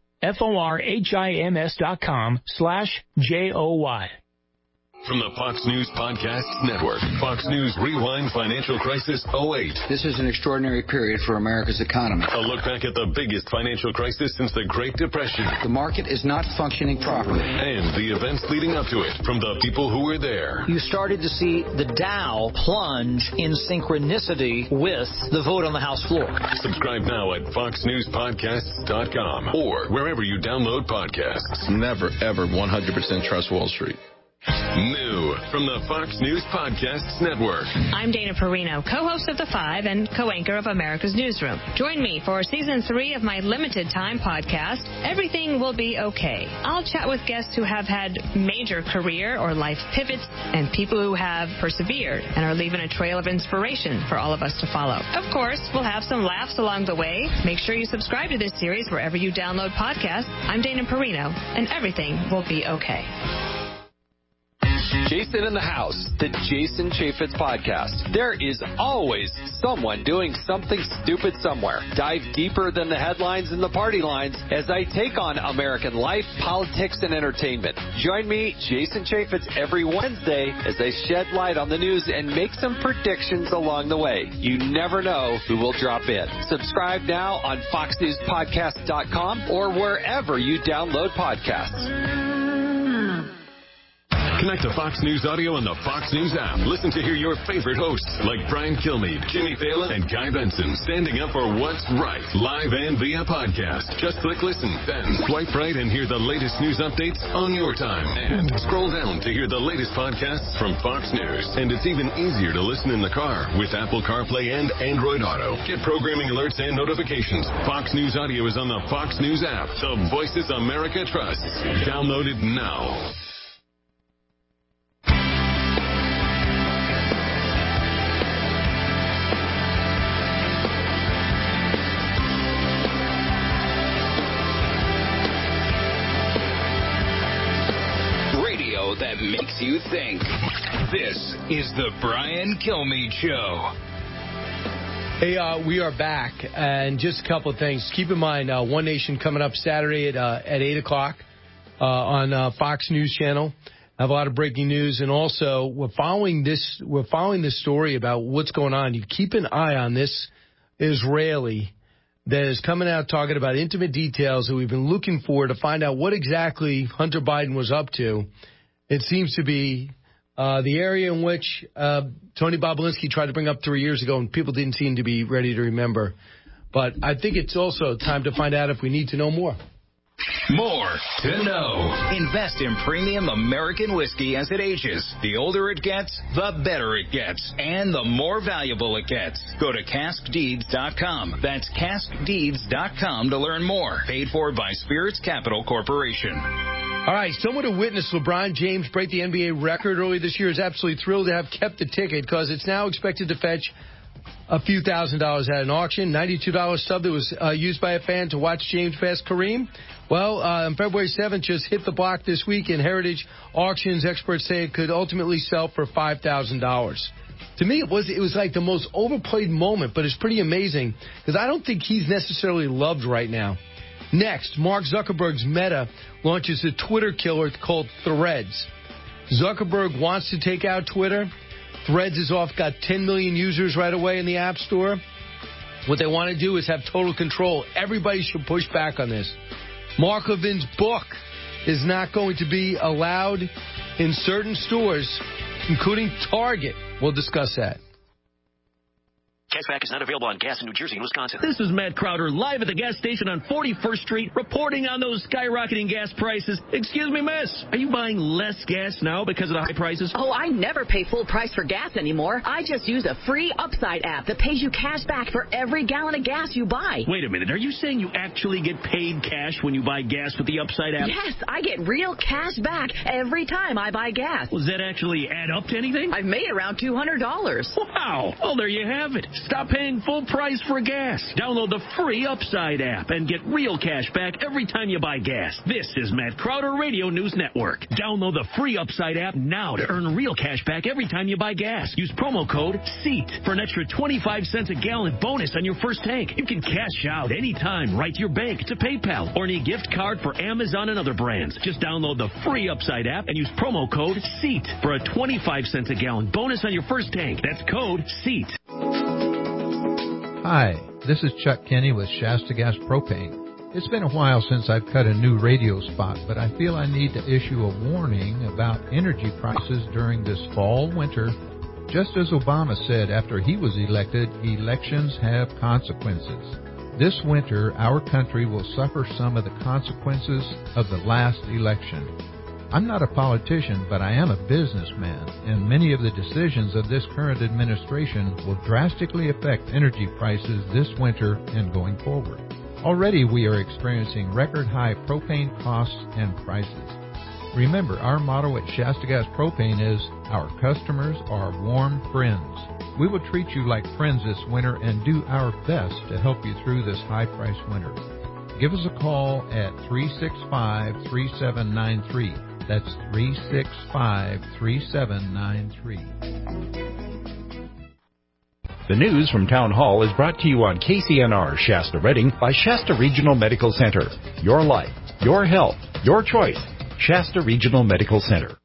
FORHIMS.com/JOY. From the Fox News Podcasts Network, Fox News Rewind Financial Crisis 08. This is an extraordinary period for America's economy. A look back at the biggest financial crisis since the Great Depression. The market is not functioning properly. And the events leading up to it from the people who were there. You started to see the Dow plunge in synchronicity with the vote on the House floor. Subscribe now at foxnewspodcasts.com or wherever you download podcasts. Never, ever 100% trust Wall Street. New from the Fox News Podcasts Network. I'm Dana Perino, co-host of The Five and co-anchor of America's Newsroom. Join me for Season 3 of my limited-time podcast, Everything Will Be Okay. I'll chat with guests who have had major career or life pivots and people who have persevered and are leaving a trail of inspiration for all of us to follow. Of course, we'll have some laughs along the way. Make sure you subscribe to this series wherever you download podcasts. I'm Dana Perino, and everything will be okay. Jason in the House, the Jason Chaffetz Podcast. There is always someone doing something stupid somewhere. Dive deeper than the headlines and the party lines as I take on American life, politics, and entertainment. Join me, Jason Chaffetz, every Wednesday as I shed light on the news and make some predictions along the way. You never know who will drop in. Subscribe now on FoxNewsPodcast.com or wherever you download podcasts. Connect to Fox News Audio and the Fox News app. Listen to hear your favorite hosts like Brian Kilmeade, Jimmy Fallon, and Guy Benson standing up for what's right, live and via podcast. Just click listen, then swipe right and hear the latest news updates on your time. And scroll down to hear the latest podcasts from Fox News. And it's even easier to listen in the car with Apple CarPlay and Android Auto. Get programming alerts and notifications. Fox News Audio is on the Fox News app. The Voices America trusts. Download it now. That makes you think. This is the Brian Kilmeade Show. Hey, we are back, and just a couple of things. Keep in mind, One Nation coming up Saturday at 8 o'clock on Fox News Channel. I have a lot of breaking news, and also we're following this story about what's going on. You keep an eye on this Israeli that is coming out talking about intimate details that we've been looking for to find out what exactly Hunter Biden was up to. It seems to be the area in which Tony Bobulinski tried to bring up 3 years ago, and people didn't seem to be ready to remember. But I think it's also time to find out if we need to know more. More to know. Invest in premium American whiskey as it ages. The older it gets, the better it gets, and the more valuable it gets. Go to caskdeeds.com. That's caskdeeds.com to learn more. Paid for by Spirits Capital Corporation. All right, someone who witnessed LeBron James break the NBA record earlier this year is absolutely thrilled to have kept the ticket because it's now expected to fetch a few $1,000s at an auction. $92 sub that was used by a fan to watch James pass Kareem. Well, on February 7th, just hit the block this week, and Heritage Auctions experts say it could ultimately sell for $5,000. To me, it was like the most overplayed moment, but it's pretty amazing because I don't think he's necessarily loved right now. Next, Mark Zuckerberg's Meta launches a Twitter killer called Threads. Zuckerberg wants to take out Twitter. Threads is got 10 million users right away in the App Store. What they want to do is have total control. Everybody should push back on this. Mark Levin's book is not going to be allowed in certain stores, including Target. We'll discuss that. Cashback is not available on gas in New Jersey and Wisconsin. This is Matt Crowder, live at the gas station on 41st Street, reporting on those skyrocketing gas prices. Excuse me, miss, are you buying less gas now because of the high prices? Oh, I never pay full price for gas anymore. I just use a free Upside app that pays you cash back for every gallon of gas you buy. Wait a minute, are you saying you actually get paid cash when you buy gas with the Upside app? Yes, I get real cash back every time I buy gas. Does that actually add up to anything? I've made around $200. Wow, well, there you have it. Stop paying full price for gas. Download the free Upside app and get real cash back every time you buy gas. This is Matt Crowder Radio News Network. Download the free Upside app now to earn real cash back every time you buy gas. Use promo code SEAT for an extra 25 cents a gallon bonus on your first tank. You can cash out anytime right to your bank, to PayPal, or any gift card for Amazon and other brands. Just download the free Upside app and use promo code SEAT for a 25 cents a gallon bonus on your first tank. That's code SEAT. Hi, this is Chuck Kenny with Shasta Gas Propane. It's been a while since I've cut a new radio spot, but I feel I need to issue a warning about energy prices during this fall-winter. Just as Obama said after he was elected, elections have consequences. This winter, our country will suffer some of the consequences of the last election. I'm not a politician, but I am a businessman, and many of the decisions of this current administration will drastically affect energy prices this winter and going forward. Already we are experiencing record-high propane costs and prices. Remember, our motto at Shasta Gas Propane is, our customers are warm friends. We will treat you like friends this winter and do our best to help you through this high-priced winter. Give us a call at 365-3793. That's 365-3793. The news from Town Hall is brought to you on KCNR Shasta Redding by Shasta Regional Medical Center. Your life, your health, your choice. Shasta Regional Medical Center.